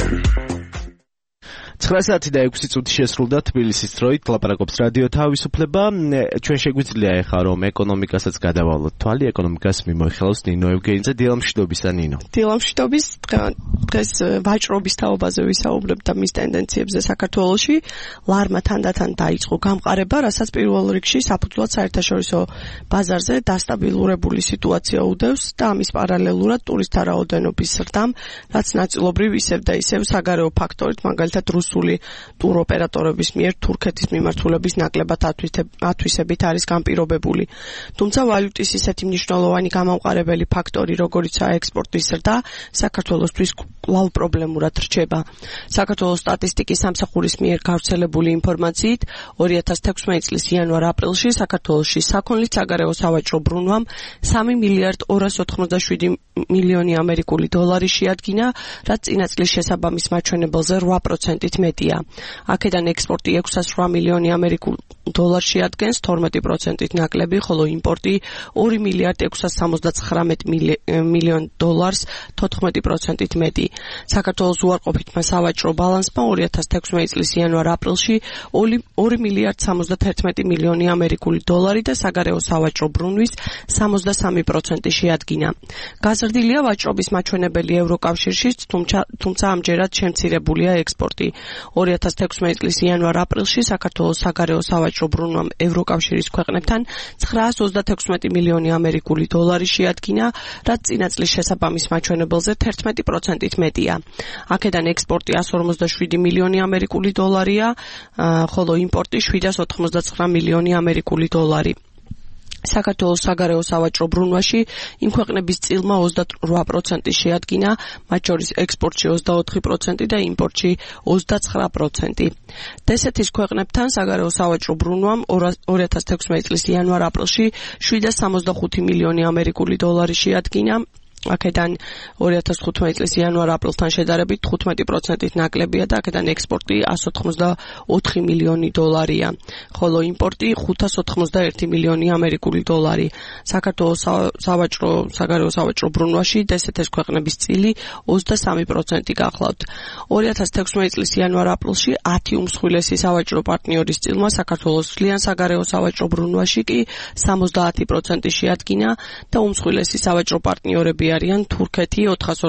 ცხრა საათი და ექვსი წუთი შესრულდა თბილისის დროით. ლაპარაკობს რადიო თავისუფლება. ჩვენ შეგვიძლია ეხლა რომ ეკონომიკასაც გადავალოთ თვალი. ეკონომიკას მიმოიხილავს ნინო ევგენიძე. დილამშვიდობისა ნინო. დილამშვიდობის. დღეს ვაჭრობის თაობაზე ვისაუბრებ და მის ტენდენციებზე საქართველოში. ლარმა თანდათან დაიწყო გამყარება, რასაც პირველ რიგში საფუძვლად საერთაშორისო ბაზარზე დასტაბილურებული სიტუაცია უდევს და ამის პარალელურად ტურისტთა რაოდენობის ზრდამ, რაც ნაწილობრივ ისევ და ისევ საგარეო ფაქტორით, მაგალითად რუსული ტურ ოპერატორების მიერ თურქეთის მიმართულების ნაკლებად ათვისებით არის განპირობებული. თუმცა ვალუტის ისეთი მნიშვნელოვანი გამამყარებელი ფაქტორი, როგორიცაა ექსპორტის ზრდა, საქართველოსთვის კვლავ პრობლემურად რჩება. საქართველოს სტატისტიკის სამსახურის მიერ გავრცელებული ინფორმაციით, ორი ათას თექვსმეტი წლის იანვარ-აპრილში საქართველოში საქონლის საგარეო სავაჭრო ბრუნვამ სამი მილიარდ ორას ოთხმოცდაშვიდი მილიონი ამერიკული დოლარი შეადგინა, რაც წინა წლის შესაბამის მაჩვენებელზე რვა პროცენტით მეტია. აქედან ექსპორტი ექვსას რვა მილიონი ამერიკულ დოლარს შეადგენს, თორმეტი პროცენტით ნაკლები, ხოლო იმპორტი ორი მილიარდ ექვსას სამოცდაცხრამეტ მილიონ დოლარს, თოთხმეტი პროცენტით მეტი. საქართველოს უარყოფითმა სავაჭრო ბალანსმა ორი ათას თექვსმეტი წლის იანვარ-აპრილში ორი მილიარდ სამოცდათერთმეტი მილიონი ამერიკული დოლარი და საგარეო სავაჭრო ბრუნვის სამოცდასამი პროცენტი შეადგინა. გაზრდილია ვაჭრობის მაჩვენებელი ევროკავშირში, თუმცა ამჯერად შემცირებულია ექსპორტი. ორი ათას თექვსმეტი წლის იანვარ-აპრილში საქართველოს საგარეო სავაჭრო ბრუნვამ ევროკავშირის ქვეყნებთან ცხრაას ოცდათექვსმეტი მილიონი ამერიკული დოლარი შეადგინა, რაც წინა წლის შესაბამის მაჩვენებელზე თერთმეტი პროცენტით მეტია. აქედან ექსპორტი εκατს ორმოცდაშვიდი მილიონი ამერიკული დოლარია, ხოლო იმპორტი შვიდას ოთხმოცდაცხრა მილიონი ამერიკული დოლარი. საქართველოს საგარეო სავაჭრო ბრუნვაში იმ ქვეყნების წილმა ოცდარვა პროცენტი შეადგინა, მათ შორის ექსპორტში ოცდაოთხი პროცენტი და იმპორტში ოცდაცხრა პროცენტი. დსთ-ის ქვეყნებთან საგარეო სავაჭრო ბრუნვამ ორი ათას თექვსმეტი წლის იანვარ-აპრილში შვიდას სამოცდახუთი მილიონი ამერიკული დოლარი შეადგინა. აქედან ორი ათას თხუთმეტი წლის იანვარ-აპრილთან შედარებით თხუთმეტი პროცენტით ნაკლებია და აქედან ექსპორტი εκατს ოცდაოთხი მილიონი დოლარია, ხოლო იმპორტი ხუთას ოთხმოცდაერთი მილიონი ამერიკული დოლარი. საქართველოს სავაჭრო საგარეო სავაჭრო ბრუნვაში დსთ-ის ქვეყნების წილი ოცდასამი პროცენტი გახლავთ. ორი ათას თექვსმეტი წლის იანვარ-აპრილში ათი უმსხვილესი სავაჭრო პარტნიორის წილმა საქართველოს სვლიან საგარეო სავაჭრო ბრუნვაში კი სამოცდაათი პროცენტი შეადგინა და უმსხვილესი სავაჭრო პარტნიორები არიან თურქეთი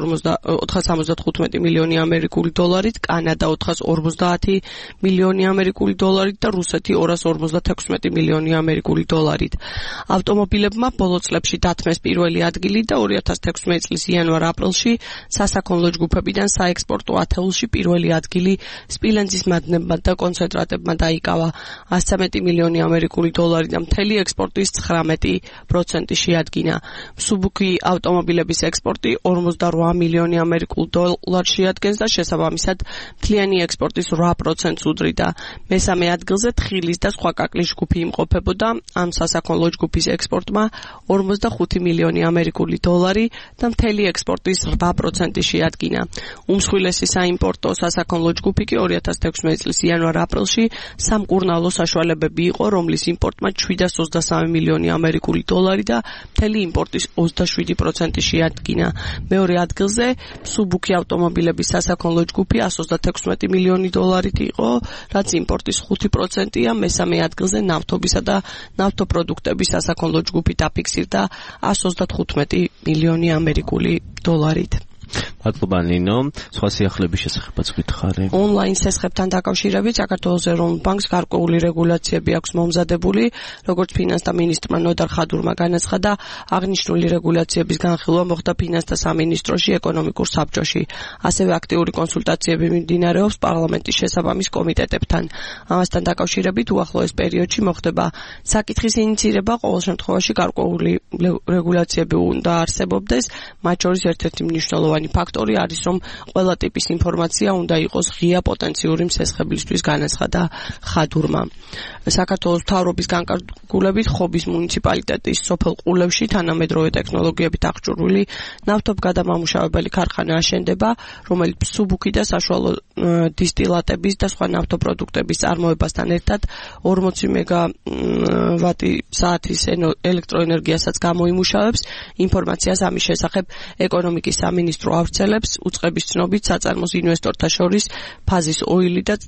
ოთხას სამოცდათხუთმეტი მილიონი ამერიკული დოლარით, კანადა ოთხას ორმოცდაათი მილიონი ამერიკული დოლარით და რუსეთი ორას ორმოცდათექვსმეტი მილიონი ამერიკული დოლარით. ავტომობილებმა ბოლო წლებში დათმეს პირველი ადგილი და ორი ათას თექვსმეტი წლის იანვარ-აპრილში სასაქონლო ჯგუფებიდან საექსპორტო ათეულში პირველი ადგილი სპილენძის მადნებმა და კონცენტრატებმა დაიკავა ასი მილიონი ამერიკული დოლარი და მთელი ექსპორტის ცხრამეტი პროცენტი შეადგინა. მსუბუქი ავტომობილების ექსპორტი ორმოცდარვა მილიონი ამერიკულ დოლარს შეადგენს და შესაბამისად მთლიანი ექსპორტის რვა პროცენტს უდრიდა. მესამე ადგილზე თხილის და სხვა კაკლის ჯგუფი იმყოფებოდა. ამ სასაქონლო ჯგუფის ექსპორტმა ორმოცდახუთი მილიონი ამერიკული დოლარი და მთელი ექსპორტის რვა პროცენტი შეადგინა. უმსხვილესი საიმპორტო სასაქონლო ჯგუფი კი ორი ათას თექვსმეტი წლის იანვარ-აპრილში სამკურნალო საშუალებები იყო, რომლის იმპორტმა შვიდას ოცდასამი მილიონი ამერიკული დოლარი და მთელი იმპორტის ოცდაშვიდი პროცენტი შეადგინა. შეადგინა. მეორე ადგილზე სუბუქი ავტომობილების სასაქონლო ჯგუფი εκατს ოცდათექვსმეტი მილიონი დოლარით იყო, რაც იმპორტის ხუთი პროცენტია. მესამე ადგილზე ნავთობისა და ნავთობპროდუქტების სასაქონლო ჯგუფი დაფიქსირდა εκατს ოცდათხუთმეტი მილიონი ამერიკული დოლარით. მადლობა ნინო, სხვა სიახლეების შესახებაც გითხარი. ონლაინ სესხებთან დაკავშირებით საქართველოს ეროვნულ ბანკს გარკვეული რეგულაციები აქვს მომზადებული, როგორც ფინანსთა მინისტრმა ნოდარ ხადურმა განაცხადა, აღნიშნული რეგულაციების განხილვა მოხდა ფინანსთა სამინისტროში ეკონომიკურ საბჭოში. ასევე აქტიური კონსულტაციები მიმდინარეობს პარლამენტის შესაბამის კომიტეტებთან. ამასთან დაკავშირებით უახლოეს პერიოდში მოხდება საკითხის ინიციირება, ყოველ შემთხვევაში გარკვეული რეგულაციები უნდა არსებობდეს, მათ შორის ერთ-ერთი მნიშვნელოვანი ფაქტორი არის, რომ ყველა ტიპის ინფორმაცია უნდა იყოს ღია პოტენციური მსესხებლისთვის, განაცხადა ხადურმა. საქართველოს მთავრობის განკარგულებით ხობის მუნიციპალიტეტის სოფელ ყულევში თანამედროვე ტექნოლოგიებით აღჭურვილი ნავთობგადამამუშავებელი ქარხანა აშენდება, რომელიც სუბუქი და საშუალო დისტილატების და სხვა ნავთობპროდუქტების წარმოებასთან ერთად ორმოცი მეგავატი საათის ელექტროენერგიასაც გამოიმუშავებს. ინფორმაციას ამის შესახებ ეკონომიკის სამინისტრო ავრცელებს. უწყების ცნობით საწარმოს ინვესტორთა შორის ფაზის ოილი და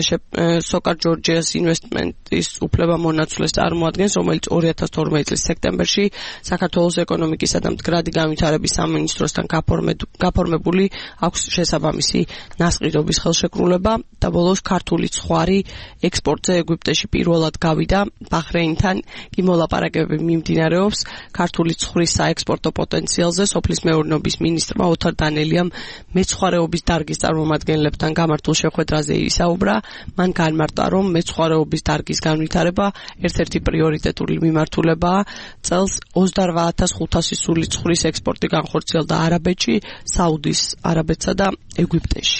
სოკარ ჯორჯიას ინვესტმენტის უფლება-მონაცვლეს წარმოადგენს, რომელიც ორი ათას თორმეტი წლის სექტემბერში საქართველოს ეკონომიკისა და მდგრადი განვითარების სამინისტროსთან გაფორმებული აქვს შესაბამისი ნასყიდობის ხელშეკრულება და ბოლოს ქართული ცხვარი ექსპორტზე ეგვიპტეში პირველად გავიდა. ბაჰრეინთან კი მოლაპარაკებები მიმდინარეობს ქართული ცხვრის საექსპორტო პოტენციალზე. სოფლის მეურნეობის მინისტრმა ოთარ დანელიამ მეცხვარეობის დარგის წარმომადგენლებთან გამართულ შეხვედრაზე ისაუბრა. მან განმარტა, რომ მეცხვარეობის დარგის განვითარება ერთ-ერთი პრიორიტეტული მიმართულებაა. წელს ოცდარბዓ ათას ხუთასი სული ცხვრის ექსპორტი განხორციელდა არაბეთში, საუდის არაბეთსა და ეგვიპტეში.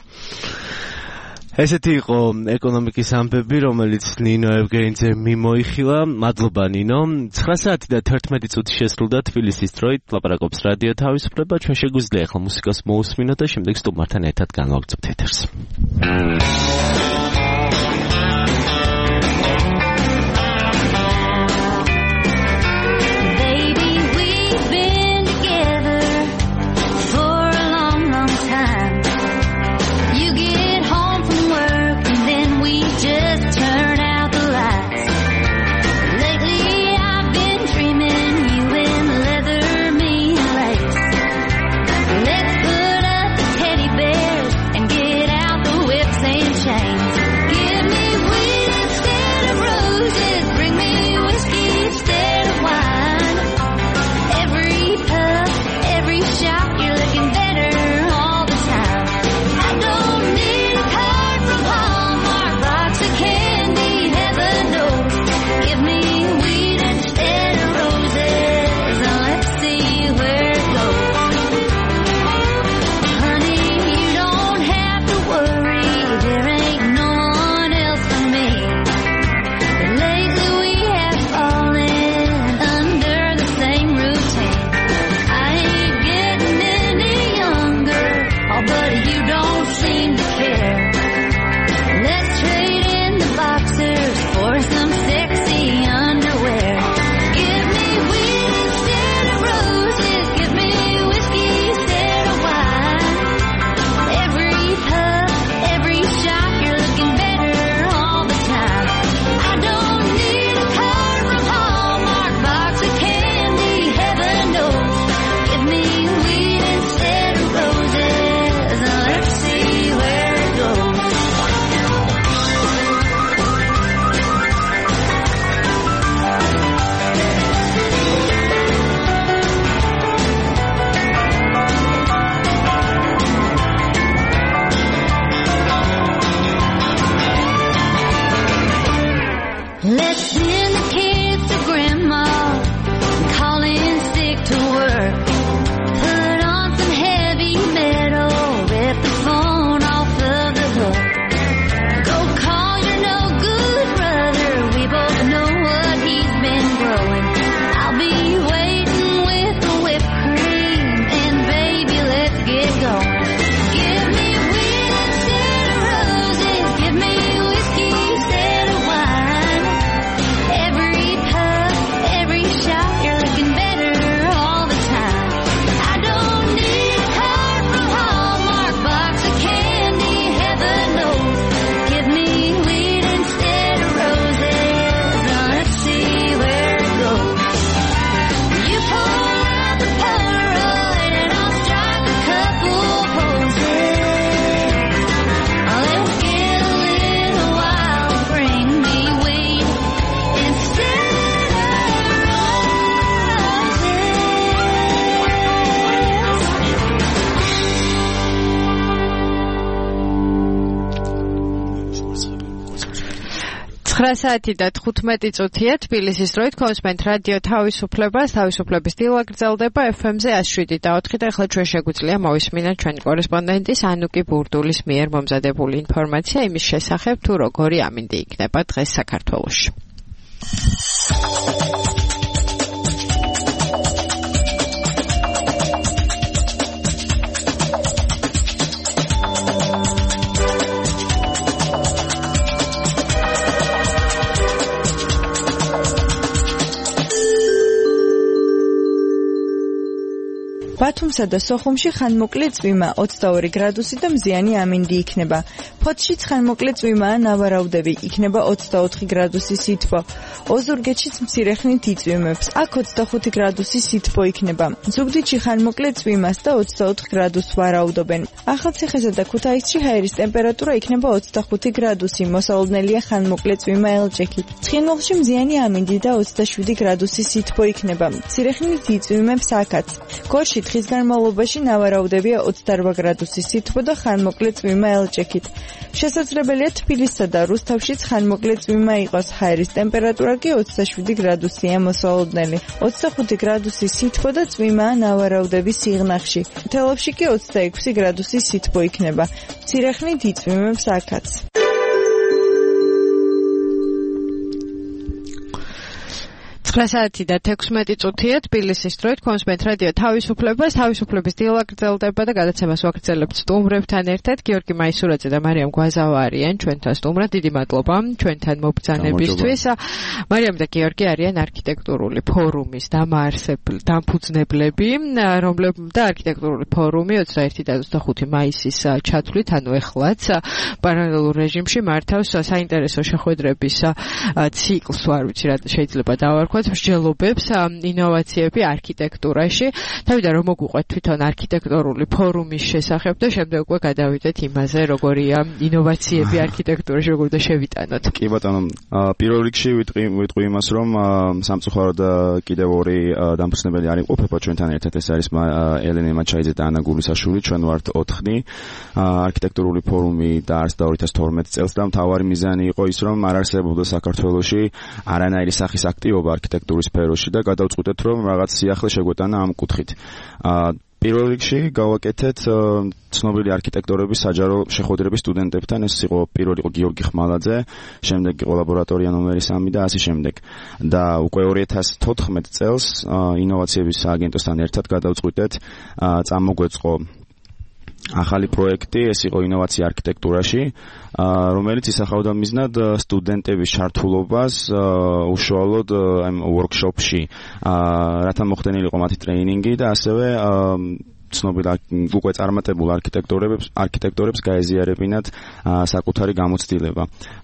ესეთი იყო ეკონომიკის ამბები, რომელიც ნინო ევგენიძემ მიმოიხილა. მადლობა ნინო. ცხრა საათი და თერთმეტი წუთი შესრულდა თბილისის დროით. ლაპარაკობს რადიო თავისუფლება. ჩვენ შეგვიძლია ახლა მუსიკას მოусმინოთ და შემდეგ სტუმართან ერთად განვაგრძობთ ეთერს. Let's put up the teddy bears and get out the whips and chains. ცხრა საათი და თხუთმეტი წუთია თბილისის დროით კონსპენტ რადიო თავისუფლებას თავისუფლების დილა გრძელდება ეფ ემ-ზე one oh seven და four და ახლა ჩვენ შეგვიძლია მოვისმინოთ ჩვენი კორესპონდენტის ანუკი ბურდულის მიერ მომზადებული ინფორმაცია იმის შესახებ თუ როგორი ამინდი იქნება დღეს საქართველოში. ბათუმსა და სოხუმში ხანმოკლე წვიმა ოცდაორი გრადუსი და მზიანი ამინდი იქნება. ფოთშიც ხანმოკლე წვიმაა ნავარაუდები, იქნება ოცდაოთხი გრადუსი სითბო. ოზურგეთშიც მცირე ხნით იწვიმებს, აქ ოცდახუთი გრადუსი სითბო იქნება. ზუგდიდში ხანმოკლე წვიმას და ოცდაოთხ გრადუსს ვარაუდობენ. ახალციხესა და ქუთაისში ჰაერის ტემპერატურა იქნება ოცდახუთი გრადუსი, მოსალოდნელია ხანმოკლე წვიმა ელჭექი. ცხინვალში მზიანი ამინდი და ოცდაშვიდი გრადუსი სითბო იქნება. მცირე ხნით იწვიმებს აქაც. გორში დღის განმავლობაში ნავარაუდებია ოცდაორ გრადუსი სითბო და ხანმოკლე წვიმა ელჭექით. შესაძლებელია თბილისსა და რუსთავშიც ხანმოკლე წვიმა იყოს, ჰაერის ტემპერატურა კი ოცდაშვიდი გრადუსია მოსალოდნელი. ოცდახუთი გრადუსი სითბო და წვიმაა ნავარაუდების სიღნაღში. თელავში კი ოცდაექვსი გრადუსი სითბო იქნება. მცირე ხნით იწვიმებს აქაც. ცხრა საათი და თექვსმეტი წუთია თბილისის დროით კონსპენტ რადიო თავისუფლებას თავისუფლების დილა გრძელდება და გადაცემას ვაგრძელებთ სტუმრებთან ერთად. გიორგი მაისურაძე და მარიამ გვაზავა არიან ჩვენთან სტუმრად. დიდი მადლობა ჩვენთან მობრძანებისთვის. მარიამ და გიორგი არიან არქიტექტურული ფორუმის დამაარსებლები, დამფუძნებლები, რომლებიც და არქიტექტურული ფორუმი ოცდაერთი და ოცდახუთი მაისის ჩათვლით, ანუ ეხლაც პარალელურ რეჟიმში მართავს საინტერესო შეხვედრების ციკლს, ვარ ვიცი რა შეიძლება დავარქვათ, მსჯელობებს ინოვაციები არქიტექტურაში. თავიდან რომ მოგვიყვეთ თვითონ არქიტექტურული ფორუმის შესახებ და შემდეგ უკვე გადავიდეთ იმაზე, როგორია ინოვაციები არქიტექტურაში, როგორ და შევიტანოთ. კი ბატონო, პირველ რიგში ვიტყვი ვიტყვი იმას, რომ სამწუხაროდ კიდევ ორი დამფუძნებელი არ იყოფება ჩვენთან ერთად, ეს არის ელენე მაჩაიძე და ანა გულისაშვილი. ჩვენ ვართ ოთხი არქიტექტურული ფორუმი დაარსდა ორი ათას თორმეტ წელს და მთავარი მიზანი იყო ის, რომ არ არსებობდა საქართველოში არანაირი სახის აქტივობა არქიტექტურის სფეროში და გადავწყვიტეთ, რომ რაღაც სიახლე შეგვეტანა ამ კუთხით. პირველ რიგში გავაკეთეთ ცნობილი არქიტექტორების საჯარო შეხვედრები სტუდენტებთან. ეს იყო პირველი იყო გიორგი ხმალაძე, შემდეგ იყო ლაბორატორია ნომერი სამი და ასე შემდეგ. და უკვე ორი ათას თოთხმეტ წელს ინოვაციების სააგენტოსთან ერთად გადავწყვიტეთ წამოგვეწყო ახალი პროექტი, ეს იყო ინოვაცია არქიტექტურაში, რომელიც ისახავდა მიზნად სტუდენტების ჩართულობას უშუალოდ ამ ვორქშოპში, რათა მოხდენილიყო მათი ტრეინინგი და ასევე ცნობილ უკვე წარმატებულ არქიტექტორებს არქიტექტორებს გაეზიარებინათ საკუთარი გამოცდილება.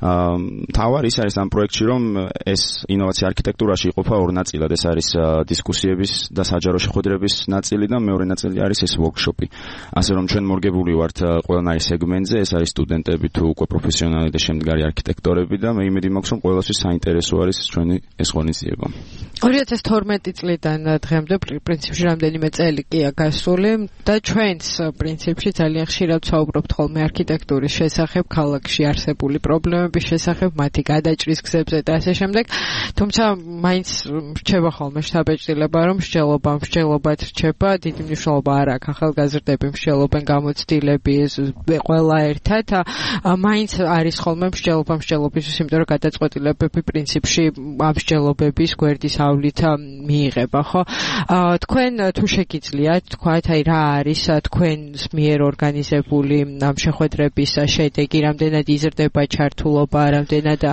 თავარი ის არის ამ პროექტში, რომ ეს ინოვაცია არქიტექტურაში იყოფა ორ ნაწილად. ეს არის დისკუსიების და საჯარო შეხვედრების ნაწილი და მეორე ნაწილი არის ეს ვორქშოპი. ასე რომ ჩვენ მორგებული ვართ ყველანაირ სეგმენტზე, ეს არის სტუდენტები თუ უკვე პროფესიონალი და შემდგარი არქიტექტორები და მე იმედი მაქვს, რომ ყველასთვის საინტერესო არის ჩვენი ეს ღონისძიება. ორი ათას თორმეტი წლიდან დღემდე პრინციპში რამდენიმე წელი კია გასული და ჩვენს პრინციპში ძალიან ხშირად ვსაუბრობთ ხოლმე არქიტექტურის შესახებ, ქალაქში არსებული პრობლემების შესახებ, მათი გადაჭრის გზებზე და ასე შემდეგ. თუმცა მაინც რჩება ხოლმე შთაბეჭდილება, რომ მსჯელობა მსჯელობად რჩება, დიდი მნიშვნელობა არ აქვს ახალგაზრდები მსჯელობენ, გამოცდილები ყველა ერთად. მაინც არის ხოლმე მსჯელობა მსჯელობისთვის, იმიტომ რომ გადაწყვეტილებები პრინციპში ამ მსჯელობების გვერდის ავლით მიიღება, ხო? თქვენ თუ შეგიძლიათ თქვათ, აი რა არის თქვენს მიერ ორგანიზებული ამ შეხვედრების შედეგი, რამდენად იზრდება ჩართულობა, რამდენად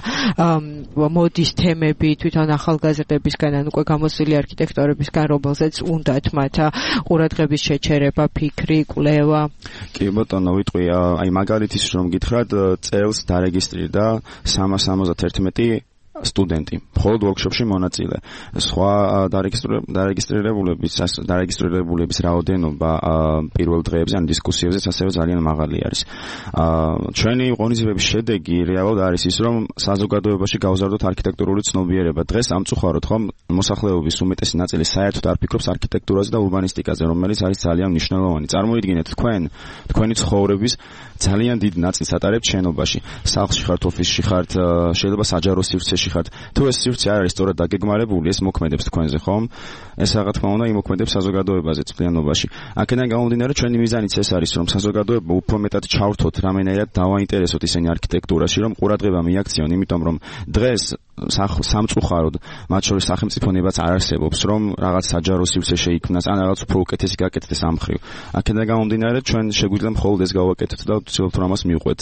მოდის თემები თვითონ ახალგაზრდებისგან, ან უკვე გამოცდილი არქიტექტორებისგან, რომელზეც უნდათ მათ ყურადღების შეჩერება, ფიქრი, კვლევა. კი ბატონო, ვიტყვი, აი მაგალითის რომ გითხრათ, წელს დარეგისტრირდა სამას სამოცდაერთმეტი სტუდენტი, მხოლოდ workshop-ში მონაწილე. სხვა დარეგისტრირებულების დარეგისტრირებულების რაოდენობა პირველ დღეებზე ან დისკუსიებზე ასევე ძალიან მაღალი არის. ჩვენი ღონისძიების შედეგი რეალურად არის ის, რომ საზოგადოებაში გავზარდოთ არქიტექტურული ცნობიერება. დღეს ამწუხაროთ, ხომ, მოსახლეობის უმეტესი ნაწილი საერთოდ არ ფიქრობს არქიტექტურაზე და ურბანისტიკაზე, რომელიც არის ძალიან მნიშვნელოვანი. წარმოიდგინეთ თქვენ, თქვენი ცხოვრების ძალიან დიდ ნაწილს ატარებთ შენობაში. სახლში ხართ, ოფისში ხართ, შეიძლება საჯარო სივრცეში ხართ. თუ ეს სივრცე არ არის სწორად დაგეგმარებული, ეს მოქმედებს თქვენზე, ხომ? ეს რა თქმა უნდა იმოქმედებს საზოგადოებაზე წლიანობაში. აქედან გამომდინარე, ჩვენი მიზანიც ეს არის, რომ საზოგადოება უფრო მეტად ჩავრთოთ, რამენერად დავაინტერესოთ ისინი არქიტექტურაში, რომ ყურადღება მიაქციონ, იმიტომ რომ დღეს სამწუხაროდ, მათ შორის სახელმწიფო ნებაც არ არსებობს, რომ რაღაც საჯარო სივრცე შეიქმნას, ან რაღაც უფრო უკეთესი გაკეთდეს ამ მხრივ. აქედან გამომდინარე, ჩვენ შეგვიძლია მხოლოდ ეს გავაკეთოთ და ვცდილობთ რომ ამას მივყვეთ.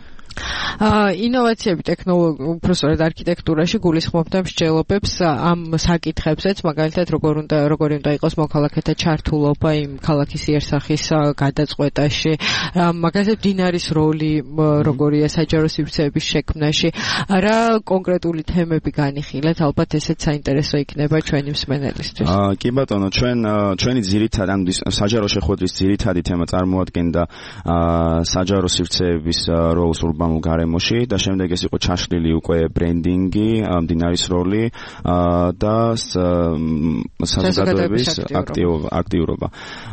ინოვაციები ტექნოლოგია უბრალოდ არქიტექტურაში გულისხმობდა მსჯელობებს ამ საკითხებზეც, მაგალითად როგორ უნდა როგორი უნდა იყოს მოქალაქეთა ჩართულობა იმ ქალაქის იერსახის გადაწყვეტაში, მაგალითად დინარის როლი როგორია საჯარო სივრცეების შექმნაში, რა კონკრეტული თემები განიხილეთ, ალბათ ესეც საინტერესო იქნება ჩვენი მსმენელისთვის. კი ბატონო, ჩვენ ჩვენი ძირითადი ან საჯარო შეხვედრის ძირითადი თემა წარმოადგენდა საჯარო სივრცეების როლს ურბანულ გარემოში და შემდეგ ეს იყო ჩაშლილი უკვე ბრენდინგი, მდინარის როლი და საზოგადოების აქტიურობა.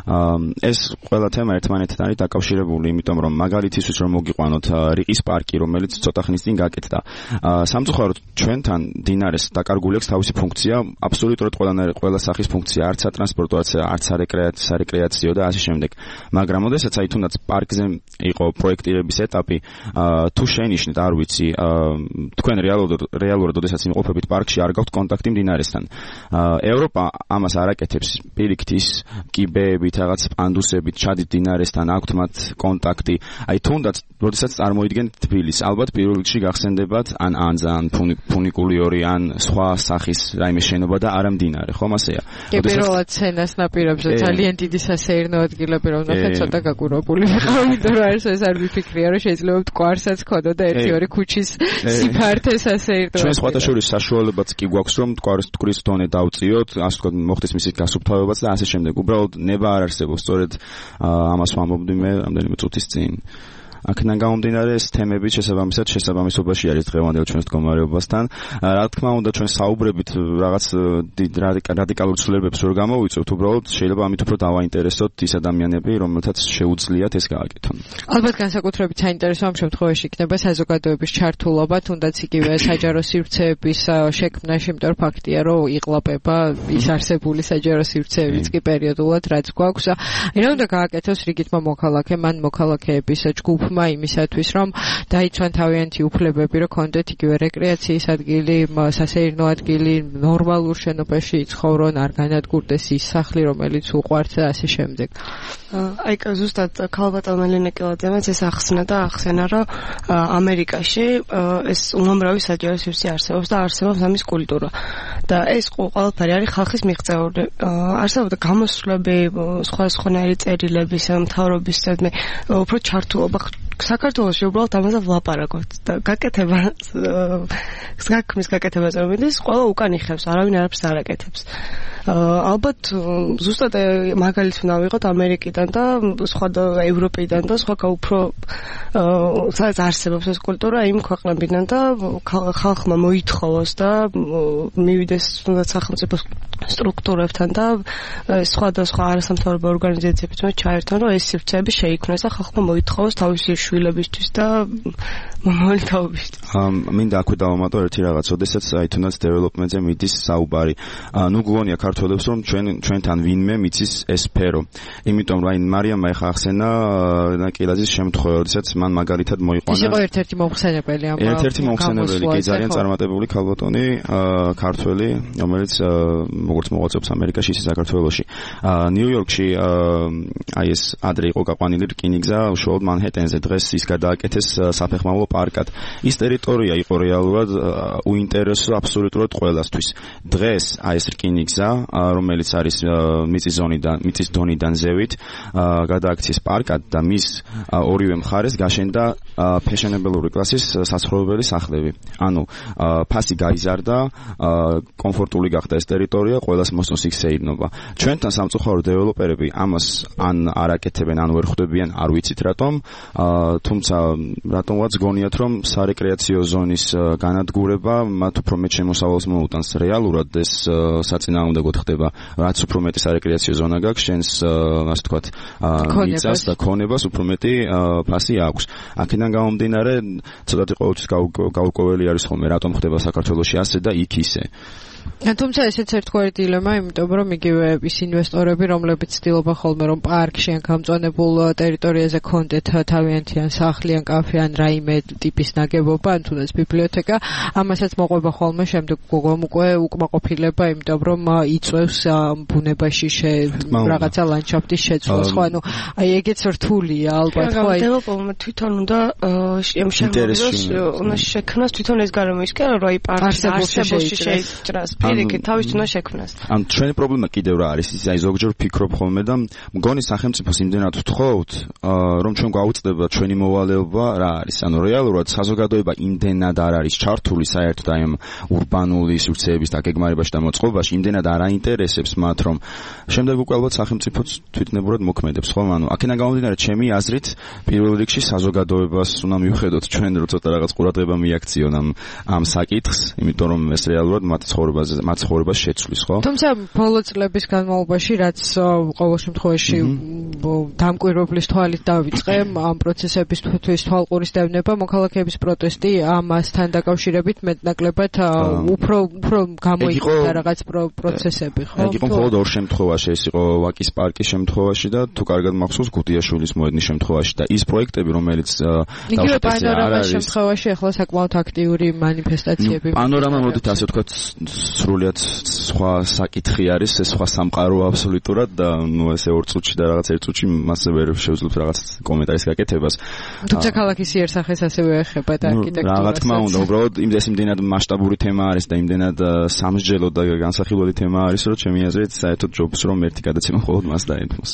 ეს ყველა თემა ერთმანეთთან არის დაკავშირებული, იმიტომ რომ მაგალითისთვის რომ მოგიყვანოთ რიყის პარკი, რომელიც ცოტა ხნის წინ გაკეთდა. სამწუხაროდ ჩვენთან მდინარეს დაკარგული აქვს თავისი ფუნქცია, აბსოლუტურად ყველანაირი ყველა სახის ფუნქცია, არც სატრანსპორტო, არც სარეკრეაციო და ასე შემდეგ. მაგრამ ოდესაც აი თუნდაც პარკზე იყო პროექტირების ეტაპი, თუ შენიშნეთ, არ ვიცი, თქვენ რეალურად რეალურად ოდესაც იმყოფებით პარკში, არ გაქვთ კონტაქტი მდინარესთან. ევროპა ამას არ აკეთებს, პირიქით ის კიბეებით, რაღაც პანდუსებით ჩადით მდინარესთან, აქვთ მათ კონტაქტი. აი თუნდაც ოდესაც წარმოიდგენთ თბილისს, ალბათ პირველ რიგში გახსენდებათ ან ანზა, ან ფუნიკულიორი, ან სხვა სახის რაიმე შენობა და არა მდინარე, ხომ ასეა? კი, პირველად სცენას ნაპირებზე ძალიან დიდი სასეირნო ადგილები რომ ნახეთ, ცოტა გაკვირვებული ვიყავ, იმიტომ რომ ეს არ ვიფიქრია, რომ შეიძლება მტკვარსაც ხოდა და ერთი ორი ქუჩის სიფართე სასეირნო. ჩვენ სხვათა შორის საშუალებაც კი გვაქვს, რომ მტკვრის დონე დავწიოთ, ასე ვთქვათ, მოხდეს მისი გასუფთავებაც და ასე შემდეგ. უბრალოდ ნება არ არსებობს, სწორედ ამას ვამბობდი მე რამდენიმე წუთის წინ. აქედან გამომდინარე ეს თემები შესაბამისად შესაბამისობაში არის დღევანდელ ჩვენს მდგომარეობასთან. რა თქმა უნდა ჩვენ საუბრებით რაღაც რადიკალურ ცვლილებებს ვერ გამოვიწევთ, უბრალოდ შეიძლება ამით უფრო დავაინტერესოთ ის ადამიანები, რომელთაც შეუძლიათ ეს გააკეთონ. ალბათ განსაკუთრებით საინტერესო ამ შემთხვევაში იქნება საზოგადოების ჩართულობა, თუნდაც იგივე საჯარო სივრცეების შექმნაში, იმიტომ რომ ფაქტია, რომ იყლაპება ის არსებული საჯარო სივრცეებიც კი პერიოდულად რაც გვაქვს. რა უნდა გააკეთოს რიგითმა მოქალაქემ ან მოქალაქეების ჯგუფ იმისათვის რომ დაიცვან თავიანთი უფლებები, რომ კონდეთ იგივე რეკრეაციის ადგილი, სასეირნო ადგილი, ნორმალურ შენობაში იცხოვრონ, არ განადგურდეს ის სახლი, რომელიც უყვართ და ასე შემდეგ. აი ზუსტად ქალბატონმა ლენეკელაძემაც ეს ახსნა და ახსენა, რომ ამერიკაში ეს უამრავი საჯარო სივრცე არსებობს და არსებობს ამის კულტურა. და ეს ყველაფერი არის ხალხის მიღწეული. არსებობდა გამოსვლები, სხვადასხვანაირი წერილების, მთავრობის ძმე, უფრო ჩართულობა საქართველოში უბრალოდ ამაზე ვლაპარაკობთ და გაკეთება საქმის გაკეთებას რომელიც ყველა უკან იხევს, არავინ არაფერს არ აკეთებს. ალბათ ზუსტად მაგალითს უნდა ვიღოთ ამერიკიდან და სხვა ევროპიდან და სხვა უფრო სადაც არსებობს ეს კულტურა იმ ქვეყნებიდან და ხალხმა მოითხოვოს და მივიდეს თუნდაც სახელმწიფო სტრუქტურებთან და სხვადასხვა არასამთავრობო ორგანიზაციებთან ჩაერთონ, რომ ეს სივრცეები შეიქმნას და ხალხმა მოითხოვოს თავისი შვილებისთვის და მომავალი თაობისთვის. მინდა აქვე დავამატო ერთი რაღაც, ოდესაც აი თუნდაც დეველოპმენტზე მიდის საუბარი. ნუ გუგონია ქართველებს, რომ ჩვენ ჩვენთან ვინმე მიცის ეს სფერო. იმიტომ რომ აი მარიამმა ეხა ახსენა ნაკილაძის შემთხვევა, ოდესაც მან მაგალითად მოიყვანა. ის იყო ერთ-ერთი მომხსენებელი ამ ერთ-ერთი მომხსენებელი, კი ძალიან წარმატებული ქალბატონი, ქართველი, რომელიც როგორც მოღვაწეობს ამერიკაში, ისე საქართველოში. ნიუ-იორკში აი ეს ადრე იყო გაყვანილი რკინიგზა უშუალოდ მანჰეტენზე, დღეს ის გადააკეთეს საფეხმავლო პარკად. ის ტერიტორია იყო რეალურად უინტერესო აბსოლუტურად ყველასთვის. დღეს აი ეს რკინიგზა, რომელიც არის მიწის ზონიდან, მიწის დონიდან ზევით, გადააქცეს პარკად და მის ორივე მხარეს გაშენდა ფეშენებელური კლასის საცხოვრებელი სახლები. ანუ ფასი გაიზარდა, კომფორტული გახდა ეს ტერიტორია, ყველას მოსწონს იქ სეირნობა. ჩვენთან სამწუხარო დეველოპერები ამას ან არ აკეთებენ, ან ვერ ხვდებიან, არ ვიცით რატომ, თუმცა რატომღაც გონიათ, რომ სარეკრეაციო ზონის განადგურება მათ უფრო მეტ შემოსავალს მოუტანს. რეალურად ეს საწინააღმდეგოდ ხდება, რაც უფრო მეტი სარეკრეაციო ზონა გაქვს, შენს ასე ვთქვათ, მიწას და ქონებას უფრო მეტი ფასი აქვს. აქედან გამომდინარე, ცოტათი ყოველთვის გაურკვეველი არის ხოლმე, რატომ ხდება საქართველოში ასე და იქ ისე. თუმცა ესეც ერთგვარი დილემა, იმიტომ რომ იგივე ის ინვესტორები, რომლებიც ცდილობენ ხოლმე რომ პარკში ან გამწვანებულ ტერიტორიაზე კონდეთ თავიანთი ან სახლი ან კაფე ან რაიმე ტიპის ნაგებობა, ან თუნდაც ბიბლიოთეკა, ამასაც მოყვება ხოლმე შემდეგ უკვე უკმაყოფილება, იმიტომ რომ იწევს ბუნებაში რაღაცა ლანდშაფტის შეცვლას, ხო, ანუ აი ეგეც რთულია ალბათ, ხო, აი დეველოპერმა თვითონ უნდა შემოგვიდეს, უნდა შექმნას თვითონ ეს გარემოისკენ, რომ აი პარკში არსებულში შეიჭრას. პირიქით თავის უნდა შექმნას. ან ჩვენი პრობლემა კიდევ რა არის, ის აი ზოგჯერ ვფიქრობ ხოლმე და მგონი სახელმწიფოს იმდენად ვთხოვთ, რომ ჩვენ გვაუწყდება ჩვენი მოვალეობა რა არის. ანუ რეალურად საზოგადოება იმდენად არ არის ჩართული საერთოდ აი ამ ურბანული სივრცეების დაგეგმარებაში და მოწყობაში, იმდენად არ აინტერესებს მათ, რომ შემდეგ უკვე ალბათ სახელმწიფოც თვითნებურად მოქმედებს, ხო? ანუ აქედან გამომდინარე, ჩემი აზრით, პირველ რიგში საზოგადოებას უნდა მივხედოთ ჩვენ, რომ ცოტა რაღაც ყურადღება მიაქციონ ამ ამ საკითხს, იმიტომ რომ ეს რეალურად მათ ცხოვრებას მათ ცხოვრებას შეცვლის, ხო? თუმცა ბოლო წლების განმავლობაში, რაც ყოველ შემთხვევაში დამკვირვებლის თვალით დავიწყე, ამ პროცესებისთვის თვალყურის დევნება, მოქალაქეების პროტესტი ამასთან დაკავშირებით მეტნაკლებად უფრო უფრო გამოიყენა რაღაც პროცესები, ხო? იქ იყო მხოლოდ ორ შემთხვევაში, ეს იყო ვაკის პარკის შემთხვევაში და თუ კარგად მახსოვს გუდიაშვილის მოედნის შემთხვევაში და ის პროექტები, რომელიც იგივე პანორამის შემთხვევაში ახლა საკმაოდ აქტიური მანიფესტაციები. პანორამა მოდით ასე ვთქვათ სრულიად სხვა საკითხი არის, ეს სხვა სამყარო აბსოლუტურად და ნუ ესე ორ წუთში და რაღაც ერთ წუთში მასზე ვერ შევძლებ რაღაც კომენტარის გაკეთებას. თუმცა ქალაქის იერსახეს ასევე ეხება და არქიტექტურას. რა თქმა უნდა, უბრალოდ იმდეს იმდენად მასშტაბური თემა არის და იმდენად სამსჯელო და განსახილველი თემა არის, რომ ჩემი აზრით საერთოდ ჯობს რომ ერთი გადაცემა მხოლოდ მას დაეთმოს.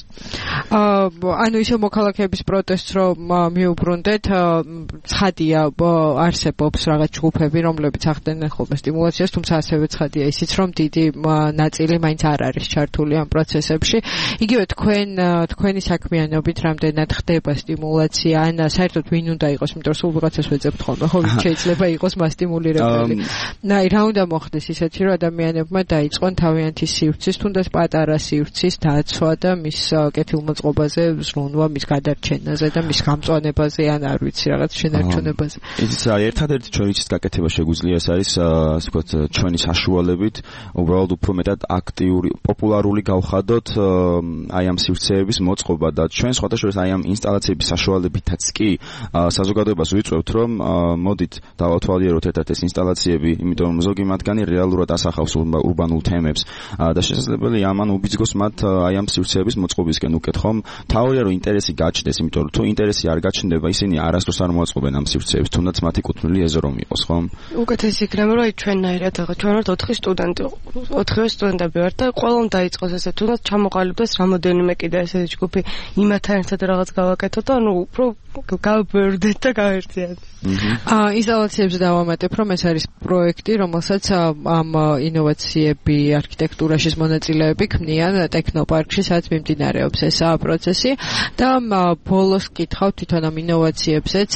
ანუ ისე მოქალაქეების პროტესტს რომ მიუბრუნდეთ, ცხადია არსებობს რაღაც ჯგუფები, რომლებიც ახდენენ ხოლმე სტიმულაციას, თუმცა ასევე ცხადია ისიც, რომ დიდი ნაწილი მაინც არ არის ჩართული ამ პროცესებში. იგივე თქვენ თქვენი საქმიანობით რამდენად ხდება სტიმულაცია, ან საერთოდ ვინ უნდა იყოს, იმიტომ რომ სულ ვიღაცას ვეძებთ ხოლმე, ხო, შეიძლება იყოს მასტიმულირებელი. აი, რა უნდა მოხდეს ისეთი, რომ ადამიანებმა დაიწყონ თავიანთი სივრცის, თუნდაც პატარა სივრცის დაცვა და მის კეთილმოწყობაზე ზრუნვა, მის გადარჩენაზე და მის გამწვანებაზე, ან არ ვიცი, რაღაც შენარჩუნებაზე. ის არის ერთადერთი ჩვენიც გაკეთება შეგვიძლია, ეს არის ასე ვთქვათ ჩვენი საშუალებით უბრალოდ უფრო მეტად აქტიური, პოპულარული გავხადოთ აი ამ სივრცეების მოწყობა და ჩვენ სხვადასხვა აი ამ ინსტალაციების საშუალებითაც კი საზოგადოებას ვიწევთ, რომ მოდით დავათვალიეროთ ერთად ეს ინსტალაციები, იმიტომ რომ ზოგი მათგანი რეალურად ასახავს ურბანულ თემებს და შესაძლებელი ამან უბიძგოს მათ აი ამ სივრცეების მოწყობისკენ უკეთ, ხომ? თავია რომ ინტერესი გაჩნდეს, იმიტომ რომ თუ ინტერესი არ გაჩნდება, ისინი არასდროს არ მოაწყობენ ამ სივრცეებს, თუნდაც მათი კუთვნილი ეზო რომ იყოს, ხომ? უკეთესი იქნება, რომ აი ჩვენნაირად ახლა ჩვენ ვართ ოთხი სტუდენტი, ოთხივე სტუდენტები ვართ და ყველამ დაიწყოს ესე, თუნდაც ჩამოყალიბდეს რამოდენიმე კიდე ესეთი ჯგუფი, იმათთან ერთად რაღაც გავაკეთოთ და ანუ უფრო გავბერდეთ და გავერთიათ. აა ინსტალაციებს დავამატებ, რომ ეს არის პროექტი, რომელსაც ამ ინოვაციები არქიტექტურაში მონაწილეები ქმნიან ტექნოპარკში, სადაც მიმდინარეობს ეს პროცესი და ბოლოს კითხავ თვითონ ამ ინოვაციებზეც,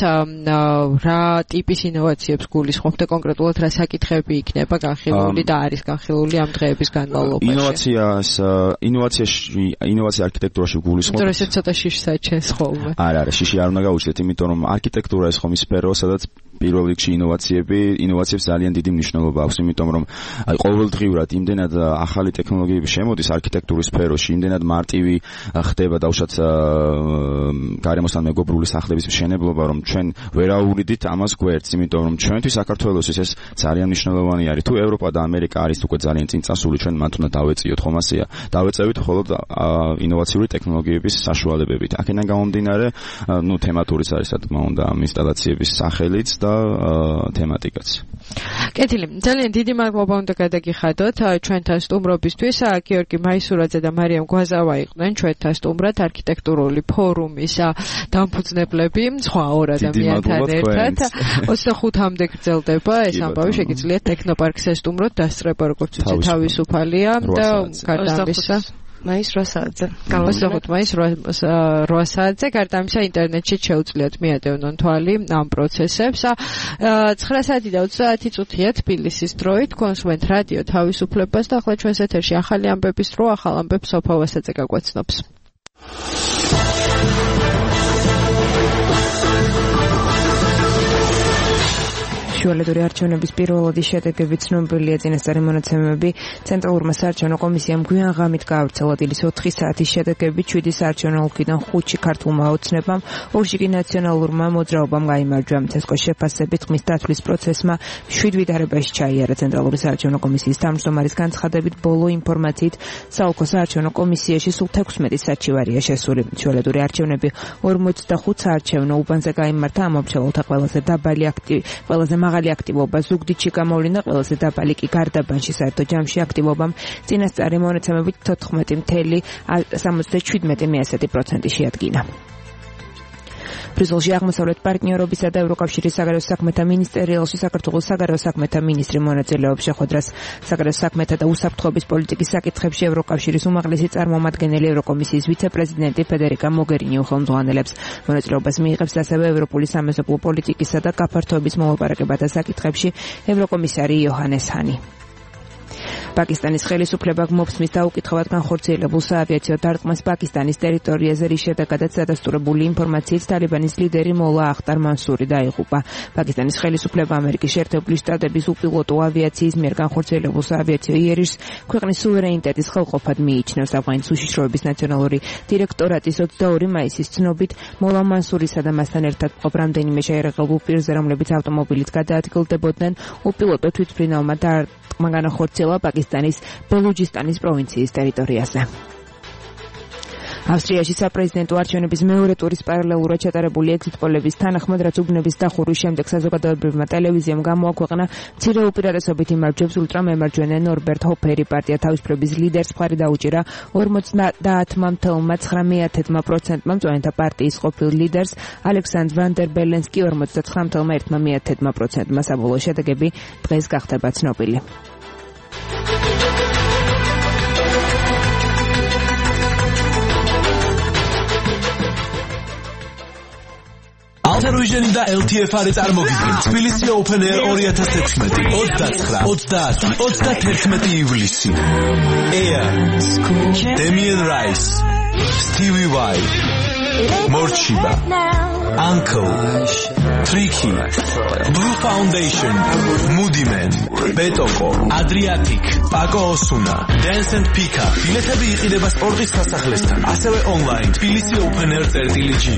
რა ტიპის ინოვაციებს გულისხმობთ და კონკრეტულად რა საკითხები იქნება განხილული და არის განხილული ამ დღეების განმავლობაში. ინოვაციას ინოვაციაში ინოვაცია არქიტექტურაში გულისხმობთ. იმიტომ რომ ეს ცოტა შიშს აჩენს ხოლმე. არა, არა, შიში არ უნდა გაუჩნდეთ, იმიტომ რომ არქიტექტურა ეს ხომ ის სფერო, სადაც პირველ რიგში ინოვაციები, ინოვაციებს ძალიან დიდი მნიშვნელობა აქვს, იმიტომ რომ აი ყოველდღიურად იმდენად ახალი ტექნოლოგიები შემოდის არქიტექტურის სფეროში, იმდენად მარტივი ხდება და უშად გარემოსთან მეგობრული სახლების მშენებლობა, რომ ჩვენ ვერ აურიდით ამას გვერდს, იმიტომ რომ ჩვენთვის საქართველოსთვის ეს ძალიან მნიშვნელოვანი არის. თუ ევროპა და ამერიკა არის უკვე ძალიან წინ წასული, ჩვენ მათ უნდა დავეწიოთ, ხომ ასეა. დავეწევით მხოლოდ ინოვაციური ტექნოლოგიების საშუალებებით. აქედან გამომდინარე, ну თემატურიც არის, რა თქმა უნდა, ინსტალაციების სახელიც და თემატიკაც. კეთილი, ძალიან დიდი მადლობა უნდა გადაგიხადოთ ჩვენთან სტუმრობისთვის. გიორგი მაისურაძე და მარიამ გვაზავა იყვნენ ჩვენთან სტუმრად, არქიტექტურული ფორუმის დამფუძნებლები, სხვა ორ ადამიანთან ერთად. ოცდახუთამდე გრძელდება ეს ამბავი, შეგიძლიათ ტექნოპარკს ესტუმროთ, დასწრება როგორც ვთქვით თავისუფალია და გარდა ამისა მაის რვა საათზე. ოცდახუთ მაის რვა საათზე გარდა ამისა ინტერნეტში შეუძლიათ მიადევნონ თვალი ამ პროცესებს. ცხრა საათი და ოცდაათი წუთია თბილისის დროით, კონსუმენტ რადიო თავისუფლებას და ახლა ჩვენს ეთერში ახალი ამბების დრო, ახალ ამბებს სოფო ვასაძე გაგვაცნობს. შუალედური არჩევნების პირველადი შედეგები ცნობილია. წინასწარი მონაცემები ცენტრალურმა საარჩევნო კომისიამ გვიან ღამით გაავრცელა. დილის ოთხი საათის შედეგები შვიდი საარჩევნო ოლქიდან ხუთში ქართულმა ოცნებამ, ორში კი ნაციონალურმა მოძრაობამ გაიმარჯვა. ცესკოს შეფასებით ხმის დათვლის პროცესმა შვიდ ვითარებაში ჩაიარა. ცენტრალური საარჩევნო კომისიის თავმჯდომარის განცხადებით, ბოლო ინფორმაციით საოლქო საარჩევნო კომისიაში სულ თექვსმეტი საჩივარია შესული. შუალედური არჩევნები ორმოცდახუთ საარჩევნო უბანზე გაიმართა. ამ მომრჩეველთა ყველაზე დაბალი აქტივი ყველაზე მაღალი აქტივობა ზუგდიდში გამოვლინდა, ყველაზე დაბალი კი გარდაბანში. საერთო ჯამში აქტივობამ წინასწარი მონაცემებით თოთხმეტი virgulă სამოცდაშვიდმეტი პროცენტი შეადგინა. ბრიუსელში აღმოსავლეთ პარტნიორობისა და ევროკავშირის საგარეო საქმეთა მინისტერიალში საქართველოს საგარეო საქმეთა მინისტრი მონაწილეობს. შეხვედრას საგარეო საქმეთა და უსაფრთხოების პოლიტიკის საკითხებში ევროკავშირის უმაღლესი წარმომადგენელი ევროკომისიის ვიცე-პრეზიდენტი ფედერიკა მოგერინი უხელმძღვანელებს. მონაწილეობას მიიღებს ასევე ევროპული სამეზობლო პოლიტიკისა და გაფართოების მოლაპარაკებათა საკითხებში ევროკომისარი იოჰანეს ჰანი. პაკისტანის ხელისუფლება მოფსმის დაუკითხავად განხორციელებულ საავიაციო დარტყმას პაკისტანის ტერიტორიაზე, რის შედეგადაც დადასტურებული ინფორმაციით ტალიბანის ლიდერი მოლა ახტარ მანსური დაიღუპა. პაკისტანის ხელისუფლება ამერიკის შეერთებული შტატების უპილოტო ავიაციის მიერ განხორციელებულ საავიაციო იერიშს ქვეყნის სუვერენიტეტის ხელყოფად მიიჩნევს. ავღანის უშიშროების ნაციონალური დირექტორატის ოცდაორი მაისის ცნობით, მოლა მანსურისა და მასთან ერთად მყოფ რამდენიმე შეერაღებულ პირზე, რომლებიც ავტომობილით გადაადგილდებოდნენ, უპილოტო თვითმფრინავმა დარტყმა განახორციელა პაკისტანის ბელუჯისტანის პროვინციის ტერიტორიაზე. ავსტრიაში საპრეზიდენტო არჩევნების მეორე ტურის პარალელურად ჩატარებული ეგზიტ პოლების თანახმად, რაც უბნების დახურვის შემდეგ საზოგადოებრივმა ტელევიზიამ გამოაქვეყნა, მცირე უპირატესობით იმარჯვებს ულტრამემარჯვენე ნორბერტ ჰოფერი პარტია თავისუფლების ლიდერს მხარი დაუჭირა ორმოცდაათმა virgulă ცხრამეტი პროცენტმა, მწვანეთა პარტიის ყოფილ ლიდერს ალექსანდრ ვან დერ ბელენს კი ორმოცდათხრა virgulă ერთი პროცენტმა. საბოლოო შედეგები დღეს გახდება ცნობილი. Altaruiženi da ელ თი ეფ არის წარმოგიდგენ თბილისი Open Air ორი ათას ექვსმეტი ოცდაცხრა ოცდაათი ოცდათერთმეტი ივლისი. Air, Damien Rice, Stevie Vai, Morchiba, Uncle, Tricky, Blue Foundation, Moody Man, Betoko, Adriatic, Paco Osuna, Dance and Pika. ბილეთები იყიდება სპორტის სასახლესთან, ასევე online თბილისი Open Air წერტილი-ჯი.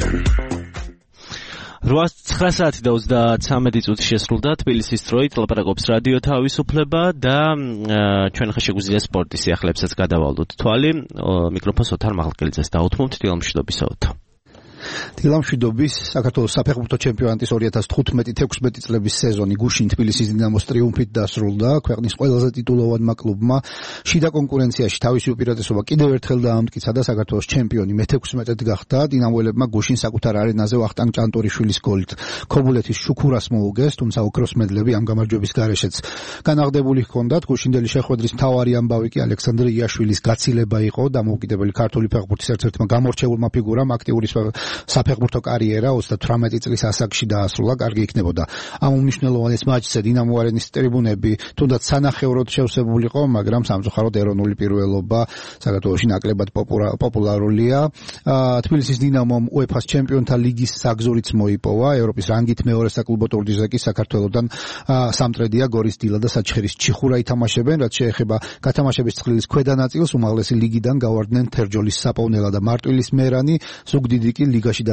ცხრა საათი და ოცდათვრამეტი წუთი შესრულდა თბილისის დროით. ლაპარაკობს რადიო თავისუფლება და ჩვენ ხა შეგვიძლია სპორტის სიახლებსაც გადავალოთ თვალი. მიკროფონს ოთარ მაღალკელიძეს დაუთმობთ. დილამშვიდობისა ოთო. დილამშვიდობის. საქართველოს საფეხბურთო ჩემპიონატის ორი ათას თხუთმეტი თექვსმეტი წლების სეზონი გუშინ თბილისის დინამოს ტრიუმფით დასრულდა. ქვეყნის ყველაზე ტიტულოვანმა კლუბმა შიდა კონკურენციაში თავისი უპირატესობა კიდევ ერთხელ დაამტკიცა და საქართველოს ჩემპიონი მეთექვსმეტედ გახდა. დინამოელებმა გუშინ საკუთარ არენაზე ვახტანგ ჭანტურიშვილის გოლით ქობულეთის შუქურას მოუგეს, თუმცა ოქროს მედლები ამ გამარჯვების გარეშეც განაღდებული ჰქონდათ. გუშინდელი შეხვედრის მთავარი ამბავი კი ალექსანდრე იაშვილის გაცილება იყო. დამოუკიდებელი ქართული ფეხბურთის ერთ-ერთმა გამორჩეულმა ფიგურამ აქტიური საფეხბურთო კარიერა ოცდათვრამეტი წლის ასაკში დაასრულა. კარგი იქნებოდა ამ უმნიშვნელოვანეს მატჩზე დინამო არენის ტრიბუნები თუნდაც სანახევროდ შევსებულიყო, მაგრამ სამწუხაროდ ეროვნული პირველობა საქართველოში ნაკლებად პოპულარულია. თბილისის დინამომ უეფა-ს ჩემპიონთა ლიგის საგზურიც მოიპოვა. ევროპის რანგით მეორე საკლუბო ტურნირზე კი საქართველოდან სამტრედია, გორის დილა და საჩხერის ჩიხურა ითამაშებენ. რაც შეეხება გათამაშების წყლის ქვედა ნაწილს, უმაღლესი ლიგიდან გავარდნენ თერჯოლის საპოვნელა და მარტვილის მერანი, ზუგდიდი კი ლიგაში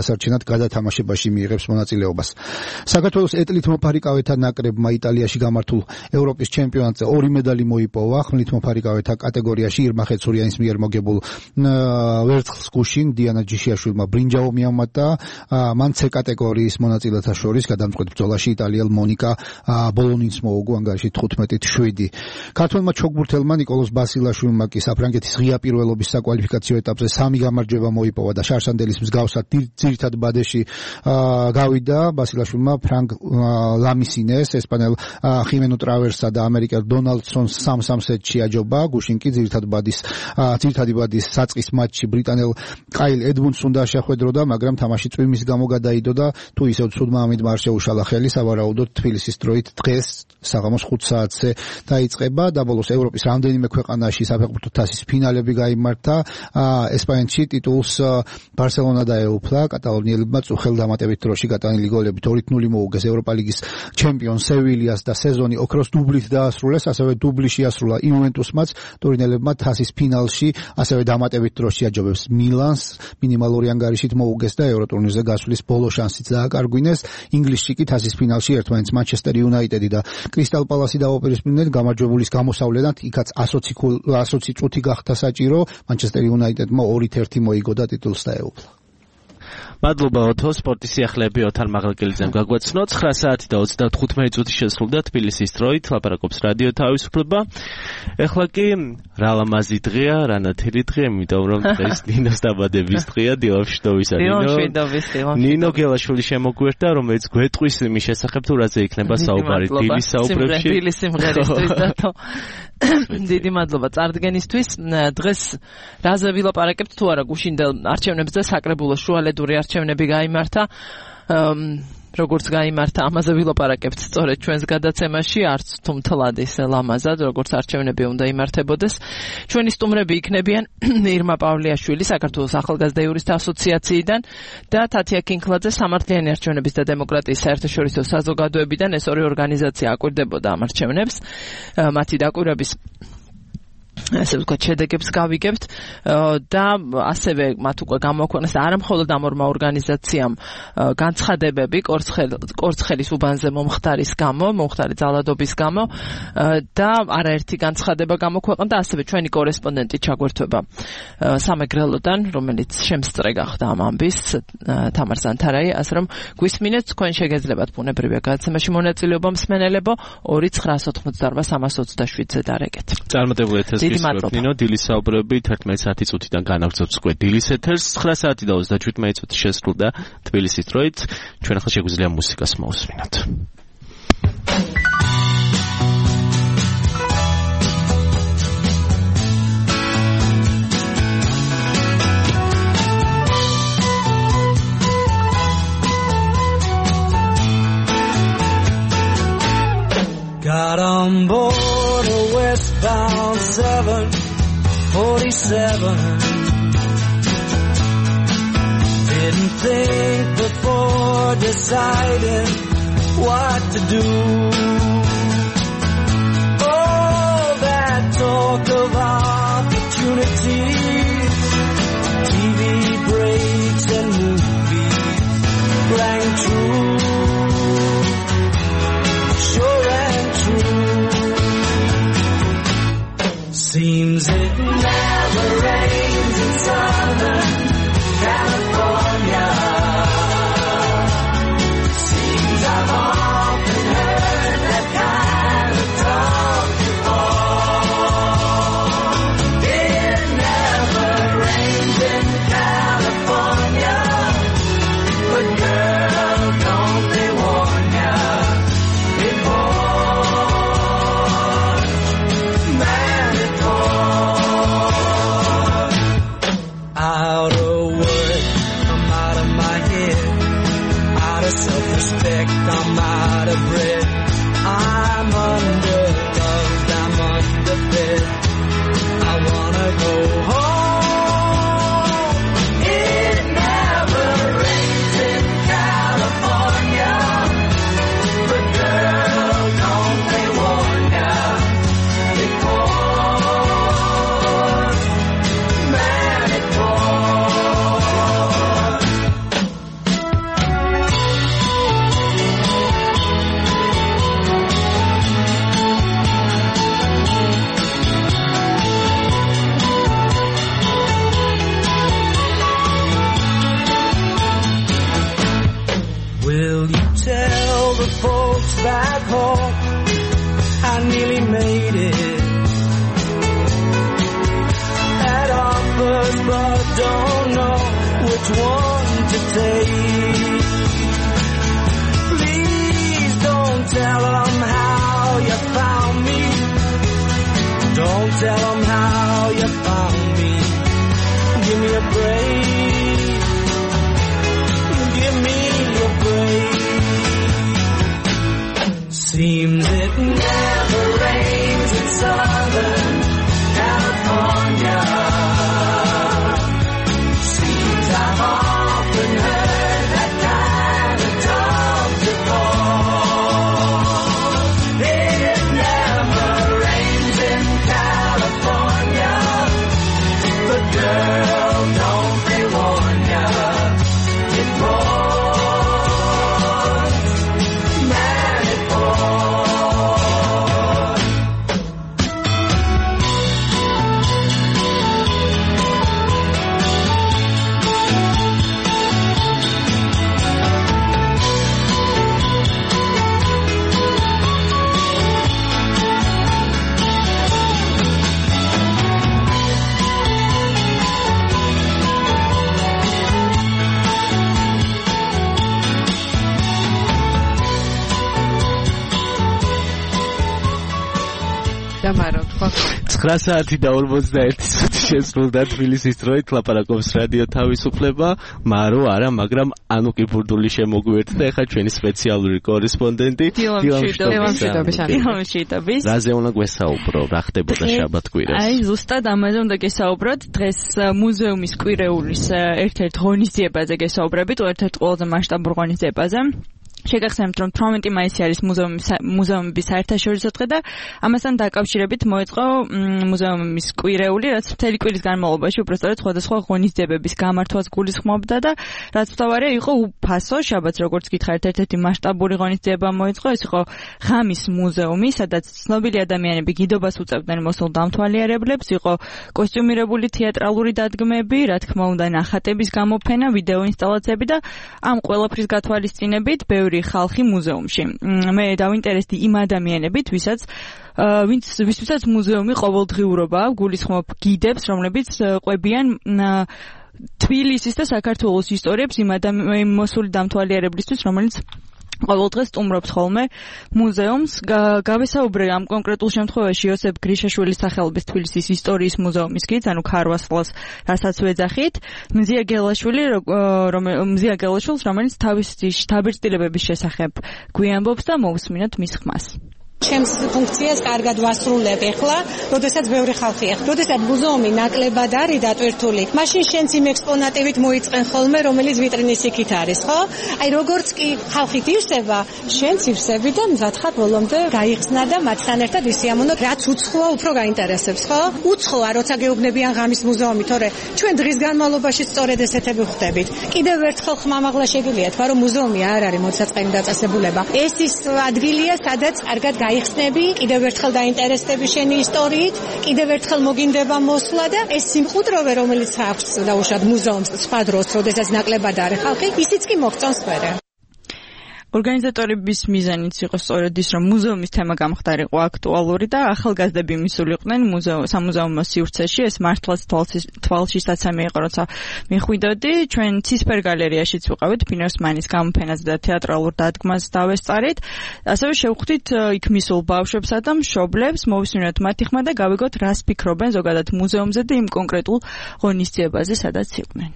შესარჩენად გადათამაშებაში მიიღებს მონაწილეობას. საქართველოს ეტლით მოფარიკავეთა ნაკრებმა იტალიაში გამართულ ევროპის ჩემპიონატზე ორი медали მოიპოვა. ხმლით მოფარიკავეთა კატეგორიაში ირმა ხეცურიანის მიერ მოგებულ ვერცხლს გუშინ დიანა ჯიშიაშვილმა ბრინჯაო მიამატა. მან C კატეგორიის მონაწილეთა შორის გადამწყვეტ ბრძოლაში იტალიელ მონიკა ბოლონინს მოუგო ანგარიში თხუთმეტით შვიდი. ქართველმა ჩოგბურთელმა ნიკოლოზ ბასილაშვილმა კი საფრანგეთის ღია პირველობის საკვალიფიკაციო ეტაპზე სამი გამარჯვება მოიპოვა და შარშანდელის მსგავსად ძირითად ბადეში გავიდა. ბასილაშვილმა ფრანგ ლამისინეს, ესპანელ ხიმენო ტრავერსა და ამერიკელ დონალდსონს სამ-სამ სეტში აჯობა. გუშინ კი ძირითად ბადის ძირითადი ბადის საწყის მატჩში ბრიტანელ კაილ ედმუნდს უნდა შეხვედროდა, მაგრამ თამაში წვიმის გამო გადაიდო და თუ ისევ ცუდმა ამით არ შეუშალა ხელი. სავარაუდოდ თბილისის დროით დღეს საღამოს ხუთ საათზე დაიწყება და ბოლოს ევროპის რამდენიმე ქვეყანაში საფეხბურთო თასის ფინალები გაიმართა. ესპანეთში ტიტულს ბარსელონა დაეუფლა. კატალონიელებმა წუხელ დამატებით დროში გატანილი გოლებით ორი ნული მოუგეს ევროპა ლიგის ჩემპიონ სევილიას და სეზონი ოქროს დუბლით დაასრულეს. ასევე დუბლი შეასრულა იუვენტუსმაც. ტურინელებმა თასის ფინალში ასევე დამატებით დროში აჯობებს მილანს. მინიმალური ანგარიშით მოუგეს და ევროტურნირზე გასვლის ბოლო შანსიც დააკარგვინეს. ინგლისში კი თასის ფინალში ერთმანეთს მანჩესტერ იუნაიტედი და კრისტალ პალასი დაუპირისპირდნენ. გამარჯვებულის გამოსავლენად იქაც ასოცი წუთი გახდა საჭირო. მანჩესტერ იუნაიტედმა ორით ერთი მოიგო და ტიტულს დაეუფლა. მადლობა ოთო, სპორტის სიახლეები ოთარ მაღალკელიძემ გაგვაცნო. ცხრა საათი და ოცდათხუთმეტი წუთი შესრულდა თბილისის დროით, ლაპარაკობს რადიო თავისუფლება. ეხლა კი რა ლამაზი დღეა, რა ნათელი დღე, იმიტომ რომ დღეს ნინოს დაბადების დღეა, დილავშიდოვის ნინო. ნინო გელაშვილი შემოგვერდა, რომელიც გვეტყვის იმის შესახებ თუ რაზე იქნება საუბარი დილის საუბრებში. დილის სიმღერისთვის და თო დიდი მადლობა წარდგენისთვის. დღეს რაზე ვილაპარაკებთ თუ არა გუშინდელ არჩევნებზე საკრებულოს შუალედური არჩევნები გაიმართა. როგორც გაიმართა, ამაზე ვილაპარაკებთ სწორედ ჩვენს გადაცემაში, არც თუ მთლად ისე ლამაზად, როგორც არჩევნები უნდა იმართებოდეს. ჩვენი სტუმრები იქნებიან ირმა პავლიაშვილი საქართველოს ახალგაზრდა იურისტთა ასოციაციიდან და თათია კინკლაძე სამართლიანი არჩევნების და დემოკრატიის საერთაშორისო საზოგადოებიდან. ეს ორი ორგანიზაცია აკვირდებოდა ამ არჩევნებს. მათი დაკვირვების ასე ვთქვათ, შედეგებს გავიგებთ და ასევე მათ უკვე გამოაქვეყნეს არა მხოლოდ ამ ორმა ორგანიზაციამ განცხადებები კორცხელის უბანზე მომხდარის გამო, მომხდარი ძალადობის გამო და არაერთი განცხადება გამოქვეყნდა, ასევე ჩვენი კორესპონდენტი ჩაგვერთვება სამეგრელოდან, რომელიც შემსწრე გახდა ამ ამბის, თამარ ზანთარაი, ასე რომ გვისმინეთ, თქვენ შეგეძლებათ ბუნებრივია გადაცემაში მონაწილეობა მსმენელებო ორი ცხრაას ოცდაოთხ სამას ოცდაშვიდზე დარეგეთ. წარმატებული ეთერს ნინო, დილის საუბრები თერთმეტი საათი წუთიდან განაგრძობს უკვე დილის ეთერს. ცხრა საათი და ოცდაშვიდმეტი წუთი შესრულდა თბილისის დროით. ჩვენ ახლა შეგვიძლია მუსიკას მოусმინოთ. Got on board a westbound seven forty-seven. Didn't think before deciding what to do. All that talk of opportunities, T V breaks and movies rang true. Sure and true. Seems it never rains in Southern California. Seems I've often heard that kind of talk before. It never rains in California, but girl, don't they warn ya? Out of work, I'm out of my head. Out of self-respect, I'm out of breath. I'm under-loved, I'm underfed. I wanna go home. It never rains in California, but girl, don't they warn ya? It pours, man, it pours. tell the folks back home I nearly made it at offers, but don't know which one to take. Please don't tell them how you found me. Don't tell them how you found me. Give me a break. Give me a break. Seems it never rains in Southern California. Seems I've often heard that kind of talk before. It never rains in California. But girl, don't they warn ya? It pours, man, it pours. დამარო ხო ცხრა საათი და ორმოცდაერთი წუთი შესრულდა თბილისის დროით ლაპარაკობს რადიო თავისუფლება მარო არა მაგრამ ანუ კი ბურდული შემოგვიერთდა ეხლა ჩვენი სპეციალური კორესპონდენტი დილამშვიდობის რაზე უნდა გვესაუბრო რა ხდებოდა შაბათ-კვირას აი ზუსტად ამაზე უნდა გესაუბროთ დღეს მუზეუმის კვირეულის ერთ-ერთ ღონისძიებაზე გესაუბრებით ერთ-ერთ ყველაზე მასშტაბურ ღონისძიებაზე შეგახსენებთ რომ თვრამეტი მაისი არის მუზეუმების საერთაშორისო დღე და ამასთან დაკავშირებით მოეწყო მუზეუმის კვირეული რაც მთელი კვირის განმავლობაში უბრალოდ სხვადასხვა ღონისძიებების გამართვას გულისხმობდა და რაც თავარია იყო უფასო შაბათს როგორც გითხარით ერთ-ერთი მასშტაბური ღონისძიება მოეწყო ეს იყო ღამის მუზეუმი სადაც ცნობილი ადამიანები გიდობას უწევდნენ მოსულ დამთვალიერებლებს იყო კოსტიუმირებული თეატრალური დადგმები რა თქმა უნდა ნახატების გამოფენა ვიდეო ინსტალაციები და ამ ყველაფრის გათვალისწინებით ბევრი ხალხი მუზეუმში. მე დავინტერესდი იმ ადამიანებით, ვისაც ვინც ვისაც მუზეუმი ყოველდღიურობა გულისხმობ გიდებს, რომლებიც ყვებიან თბილისის და საქართველოს ისტორიებს იმ ადამიანის მოსული დამთვალიერებლისთვის, რომელიც ყოველდღე სტუმრობს ხოლმე მუზეუმს. გავესაუბრე ამ კონკრეტულ შემთხვევაში იოსებ გრიშაშვილის სახელობის თბილისის ისტორიის მუზეუმის გიდს, ანუ ქარვასლას, რასაც ვეძახით, მზია გელაშვილი, მზია გელაშვილს, რომელიც თავისი დაბეჭდილებების შესახებ გვიამბობს და მოვსმინოთ მის ხმას. ჩემს ფუნქციას კარგად ვასრულებ ახლა, როდესაც ბევრი ხალხი ახლა, როდესაც მუზეუმი ნაკლებად არის დატვირთული, მაშინ შენც იმ ექსპონატივით მოიწყენ ხოლმე, რომელიც ვიტრინის იქით არის, ხო? აი როგორც კი ხალხი დივსება, შენც ივსები და მზად ხარ ბოლომდე გაიხსნა და მათთან ერთად ისიამოვნო, რაც უცხოა უფრო გაინტერესებს, ხო? უცხოა, როცა გეუბნებიან ღამის მუზეუმი, თორე ჩვენ დღის განმავლობაში სწორედ ესეთები ხვდებით. კიდევ ერთხელ ხმამაღლა შეგიძლია თქვა, რომ მუზეუმი არ არის მოცაწყენი დაწესებულება. ეს ის ადგილია, სადაც კარგად გაიხსნები, კიდევ ერთხელ დაინტერესდები შენი ისტორიით, კიდევ ერთხელ მოგინდება მოსვლა და ეს სიმყუდროვე, რომელიც აქვს დაუშვათ მუზეუმს სხვა დროს, როდესაც ნაკლებად არის ხალხი, ისიც კი მოგწონს მერე. ორგანიზატორების მიზანიც იყო სწორედ ის, რომ მუზეუმის თემა გამხდარიყო აქტუალური და ახალგაზრდები მისულიყვნენ სამუზეუმო სივრცეში. ეს მართლაც თვალშისაცემი იყო, როცა მიხვიდოდი. ჩვენ ცისფერ გალერეაშიც ვიყავით, ფინერსმანის გამოფენაზე და თეატრალურ დადგმას დავესწარით. ასევე შევხვდით იქ მისულ ბავშვებსა და მშობლებს, მოვისმინოთ მათი ხმა და გავიგოთ, რას ფიქრობენ ზოგადად მუზეუმზე და იმ კონკრეტულ ღონისძიებაზე, სადაც იყვნენ.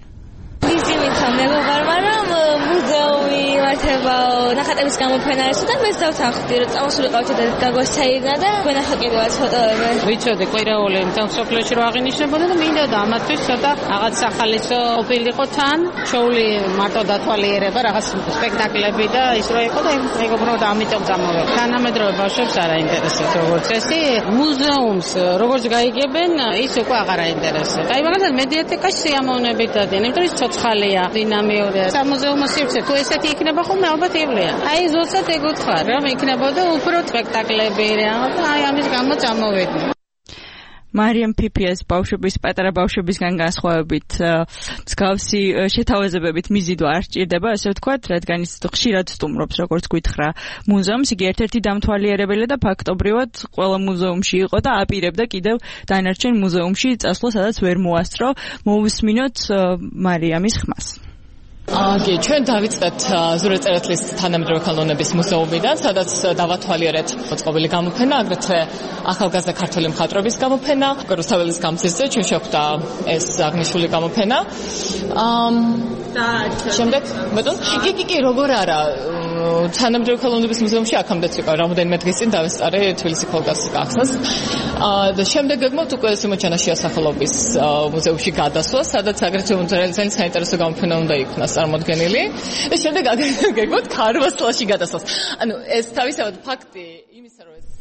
ისივით მეგობარმა რომ მუზეუმი მართება ნახატების გამოფენა ეს და მეც დავთანხმდი რომ წამოსულიყავით და გაგვესაირნა და გვენახა კიდევაც ფოტოები. ვიცოდი კვირეული მსოფლიოში რო აღინიშნებოდა და მინდა და ამათთვის ცოტა რაღაც სახალისო ყოფილიყო თან შოული მარტო დათვალიერება რაღაც სპექტაკლები და ის რო იყო და მეგობრებო და ამიტომ წამოვედი. თანამედროვე ბავშვებს არ აინტერესებს როგორც წესი მუზეუმს როგორც გაიგებენ ის უკვე აღარ აინტერესებს. აი მაგალითად მედიათეკაში სიამოვნებით დადიან იმიტომ რომ ის ცოცხალია დინამიურია. სამუზეუმო სივრცე თუ ესეთი იქნება ხოლმე ალბათ ივლია. აი ზუსტად ეგ ვთქვარ რომ იქნებოდა უფრო სპექტაკლები რა და აი ამის გამო წამოვედი. მარიამ ფიფიას ბავშვობის პატარა ბავშვებისგან განსხვავებით მსგავსი შეთავაზებებით მიზიდვა არ სჭირდება, ასე ვთქვათ, რადგან ის ხშირად სტუმრობს, როგორც გითხრა, მუზეუმს. იგი ერთ-ერთი დამთვალიერებელია და ფაქტობრივად ყველა მუზეუმში იყო და აპირებდა კიდევ დანარჩენ მუზეუმში წასვლა, სადაც ვერ მოასწრო. მოვისმინოთ მარიამის ხმას. აგი, ჩვენ დავიწყეთ ზურეწერეთლის თანამედროვე ხელოვნების მუზეუმიდან, სადაც დავათვალიერეთ მოწყობილი გამოფენა, აგრეთვე ახალგაზრდა ქართველი მხატვრების გამოფენა, რუსთაველის გამზირზე ჩვენ შეხვდა ეს აღნიშნული გამოფენა. და შემდეგ მეტყვი, კი, კი, კი, როგორ არა, თანამედროვე ხელოვნების მუზეუმში აქამდეც იყო რამოდენიმე დღის წინ დავესწარე თბილისი ქოლგასის გახსნას. და შემდეგ გეგმავთ უკვე სიმონ ჯანაშიას სახელობის მუზეუმში გადასვლა, სადაც აგრეთვე ძალიან საინტერესო გამოფენა უნდა იქნას წარმოდგენილი და შემდეგ გეგმავთ ქარვასლაში გადასვლას. ანუ ეს თავისთავად ფაქტი იმისა, რომ ეს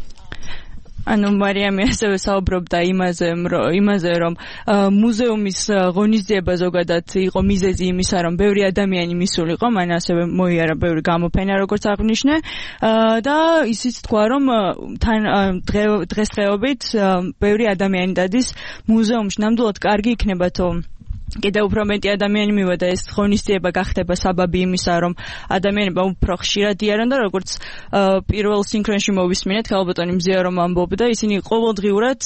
ანუ მარიამი ასევე საუბრობდა იმაზე, იმაზე რომ მუზეუმის ღონისძიება ზოგადად იყო მიზეზი იმისა, რომ ბევრი ადამიანი მისულიყო, მან ასევე მოიარა ბევრი გამოფენა, როგორც აღნიშნე, და ისიც თქვა, რომ თან დღესდღეობით ბევრი ადამიანი დადის მუზეუმში. ნამდვილად კარგი იქნება თუ კიდევ უფრო მეტი ადამიანი მივიდა ეს ღონისძიება გახდება საბაბი იმისა, რომ ადამიანები უფრო ხშირად იერონ და როგორც პირველ სინქრონში მოვისმინეთ, ქალბატონი მზია რომ ამბობდა, ისინი ყოველდღიურად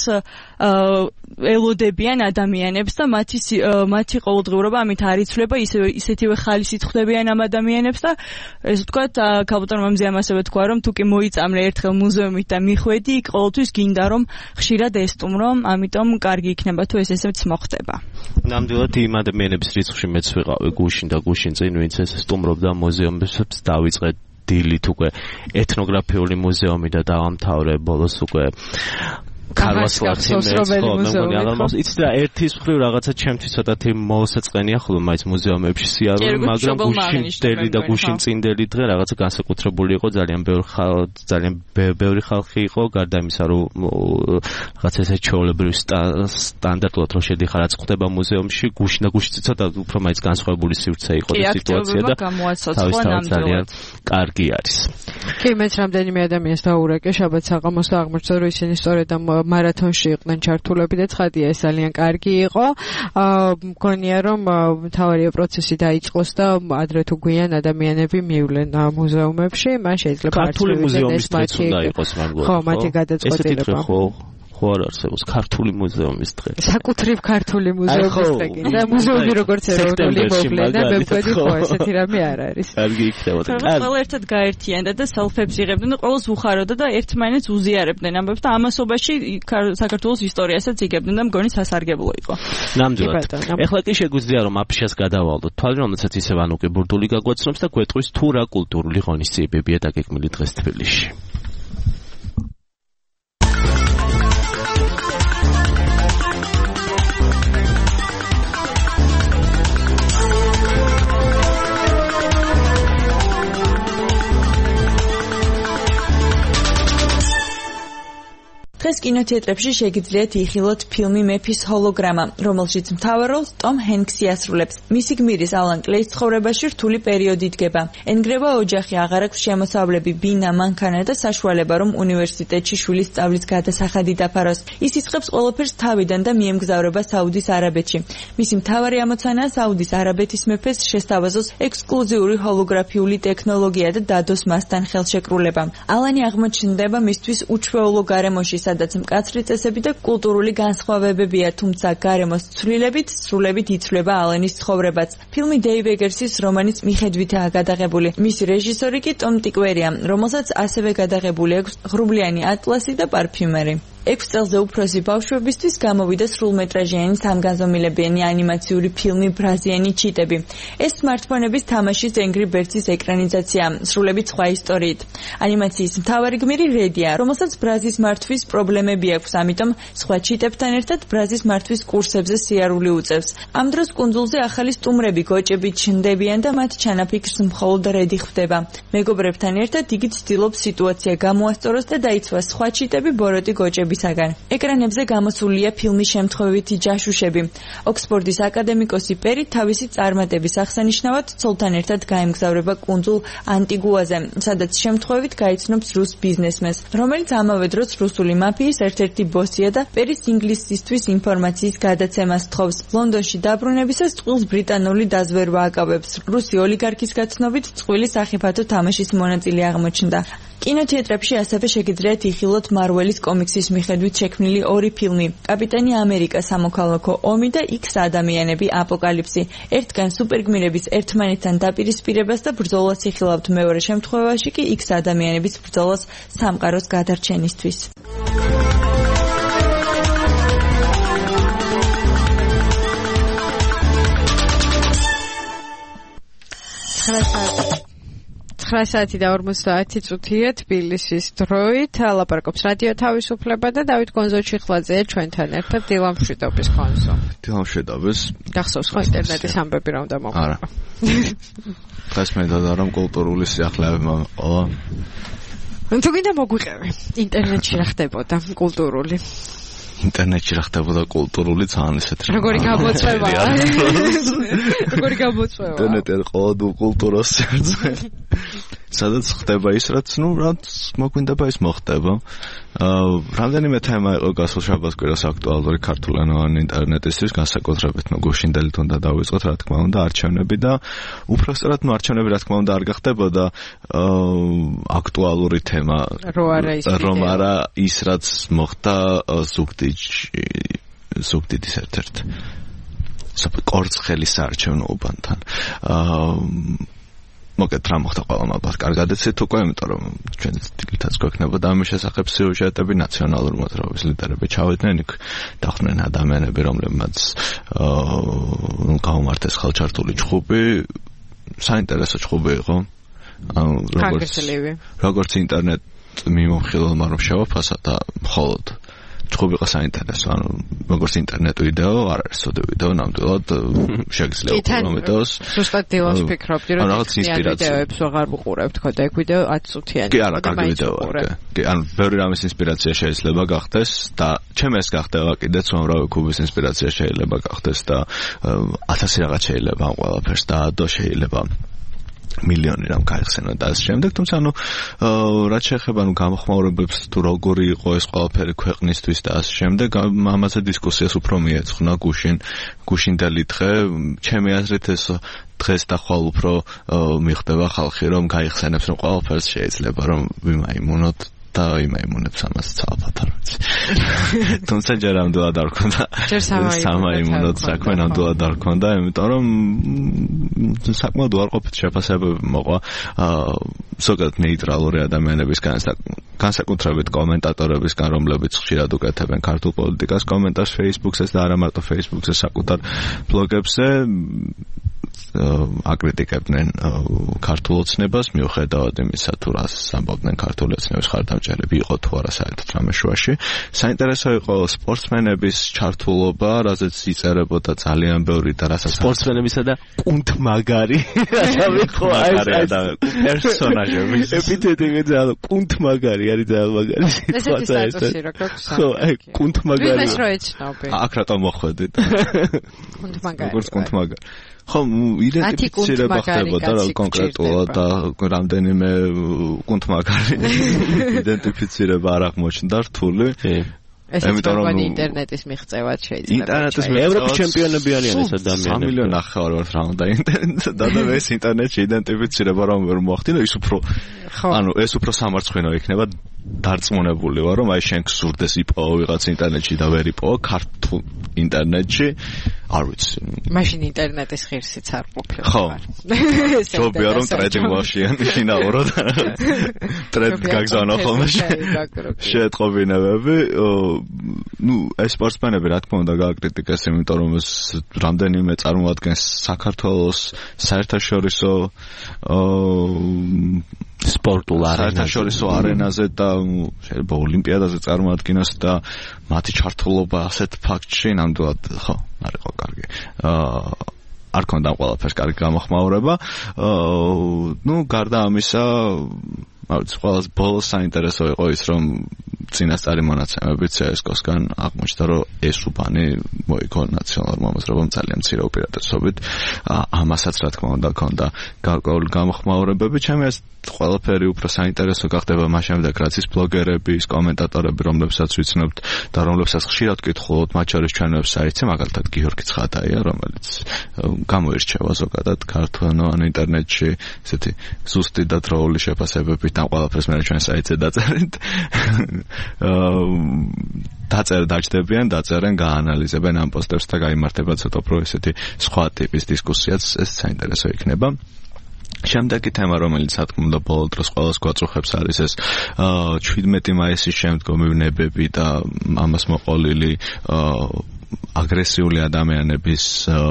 ელოდებიან ადამიანებს და მათი მათი ყოველდღიურობა ამით არ იცვლება, ისეთივე ხალისით ხვდებიან ამ ადამიანებს და ესე ვთქვათ, ქალბატონმა მზიამ ასევე თქვა, რომ თუ კი მოიწამლე ერთხელ მუზეუმით და მიხვედი, იქ ყოველთვის გინდა რომ ხშირად ესტუმრო, ამიტომ კარგი იქნება თუ ეს ესეც მოხდება. ნამდვილად იმ ადამიანების რიცხვში მეც ვიყავი გუშინ და გუშინ წინ, ვინც ეს სტუმრობდა მუზეუმებს, დავიწყე დილით უკვე ეთნოგრაფიული მუზეუმი და დავამთავრე ბოლოს უკვე ქარვასლახი მეცხოველმუზეუმი. იცით რა, ერთის მხრივ რაღაცა ჩემთვის ცოტათი მოსაწყენია ხოლმე მაინც მუზეუმებში სიარული, მაგრამ გუშინ დელი და გუშინ წინდელი დღე რაღაცა განსაკუთრებული იყო, ძალიან ბევრი ძალიან ბევრი ხალხი იყო, გარდა იმისა, რომ რაღაცა ესე ჩვეულებრივი სტანდარტულად რო შედიხარ, რაც ხდება მუზეუმში, გუშინ და გუშინ ცოტა უფრო მაინც განსხვავებული სივრცე იყო და სიტუაცია და თავისთავად ძალიან კარგი არის. კი, მეც რამდენიმე ადამიანს დაურეკე შაბათ საღამოს და აღმოჩნდა, რომ ისინი სწორედ ამ მარათონში იყვნენ ჩართულები და ცხადია ეს ძალიან კარგი იყო. მგონია რომ მთავარი პროცესი დაიწყოს და ადრე თუ გვიან ადამიანები მივლენ მუზეუმებში, მან შეიძლება ქართული მუზეუმის დღეც უნდა იყოს მაგალითად. ხო, მათი გადაწყვეტილება. ხო არ არსებობს ქართული მუზეუმის დღე. საკუთრივ ქართული მუზეუმის დღე კი და მუზეუმი როგორც ეროვნული მოვლენა, მე მგონი ხო ესეთი რამე არ არის. კარგი იქნება. ყველა ერთად გაერთიანდა და სელფებს იღებდნენ და ყოველს უხაროდა და ერთმანეთს უზიარებდნენ ამბებს და ამასობაში საქართველოს ისტორიასაც იგებდნენ და მგონი სასარგებლო იყო. ნამდვილად. ეხლა კი შეგვიძლია რომ აფშას გადავალოთ თვალი, რომელსაც ისევ ანუ კი ბურდული გაგვაცნობს და გვეტყვის თუ რა კულტურული ღონისძიებებია დაგეგმილი დღეს თბილისში. დღეს კინოთეატრებში შეგიძლიათ იხილოთ ფილმი მეფის ჰოლოგრამა, რომელშიც მთავარ როლს ტომ ჰენქსი ასრულებს. მისი გმირის ალან კლეის ცხოვრებაში რთული პერიოდი იდგება. ენგრევა ოჯახი, აღარ აქვს შემოსავლები, ბინა, მანქანა და საშუალება, რომ უნივერსიტეტში შვილის სწავლის გადასახადი დაფაროს. ის იწყებს ყველაფერს თავიდან და მიემგზავრება საუდის არაბეთში. მისი მთავარი ამოცანაა საუდის არაბეთის მეფეს შესთავაზოს ექსკლუზიური ჰოლოგრაფიული ტექნოლოგია და დადოს მასთან ხელშეკრულება. ალანი აღმოჩნდება მისთვის უჩვეულო გარემოში, სადაც მკაცრი წესები და კულტურული განსხვავებებია, თუმცა გარემოს ცვლილებით, სრულებით იცვლება ალენის ცხოვრებაც. ფილმი დეივ ეგერსის რომანის მიხედვითაა გადაღებული. მისი რეჟისორი კი ტომ ტიკვერია, რომელსაც ასევე გადაღებული აქვს ღრუბლიანი ატლასი და პარფიუმერი. ექვს წელზე უფროსი ბავშვებისთვის გამოვიდა სრულმეტრაჟიანი სამგანზომილებიანი ანიმაციური ფილმი ბრაზიანი ჩიტები. ეს სმარტფონების თამაშის Angry Birds-ის ეკრანიზაცია, სრულებით სხვა ისტორიით. ანიმაციის მთავარი გმირი რედია, რომელსაც ბრაზის მართვის პრობლემები აქვს, ამიტომ სხვა ჩიტებთან ერთად ბრაზის მართვის კურსებზე სიარული უწევს. ამ დროს კუნძულზე ახალი სტუმრები გოჭები ჩნდებიან და მათ ჩანაფიქრს მხოლოდ რედი ხვდება. მეგობრებთან ერთად იგი ცდილობს სიტუაცია გამოასწოროს და დაიცვას სხვა ჩიტები ბოროტი გოჭები მუშაობისაგან. ეკრანებზე გამოსულია ფილმის შემთხვევითი ჯაშუშები. ოქსფორდის აკადემიკოსი პერი თავისი წარმატების აღსანიშნავად ცოლთან ერთად გაემგზავრება კუნძულ ანტიგუაზე, სადაც შემთხვევით გაიცნობს რუს ბიზნესმენს, რომელიც ამავე დროს რუსული მაფიის ერთ-ერთი ბოსია და პერის ინგლისისთვის ინფორმაციის გადაცემას თხოვს. ლონდონში დაბრუნებისას წყვილს ბრიტანული დაზვერვა აკავებს. რუსი ოლიგარქის გაცნობით წყვილი სახიფათო თამაშის მონაწილე აღმოჩნდა. კინოთეატრებში ასევე შეგიძლიათ იხილოთ მარველის კომიქსის მიხედვით შექმნილი ორი ფილმი: კაპიტანი ამერიკა სამოქალაქო ომი და იქს ადამიანები აპოკალიფსი. ერთგან სუპერგმირების ერთმანეთთან დაპირისპირებას და ბრძოლას იხილავთ, მეორე შემთხვევაში კი იქს ადამიანების ბრძოლას სამყაროს გადარჩენისთვის. ცხრა საათი და ორმოცდაათი წუთია თბილისის დროით. ლაპარაკობს რადიო თავისუფლება და დავით გონზოჩიხლაძეა ჩვენთან ერთად დილამ მშვიდობის კონსო. დილამ მშვიდობის. გახსოვს ხო ინტერნეტის ამბები რომ დამოყვა? არა. დღეს მე დადარამ კულტურული სიახლეები მოყვა. თუ კიდე მოგვიყევი ინტერნეტში რა ხდებოდა კულტურული? ინტერნეტში რა ხდებოდა კულტურული ძალიან ისეთ რა. როგორი გამოწვევაა? როგორი გამოწვევაა? ინტერნეტი ყოველ კულტურას წერზე. სადაც ხდება ის რაც ნუ რაც მოგვინდება ის მოხდება. აა რამდენიმე თემა იყო გასულ შაბათს კვირას აქტუალური ქართულენოვანი ინტერნეტისთვის, განსაკუთრებით ნუ გუშინდელი თუნდა დავიწყოთ რა თქმა უნდა არჩევნები და უბრალოდ ნუ არჩევნები რა თქმა უნდა არ გახდებოდა აა აქტუალური თემა რომ არა ის რაც მოხდა ზუგდიდში ზუგდიდის ერთ-ერთ კორცხელის საარჩევნოობანთან. აა მოკეთ რა მოხდა ყველა მაგათ კარგად ეცეთ უკვე, იმიტომ რომ ჩვენ დილითაც გვექნებოდა ამის შესახებ სიუჟეტები, ნაციონალური მოძრაობის ლიდერები ჩავიდნენ იქ, დახვდნენ ადამიანები, რომლებმაც აა გაუმართეს ხალხჩართული ჩხუბი, საინტერესო ჩხუბი იყო. ანუ როგორც როგორც ინტერნეტ მიმოხილველმა რომ შევაფასა და მხოლოდ ჩხუბი იყო საინტერესო, ანუ როგორც ინტერნეტ ვიდეო, არ არის სოდი ვიდეო, ნამდვილად შეგიძლია რომ ვიდეოს. ზუსტად დილას ვფიქრობდი, რომ რაღაც ვიდეოებს ვაღარ ვუყურებთ, ხო და ეგ ვიდეო ათი წუთიანი. კი, არა, კარგი ვიდეოა. კი, ანუ ბევრი რამის ინსპირაცია შეიძლება გახდეს და ჩემ ეს გახდება კიდეც უამრავი ქუბის ინსპირაცია შეიძლება გახდეს და ათასი რაღაც შეიძლება ამ ყველაფერს დაადო შეიძლება მილიონი რამ გაიხსენო და ამ შემდეგ, თუმცა ანუ რაც შეეხება ანუ გამოხმაურებებს თუ როგორი იყო ეს ყველაფერი ქვეყნისთვის და ამ შემდეგ ამაზე დისკუსიას უფრო მიეძღვნა გუშინ გუშინდელი დღე. ჩემი აზრით ეს დღეს და ხვალ უფრო მიხდება ხალხი რომ გაიხსენებს რომ ყველაფერს შეიძლება რომ ვიმაიმუნოთ და იმაიმუნებს ამას ცალფათ არ ვიცი. თუმცა ჯერ ამდენად არ ქონდა. ჯერ სამაიმუნოთ საქმე ამდენად არ ქონდა, იმიტომ რომ საკმაოდ უარყოფით შეფასებები მოყვა ზოგადად ნეიტრალური ადამიანებისგან, განსაკუთრებით კომენტატორებისგან, რომლებიც ხშირად უკეთებენ ქართულ პოლიტიკას კომენტარს Facebook-ზე და არა მარტო Facebook-ზე, საკუთარ ბლოგებზე. აკრიტიკებდნენ ქართულ ოცნებას, მიუხედავად იმისა, თუ რას ამბობდნენ ქართული ოცნების ხარდამჭერები იყო თუ არა საერთოდ რამე შუაში. საინტერესო იყო სპორტსმენების ჩართულობა, რაზეც იწერებოდა ძალიან ბევრი და რასაც სპორტსმენებისა და კუნთმაგარი პერსონაჟები. ეპითეტები ძალიან კუნთმაგარი არის ძალიან მაგარი. ესეთი სტატუსი რა გვაქვს. ხო, აი კუნთმაგარი. ვინმეს რო ეცნობი. აქ რატომ მოხვედით? კუნთმაგარი. როგორც კუნთმაგარი. ხო, იდენტიფიცირება ხდებოდა რა კონკრეტულად და რამდენიმე კუნთმაგარი იდენტიფიცირება არ აღმოჩნდა რთული. ეს ისტორიული ინტერნეტის მიღწევად შეიძლება. ინტერნეტის ევროპის ჩემპიონები არიან ეს ადამიანები. სამი მილიონი ნახევარი ვართ რა უნდა ინტერნეტ და და ეს ინტერნეტში იდენტიფიცირება რომ ვერ მოახდინო, ის უფრო ანუ ეს უფრო სამარცხვინო იქნება. დარწმუნებული ვარ რომ აი შენ გსურდეს იპოვო ვიღაც ინტერნეტში და ვერ იპოვო ქართულ ინტერნეტში, არ ვიცი. მაშინ ინტერნეტის ღირსიც არ ყოფილა. ხო. ჯობია რომ ტრედი მოაშიან შინაურო და ტრედი გაგზავნა ხოლმე შეეტყობინებები. ნუ ეს სპორტსმენები რა თქმა უნდა გააკრიტიკეს, იმიტომ რომ ეს რამდენიმე წარმოადგენს საქართველოს საერთაშორისო სპორტულ არენაზე საერთაშორისო არენაზე და შეიძლება ოლიმპიადაზე წარმოადგენს და მათი ჩართულობა ასეთ ფაქტში ნამდვილად ხო არ იყო კარგი. აა არ ქონდა ყველაფერს კარგი გამოხმაურება. აა ნუ გარდა ამისა, არ ვიცი, ყველაზე ბოლოს საინტერესო იყო ის, რომ წინასწარი მონაცემებით ცსკა-სგან აღმოჩნდა, რომ ეს უბანი მოიგო ნაციონალურმა მოძრაობამ ძალიან მცირე უპირატესობით. ამასაც რა თქმა უნდა ქონდა გარკვეული გამოხმაურებები. ჩემი აზრით ყველაფერი უფრო საინტერესო გახდება მას შემდეგ, რაც ის ბლოგერები, ის კომენტატორები, რომლებსაც ვიცნობთ და რომლებსაც ხშირად ვკითხულობთ, მათ შორის ჩვენ ვებსაიტზე, მაგალითად გიორგი ცხადაია, რომელიც გამოირჩევა ზოგადად ქართულენოვან ინტერნეტში ესეთი ზუსტი და დროული შეფასებებით ამ ყველაფერს მე ჩვენ საიტზე დაწერეთ. დაწერენ, დაჭდებიან, დაწერენ, გაანალიზებენ ამ პოსტებს და გაიმართება ცოტა უფრო ესეთი სხვა ტიპის დისკუსიაც, ეს საინტერესო იქნება. შემდეგი თემა, რომელიც რა თქმა უნდა ბოლო დროს ყველას გვაწუხებს, არის ეს შვიდმეტი მაისის შემდგომი ვნებები და ამას მოყოლილი აგრესიული ადამიანების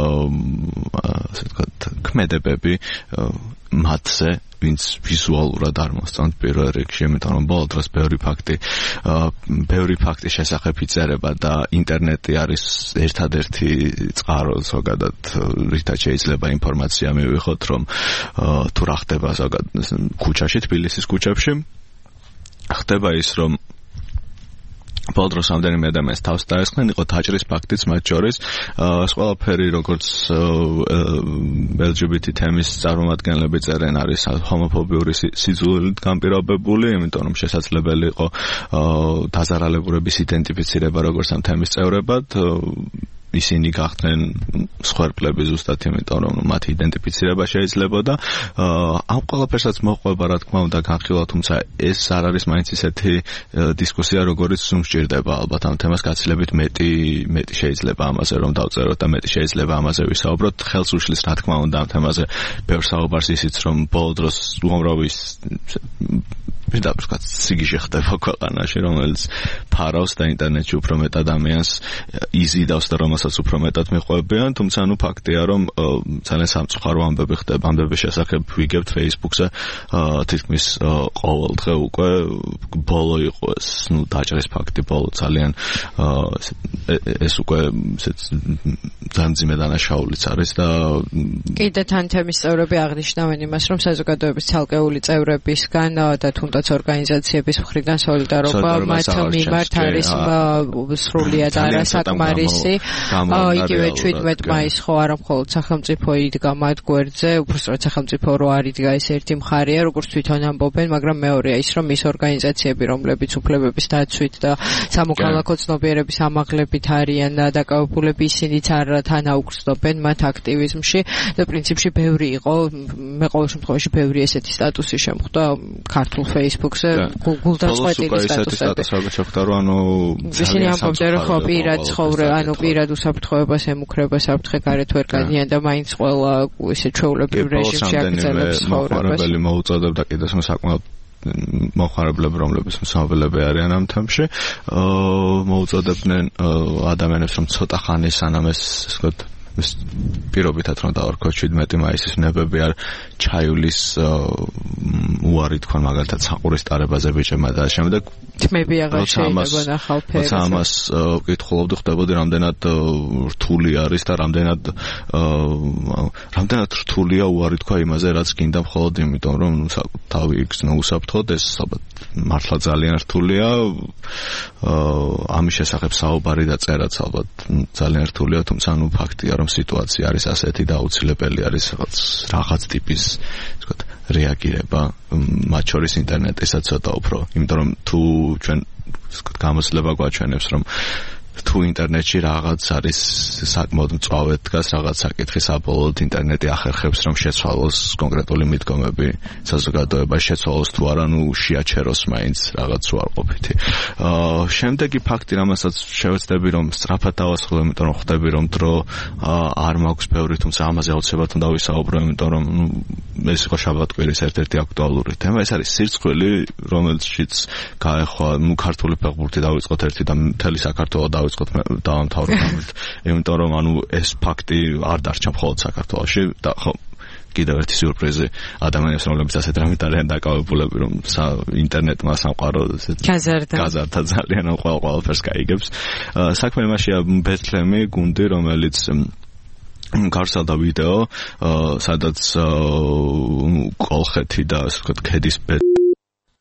ასე ვთქვათ ქმედებები მათზე, ვინც ვიზუალურად არ მოსწონთ პირველ რიგში, იმიტომ რომ ბოლო დროს ბევრი ფაქტი ბევრი ფაქტის შესახებ იწერება და ინტერნეტი არის ერთადერთი წყარო ზოგადად, რითაც შეიძლება ინფორმაცია მივიღოთ, რომ თუ რა ხდება ზოგადად ქუჩაში, თბილისის ქუჩებში, ხდება ის, რომ ბოლო დროს რამდენიმე ადამიანს თავს დაესხნენ, იყო დაჭრის ფაქტიც მათ შორის. ეს ყველაფერი, როგორც ელ ჯი ბი თი თემის წარმომადგენლები წერენ, არის ჰომოფობიური სიძულვილით განპირობებული, იმიტომ რომ შესაძლებელი იყო დაზარალებულების იდენტიფიცირება როგორც ამ თემის წევრებად. ისინი გახდნენ მსხვერპლები ზუსტად იმიტომ, რომ მათი იდენტიფიცირება შეიძლებოდა. ამ ყველაფერსაც მოყვება, რა თქმა უნდა, განხილვა, თუმცა ეს არ არის მაინც ისეთი დისკუსია, როგორც სუმსჭირდება. ალბათ ამ თემას გაცილებით მეტი მეტი შეიძლება ამაზე რომ დავწეროთ და მეტი შეიძლება ამაზე ვისაუბროთ. ხელს უშლის, რა თქმა უნდა, ამ თემაზე ბევრ საუბარს ისიც, რომ ბოლო დროს უამრავი პირდაპირ ვთქვათ, სიგიჟე ხდება ქვეყანაში, რომელიც ფარავს და ინტერნეტში უფრო მეტ ადამიანს იზიდავს და რომელსაც უფრო მეტად მიყვებიან, თუმცა ნუ ფაქტია, რომ ძალიან სამწუხარო ამბები ხდება, ამბების შესახებ ვიგებთ Facebook-ზე თითქმის ყოველ დღე უკვე ბოლო იყო ეს, ნუ დაჭრის ფაქტი ბოლო ძალიან ეს უკვე ძალიან ძიმე დანაშაულიც არის და კიდე თან თემის წევრები აღნიშნავენ იმას, რომ საზოგადოების ცალკეული წევრებისგან და თუნდაც ორგანიზაციების მხრიდან სოლიდარობა მათ მიმართ არის სრულიად არასაკმარისი. იგივე შვიდმეტი მაისი ხო არა მხოლოდ სახელმწიფო იდგა მათ გვერდზე, უბრალოდ სახელმწიფო რო არ იდგა, ეს ერთი მხარეა, როგორც თვითონ ამბობენ, მაგრამ მეორეა ის, რომ ის ორგანიზაციები, რომლებიც უფლებების დაცვით და სამოქალაქო ცნობიერების ამაღლებით არიან დაკავებულები, ისინიც არ თან აუგრძნობენ მათ აქტივიზმში და პრინციპში ბევრი იყო, მე ყოველ შემთხვევაში ბევრი ესეთი სტატუსი შემხვდა ქართულ Facebook-ზე, გულდაწყვეტილი სტატუსები. ისინი ამბობდნენ, რომ ხო პირად ცხოვრე, ანუ პირად უსაფრთხოებას ემუქრება, საფრთხე გარეთ ვერ გადიან და მაინც ყველა ესე ჩვეულებრივ რეჟიმში აგრძელებს ცხოვრებას. მოხარებელი მოუწოდებდა კიდეც საკმაოდ მოხარებლები, რომლებიც მსაუბრებლები არიან ამ თემში, მოუწოდებდნენ ადამიანებს, რომ ცოტა ხანი სანამ ეს ვთქვათ პირობითად რომ დავარქვათ შვიდმეტი მაისის ვნებები არ ჩაივლის უარი თქვენ მაგალითად საყურის ტარებაზე ბიჭებმა და შემდეგ თმები აღარ შეიძლება ნახავ ფერს. როცა ამას ვკითხულობდი, ხვდებოდი რამდენად რთული არის და რამდენად რამდენად რთულია უარი თქვა იმაზე, რაც გინდა მხოლოდ იმიტომ, რომ თავი იგრძნო უსაფრთხოდ, ეს ალბათ მართლა ძალიან რთულია. ამის შესახებ საუბარი და წერაც ალბათ ძალიან რთულია, თუმცა ნუ ფაქტია, რომ სიტუაცია არის ასეთი და აუცილებელი არის რაღაც რაღაც ტიპის ვთქვათ რეაგირება, მათ შორის ინტერნეტისაც ცოტა უფრო, იმიტომ რომ თუ ჩვენ ვთქვათ გამოცდილება გვაჩვენებს, რომ თუ ინტერნეტში რაღაც არის საკმაოდ მწვავედ დგას რაღაც საკითხი, საბოლოოდ ინტერნეტი ახერხებს, რომ შეცვალოს კონკრეტული მიდგომები საზოგადოებაში, შეცვალოს თუ არა, ნუ შეაჩეროს მაინც რაღაც უარყოფითი. შემდეგი ფაქტი, რამასაც შევეცდები, რომ სწრაფად დავასრულო, იმიტომ რომ ხვდები, რომ დრო არ მაქვს ბევრი, თუმცა ამაზე აუცილებლად უნდა ვისაუბრო, იმიტომ რომ ეს იყო შაბათ-კვირის ერთ-ერთი აქტუალური თემა. ეს არის სირცხვილი, რომელშიც გაეხვა, ნუ ქართული ფეხბურთი დავიწყოთ ერთი და მთელი საქართველო დავიწყოთ დავამთავროთ ამით, იმიტომ რომ ანუ ეს ფაქტი არ დარჩა მხოლოდ საქართველოში და ხო კიდევ ერთი სიურპრიზი ადამიანებს, რომლებიც ასეთ რამით არიან დაკავებულები, რომ ინტერნეტმა სამყარო გაზარდა ძალიან ყოველ ყველაფერს გაიგებს. საქმე იმაშია, ბეთლემი გუნდი, რომელიც გავრცელდა ვიდეო, სადაც კოლხეთი და ასე ვთქვათ ქედის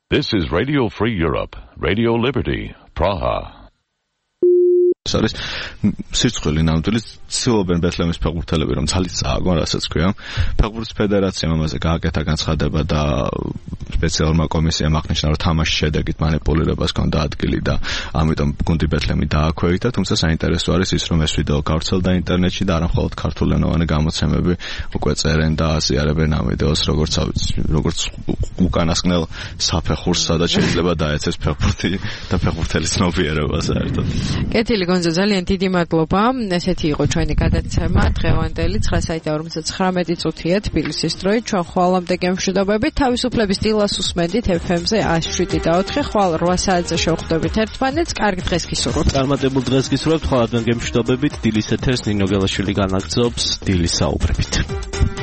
This is Radio Free Europe, Radio Liberty, Praha. არის სირცხვილი ნამდვილად ცდილობენ ბეთლემის ფეხბურთელები რომ ძალით წააგონ, რასაც ქვია. ფეხბურთის ფედერაციამ ამაზე გააკეთა განცხადება და სპეციალურმა კომისიამ აღნიშნა, რომ თამაშის შედეგით მანიპულირებას ჰქონდა ადგილი და ამიტომ გუნდი ბეთლემი დააქვეითა, თუმცა საინტერესო არის ის, რომ ეს ვიდეო გავრცელდა ინტერნეტში და არა მხოლოდ ქართულენოვანი გამოცემები უკვე წერენ და აზიარებენ ამ ვიდეოს, როგორც როგორც უკანასკნელ საფეხურს, სადაც შეიძლება დაეცეს ფეხბურთი და ფეხბურთელის ცნობიერება საერთოდ. კეთილი გონზო, ძალიან დიდი მადლობა. ესეთი იყო ჩვენი გადაცემა დღევანდელი ცხრა საათი და ორმოცდათხრამეტი წუთია თბილისის დროით. ჩვენ ხვალამდე გემშვიდობებით, თავისუფლების დილას უსმენდით ეფ ემ-ზე εκατო შვიდი და ოთხი, ხვალ რვა საათზე შევხვდებით ერთმანეთს. კარგი დღეს გისურვებთ. წარმატებულ დღეს გისურვებთ. ხვალ ადვენ გემშვიდობებით. დილის ეთერს ნინო გელაშვილი განაგრძობს დილის საუბრებით.